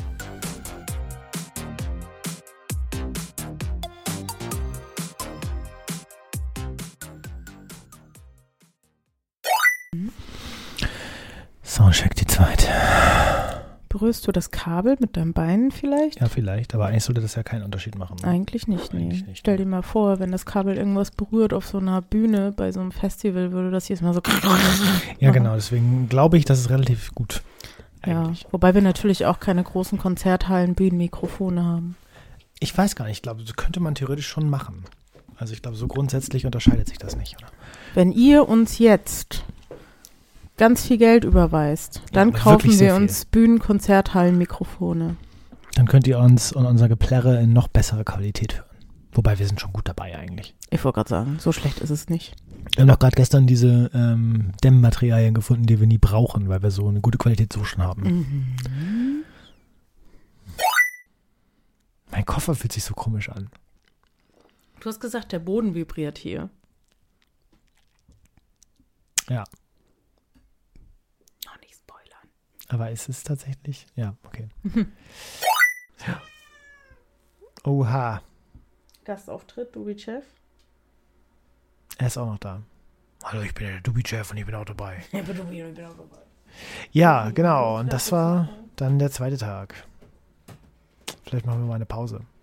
[SPEAKER 1] Soundcheck die zweite.
[SPEAKER 2] berührst du das Kabel mit deinen Beinen vielleicht?
[SPEAKER 1] Ja, vielleicht, aber eigentlich sollte das ja keinen Unterschied machen. Ne?
[SPEAKER 2] Eigentlich nicht, nee.
[SPEAKER 1] Eigentlich nicht,
[SPEAKER 2] Stell
[SPEAKER 1] ne?
[SPEAKER 2] dir mal vor, wenn das Kabel irgendwas berührt auf so einer Bühne bei so einem Festival, würde das jedes Mal so
[SPEAKER 1] Ja, genau, deswegen glaube ich, das ist relativ gut. Eigentlich.
[SPEAKER 2] Ja, wobei wir natürlich auch keine großen Konzerthallen, Bühnenmikrofone haben.
[SPEAKER 1] Ich weiß gar nicht, ich glaube, das könnte man theoretisch schon machen. Also ich glaube, so grundsätzlich unterscheidet sich das nicht, oder?
[SPEAKER 2] Wenn ihr uns jetzt ganz viel Geld überweist, dann
[SPEAKER 1] aber
[SPEAKER 2] kaufen
[SPEAKER 1] wirklich sehr
[SPEAKER 2] wir
[SPEAKER 1] viel.
[SPEAKER 2] uns Bühnenkonzerthallen-Mikrofone.
[SPEAKER 1] Dann könnt ihr uns und unser Geplärre in noch besserer Qualität hören. Wobei, wir sind schon gut dabei eigentlich.
[SPEAKER 2] Ich wollte gerade sagen, so schlecht ist es nicht.
[SPEAKER 1] Wir haben doch gerade gestern diese ähm, Dämmmaterialien gefunden, die wir nie brauchen, weil wir so eine gute Qualität so schon haben.
[SPEAKER 2] Mhm.
[SPEAKER 1] Mein Koffer fühlt sich so komisch an.
[SPEAKER 2] Du hast gesagt, der Boden vibriert hier.
[SPEAKER 1] Ja,
[SPEAKER 2] Noch nicht spoilern.
[SPEAKER 1] aber ist es tatsächlich? Ja, okay. Ja. Oha,
[SPEAKER 2] Gastauftritt, Dubi-Chef.
[SPEAKER 1] er ist auch noch da. Hallo, ich bin der Dubi-Chef und ich bin auch dabei.
[SPEAKER 2] Ja, bin Dubi, ich bin auch dabei.
[SPEAKER 1] Ja, genau. Und das war dann der zweite Tag. Vielleicht machen wir mal eine Pause.